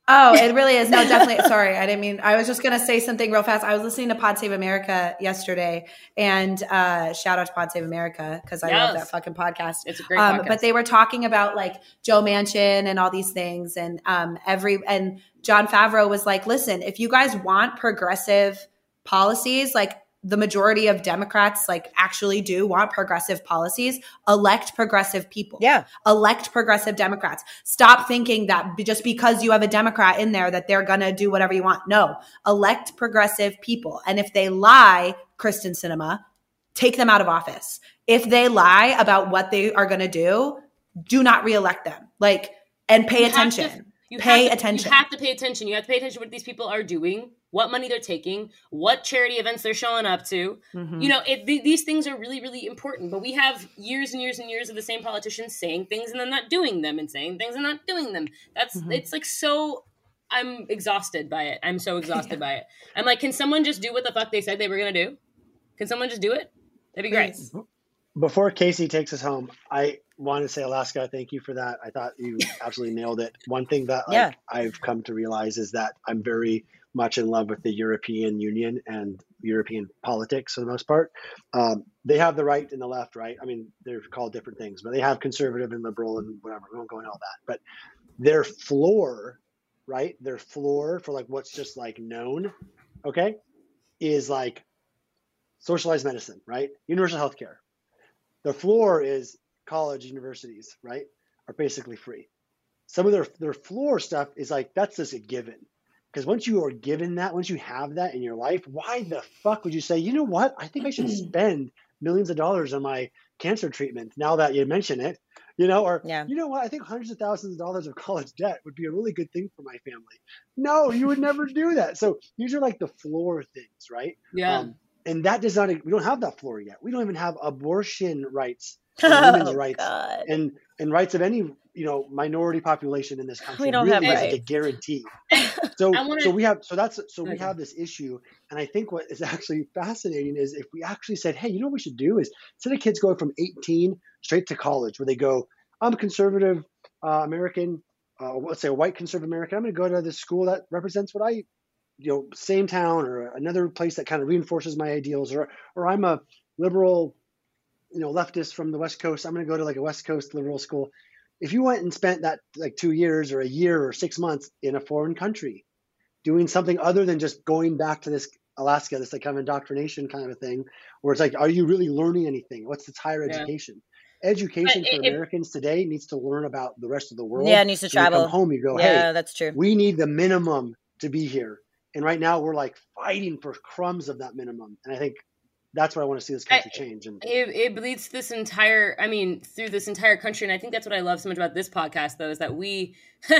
[SPEAKER 3] Oh, it really is. No, definitely. Sorry, I didn't mean. I was just going to say something real fast. I was listening to Pod Save America yesterday, and uh, shout out to Pod Save America because I
[SPEAKER 2] Yes.
[SPEAKER 3] love that fucking podcast.
[SPEAKER 2] It's a great
[SPEAKER 3] Um,
[SPEAKER 2] podcast.
[SPEAKER 3] but they were talking about like Joe Manchin and all these things, and um, every and Jon Favreau was like, "Listen, if you guys want progressive policies, like the majority of Democrats like actually do want progressive policies, elect progressive people.
[SPEAKER 4] Yeah.
[SPEAKER 3] Elect progressive Democrats. Stop thinking that be- just because you have a Democrat in there that they're going to do whatever you want. No, elect progressive people. And if they lie, Kristen Sinema, take them out of office. If they lie about what they are going to do, do not reelect them. Like, and pay
[SPEAKER 2] You have
[SPEAKER 3] attention.
[SPEAKER 2] to- you
[SPEAKER 3] pay
[SPEAKER 2] have to,
[SPEAKER 3] attention.
[SPEAKER 2] You have to pay attention. You have to pay attention to what these people are doing, what money they're taking, what charity events they're showing up to.
[SPEAKER 3] Mhm.
[SPEAKER 2] You know, it, th- these things are really, really important. But we have years and years and years of the same politicians saying things and then not doing them, and saying things and not doing them. That's
[SPEAKER 3] Mhm.
[SPEAKER 2] it's like so. I'm exhausted by it. I'm so exhausted by it. I'm like, can someone just do what the fuck they said they were gonna do? Can someone just do it? That'd be great.
[SPEAKER 3] Please.
[SPEAKER 5] Before Casey takes us home, I want to say, Alaska, thank you for that. I thought you absolutely nailed it. One thing that like,
[SPEAKER 4] Yeah.
[SPEAKER 5] I've come to realize is that I'm very much in love with the European Union and European politics for the most part. Um, they have the right and the left, right? I mean, they're called different things, but they have conservative and liberal and whatever. We won't go into all that. But their floor, right? Their floor for like what's just like known, okay, is like socialized medicine, right? Universal healthcare. The floor is college, universities, right, are basically free. Some of their their floor stuff is like, that's just a given. Because once you are given that, once you have that in your life, why the fuck would you say, you know what, I think I should spend millions of dollars on my cancer treatment now that you mention it, you know, or,
[SPEAKER 4] Yeah.
[SPEAKER 5] you know what, I think hundreds of thousands of dollars of college debt would be a really good thing for my family. No, you would never do that. So these are like the floor things, right?
[SPEAKER 2] Yeah.
[SPEAKER 5] Um, and that does not, we don't have that floor yet. We don't even have abortion rights, and women's
[SPEAKER 4] Oh,
[SPEAKER 5] rights,
[SPEAKER 4] God.
[SPEAKER 5] and and rights of any, you know, minority population in this country.
[SPEAKER 4] We don't
[SPEAKER 5] really
[SPEAKER 4] have
[SPEAKER 5] is like a
[SPEAKER 4] rights.
[SPEAKER 5] guarantee. So
[SPEAKER 2] I wanna-
[SPEAKER 5] so we have so that's so we
[SPEAKER 2] Okay.
[SPEAKER 5] have this issue, and I think what is actually fascinating is if we actually said, hey, you know what we should do is instead of kids going from eighteen straight to college, where they go, I'm a conservative uh, American, uh, let's say a white conservative American, I'm going to go to this school that represents what I, you know, same town or another place that kind of reinforces my ideals, or or I'm a liberal, you know, leftist from the West Coast, I'm going to go to like a West Coast liberal school. If you went and spent that like two years or a year or six months in a foreign country doing something other than just going back to this Alaska, this like kind of indoctrination kind of a thing, where it's like, are you really learning anything? What's this higher
[SPEAKER 2] Yeah.
[SPEAKER 5] education? Education
[SPEAKER 2] But
[SPEAKER 5] for
[SPEAKER 2] it- it-
[SPEAKER 5] Americans today needs to learn about the rest of the world.
[SPEAKER 4] Yeah, it needs to
[SPEAKER 5] When you
[SPEAKER 4] travel.
[SPEAKER 5] come home, you go,
[SPEAKER 4] Yeah,
[SPEAKER 5] hey,
[SPEAKER 4] that's true.
[SPEAKER 5] we need the minimum to be here. And right now we're like fighting for crumbs of that minimum. And I think that's what I want to see this country
[SPEAKER 2] I-
[SPEAKER 5] change. And
[SPEAKER 2] It, it bleeds this entire, I mean, through this entire country. And I think that's what I love so much about this podcast, though, is that we,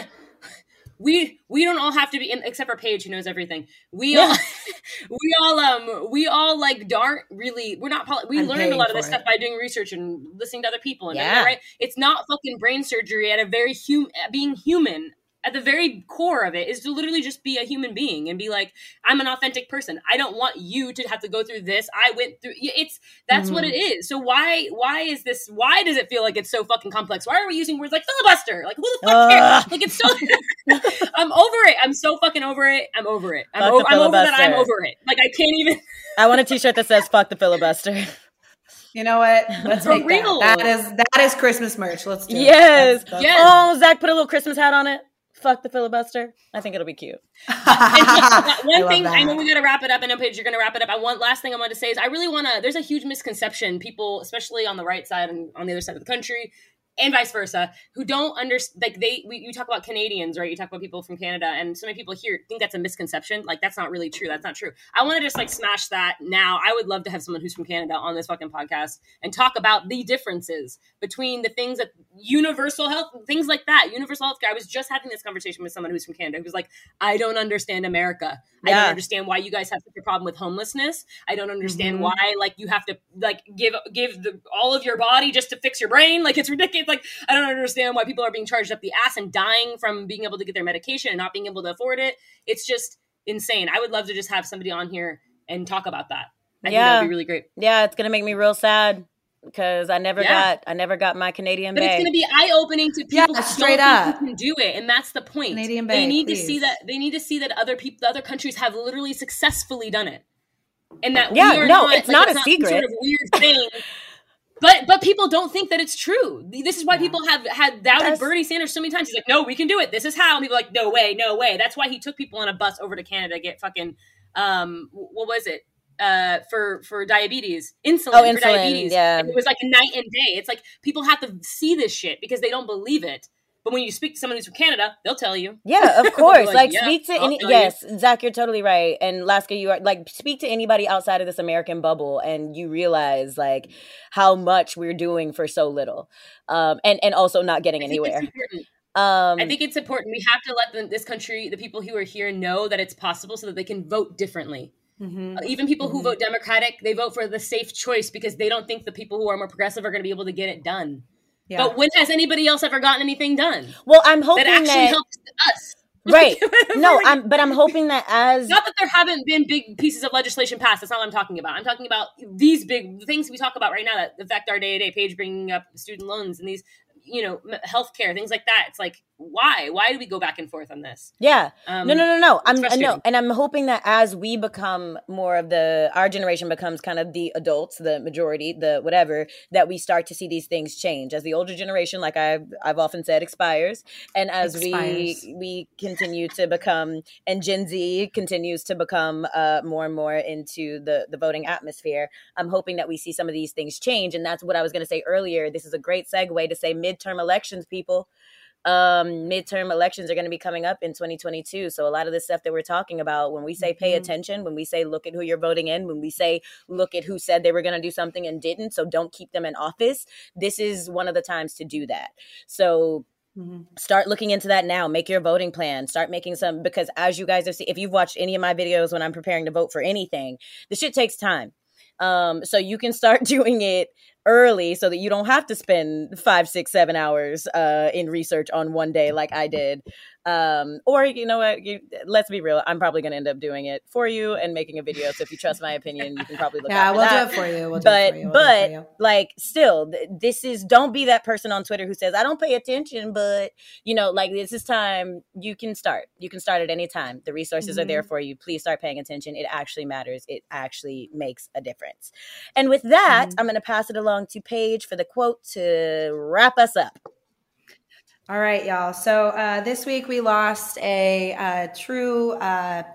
[SPEAKER 2] we, we don't all have to be, in, except for Paige, who knows everything. We all, we all, um, we all like aren't really, we're not, poli- we
[SPEAKER 3] I'm
[SPEAKER 2] learned a
[SPEAKER 3] paying
[SPEAKER 2] lot of
[SPEAKER 3] for
[SPEAKER 2] this
[SPEAKER 3] it.
[SPEAKER 2] stuff by doing research and listening to other people. And
[SPEAKER 4] Yeah.
[SPEAKER 2] right? It's not fucking brain surgery at a very hum, being human. At the very core of it is to literally just be a human being and be like, I'm an authentic person. I don't want you to have to go through this. I went through it's that's what it is. So why why is this why does it feel like it's so fucking complex? Why are we using words like filibuster? Like who the fuck cares?
[SPEAKER 4] Ugh.
[SPEAKER 2] Like it's so I'm over it. I'm so fucking over it. I'm over it. I'm,
[SPEAKER 4] Fuck
[SPEAKER 2] o-
[SPEAKER 4] the
[SPEAKER 2] I'm over that I'm
[SPEAKER 4] filibuster.
[SPEAKER 2] over it. Like I can't even
[SPEAKER 4] I want a t-shirt that says fuck the filibuster.
[SPEAKER 3] You know what? Let's
[SPEAKER 2] For
[SPEAKER 3] make
[SPEAKER 2] real.
[SPEAKER 3] that. That is that is Christmas merch. Let's do
[SPEAKER 4] Yes.
[SPEAKER 3] it. That's-
[SPEAKER 2] Yes.
[SPEAKER 4] Oh, Zach put a little Christmas hat on it. Fuck the filibuster. I think it'll be cute.
[SPEAKER 3] that's-
[SPEAKER 2] one
[SPEAKER 3] love
[SPEAKER 2] thing I know
[SPEAKER 3] that.
[SPEAKER 2] we got to wrap it up. I know Paige, you're going to wrap it up. I want last thing I wanted to say is I really want to. There's a huge misconception. People, especially on the right side and on the other side of the country, and vice versa, who don't understand. Like they, we, you talk about Canadians, right? You talk about people from Canada, and so many people here think that's a misconception. Like that's not really true. That's not true. I want to just like smash that now. I would love to have someone who's from Canada on this fucking podcast and talk about the differences between the things that universal health, things like that, universal healthcare. I was just having this conversation with someone who's from Canada who was like, I don't understand America. I
[SPEAKER 4] Yeah.
[SPEAKER 2] don't understand why you guys have such a problem with homelessness. I don't understand
[SPEAKER 3] Mhm.
[SPEAKER 2] why like you have to like give give the all of your body just to fix your brain. Like it's ridiculous. Like I don't understand why people are being charged up the ass and dying from being able to get their medication and not being able to afford it. It's just insane. I would love to just have somebody on here and talk about that. I think that
[SPEAKER 4] Yeah.
[SPEAKER 2] would be really great.
[SPEAKER 4] Yeah, it's gonna make me real sad. because I never
[SPEAKER 2] Yeah.
[SPEAKER 4] got I never got my Canadian
[SPEAKER 2] But
[SPEAKER 4] Bay.
[SPEAKER 2] it's going to be eye-opening to people
[SPEAKER 3] Yeah,
[SPEAKER 2] who
[SPEAKER 3] straight
[SPEAKER 2] don't
[SPEAKER 3] up.
[SPEAKER 2] think you can do it, and that's the point.
[SPEAKER 3] Canadian
[SPEAKER 2] they
[SPEAKER 3] Bay,
[SPEAKER 2] need
[SPEAKER 3] please.
[SPEAKER 2] to see that. They need to see that other people, the other countries, have literally successfully done it, and that
[SPEAKER 4] Yeah,
[SPEAKER 2] we are
[SPEAKER 4] no,
[SPEAKER 2] not,
[SPEAKER 4] it's
[SPEAKER 2] like,
[SPEAKER 4] not a
[SPEAKER 2] some
[SPEAKER 4] secret.
[SPEAKER 2] Sort of weird thing. But but people don't think that it's true. This is why
[SPEAKER 3] Yeah.
[SPEAKER 2] people have had doubted
[SPEAKER 4] That's-
[SPEAKER 2] Bernie Sanders so many times. He's like, no, we can do it. This is how. And people are like, no way, no way. That's why he took people on a bus over to Canada to get fucking, um, what was it? Uh, for for diabetes, insulin
[SPEAKER 4] Oh,
[SPEAKER 2] for
[SPEAKER 4] insulin,
[SPEAKER 2] diabetes.
[SPEAKER 4] yeah.
[SPEAKER 2] And it was like a night and day. It's like people have to see this shit because they don't believe it. But when you speak to someone who's from Canada, they'll tell you.
[SPEAKER 4] Yeah, of
[SPEAKER 2] They'll be
[SPEAKER 4] course.
[SPEAKER 2] like,
[SPEAKER 4] Like,
[SPEAKER 2] "Yeah,
[SPEAKER 4] speak to
[SPEAKER 2] I'll
[SPEAKER 4] any.
[SPEAKER 2] tell you."
[SPEAKER 4] Yes, Zach, you're totally right. And Laska, you are like speak to anybody outside of this American bubble, and you realize like how much we're doing for so little, um, and and also not getting
[SPEAKER 2] I think
[SPEAKER 4] anywhere.
[SPEAKER 2] it's important.
[SPEAKER 4] Um,
[SPEAKER 2] I think it's important. We have to let the, this country, the people who are here, know that it's possible, so that they can vote differently.
[SPEAKER 3] Mhm.
[SPEAKER 2] Uh, even people who
[SPEAKER 3] Mhm.
[SPEAKER 2] vote Democratic, they vote for the safe choice because they don't think the people who are more progressive are going to be able to get it done.
[SPEAKER 3] Yeah.
[SPEAKER 2] But when has anybody else ever gotten anything done
[SPEAKER 4] well, I'm hoping
[SPEAKER 2] that actually
[SPEAKER 4] that,
[SPEAKER 2] helps us?
[SPEAKER 4] right.
[SPEAKER 2] Like,
[SPEAKER 4] No,
[SPEAKER 2] whatever.
[SPEAKER 4] I'm, but I'm hoping that as
[SPEAKER 2] Not that there haven't been big pieces of legislation passed. That's not what I'm talking about. I'm talking about these big things we talk about right now that affect our day to day. Paige bringing up student loans and these, you know, m- healthcare, things like that. It's like, why? Why do we go back and forth on this?
[SPEAKER 4] yeah.
[SPEAKER 2] Um,
[SPEAKER 4] No, no, no, no. I'm
[SPEAKER 2] it's
[SPEAKER 4] no,
[SPEAKER 2] frustrating.
[SPEAKER 4] and I'm hoping that as we become more of the, our generation becomes kind of the adults, the majority, the whatever, that we start to see these things change. As the older generation, like I've I've often said, expires, and as
[SPEAKER 3] Expires.
[SPEAKER 4] we we continue to become, and Gen Z continues to become uh, more and more into the the voting atmosphere, I'm hoping that we see some of these things change, and that's what I was going to say earlier. This is a great segue to say midterm elections, people. Um, midterm elections are going to be coming up in twenty twenty-two. So a lot of the stuff that we're talking about, when we say pay
[SPEAKER 3] Mhm.
[SPEAKER 4] attention, when we say look at who you're voting in, when we say look at who said they were going to do something and didn't, so don't keep them in office, this is one of the times to do that. So
[SPEAKER 3] Mhm.
[SPEAKER 4] start looking into that now. Make your voting plan. Start making some, because as you guys have seen, if you've watched any of my videos when I'm preparing to vote for anything, this shit takes time. Um, so you can start doing it early so that you don't have to spend five, six, seven hours uh, in research on one day like I did. Um, or you know what? You, let's be real. I'm probably going to end up doing it for you and making a video. So if you trust my opinion, you can probably look
[SPEAKER 3] Yeah,
[SPEAKER 4] out for
[SPEAKER 3] we'll
[SPEAKER 4] that.
[SPEAKER 3] do it for you. We'll do
[SPEAKER 4] But
[SPEAKER 3] it for you. We'll do it
[SPEAKER 4] but
[SPEAKER 3] for you.
[SPEAKER 4] like still, th- this is, don't be that person on Twitter who says I don't pay attention, but you know, like this is time. You can start. You can start at any time. The resources are there for you. Please start paying attention. It actually matters. It actually makes a difference. And with that,
[SPEAKER 3] Mhm.
[SPEAKER 4] I'm going to pass it along to Paige for the quote to wrap us up.
[SPEAKER 3] All right, y'all. So uh, this week we lost a uh, true uh,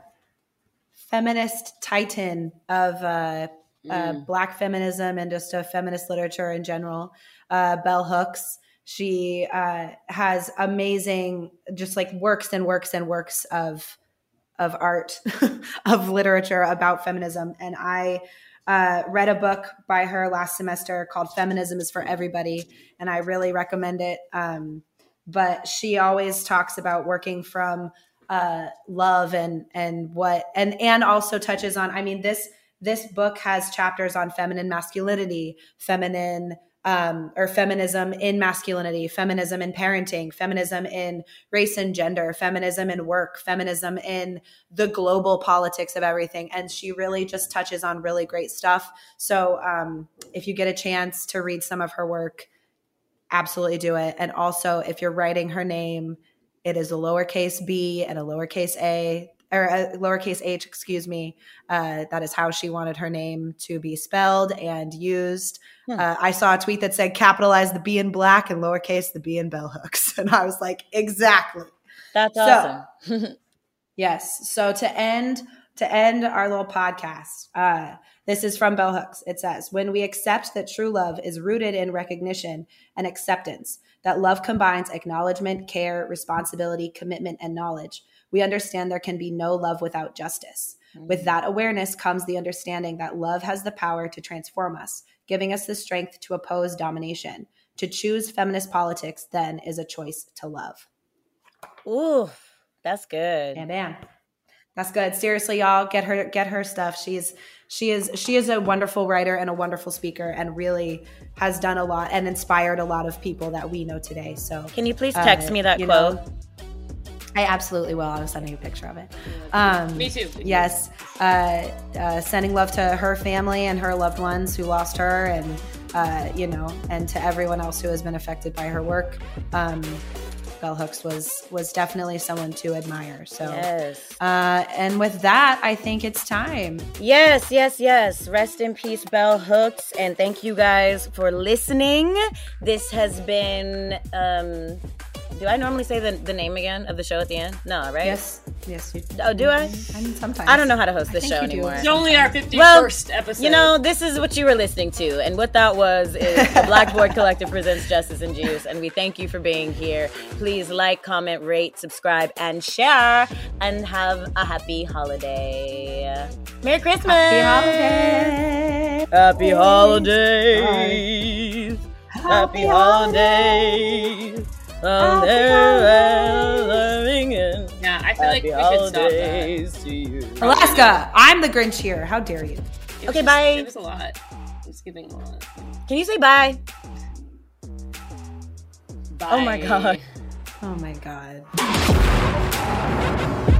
[SPEAKER 3] feminist titan of uh, uh,
[SPEAKER 2] Mm.
[SPEAKER 3] Black feminism and just uh, feminist literature in general, uh, Bell Hooks. She uh, has amazing, just like works and works and works of of art, of literature about feminism. And I uh, read a book by her last semester called Feminism is for Everybody, and I really recommend it. Um, but she always talks about working from uh, love and and what and and also touches on. I mean, this this book has chapters on feminine masculinity, feminine um, or feminism in masculinity, feminism in parenting, feminism in race and gender, feminism in work, feminism in the global politics of everything. And she really just touches on really great stuff. So um, if you get a chance to read some of her work, absolutely do it. And also, if you're writing her name, it is a lowercase b and a lowercase a, or a lowercase h, excuse me. Uh, that is how she wanted her name to be spelled and used.
[SPEAKER 4] Hmm.
[SPEAKER 3] Uh, I saw a tweet that said capitalize the B in Black and lowercase the B in Bell Hooks. And I was like, exactly.
[SPEAKER 4] That's
[SPEAKER 3] So-
[SPEAKER 4] awesome.
[SPEAKER 3] Yes. So to end to end our little podcast, uh, this is from Bell Hooks. It says, when we accept that true love is rooted in recognition and acceptance, that love combines acknowledgement, care, responsibility, commitment, and knowledge, we understand there can be no love without justice. With that awareness comes the understanding that love has the power to transform us, giving us the strength to oppose domination. To choose feminist politics, then, is a choice to love.
[SPEAKER 4] Ooh, that's good.
[SPEAKER 3] Bam, bam. That's good. Seriously, y'all, get her get her stuff. She's she is she is a wonderful writer and a wonderful speaker, and really has done a lot and inspired a lot of people that we know today. So
[SPEAKER 4] Can you please text
[SPEAKER 3] uh,
[SPEAKER 4] me that
[SPEAKER 3] you
[SPEAKER 4] quote?
[SPEAKER 3] know, I absolutely will. I was sending you a picture of it. Um,
[SPEAKER 2] Me too.
[SPEAKER 3] Yes. Uh, uh, sending love to her family and her loved ones who lost her, and uh, you know, and to everyone else who has been affected by her work. Um, Bell Hooks was was definitely someone to admire. So,
[SPEAKER 4] yes.
[SPEAKER 3] uh, and with that, I think it's time.
[SPEAKER 4] Yes, yes, yes. Rest in peace, Bell Hooks, and thank you guys for listening. This has been. Um, do I normally say the, the name again of the show at the end? No, right?
[SPEAKER 3] Yes, yes. You,
[SPEAKER 4] oh, do I?
[SPEAKER 3] I mean, sometimes.
[SPEAKER 4] I don't know how to host this
[SPEAKER 3] I
[SPEAKER 4] show
[SPEAKER 3] think you do.
[SPEAKER 4] anymore.
[SPEAKER 2] It's only our fifty-first
[SPEAKER 4] well,
[SPEAKER 2] episode.
[SPEAKER 4] You know, this is what you were listening to, and what that was is the Blackboard Collective presents Justice and Juice, and we thank you for being here. Please like, comment, rate, subscribe, and share, and have a happy holiday. Merry Christmas!
[SPEAKER 3] Happy holidays!
[SPEAKER 4] Happy holidays! Happy, happy holidays! Oh,
[SPEAKER 2] yeah, I feel like we should stop that.
[SPEAKER 4] To you.
[SPEAKER 3] Alaska, I'm the Grinch here. How dare you?
[SPEAKER 2] It
[SPEAKER 4] okay,
[SPEAKER 2] was,
[SPEAKER 4] bye.
[SPEAKER 2] It was a lot. It's giving a lot.
[SPEAKER 4] Can you say bye?
[SPEAKER 2] Bye.
[SPEAKER 4] Oh my god.
[SPEAKER 3] Oh my god.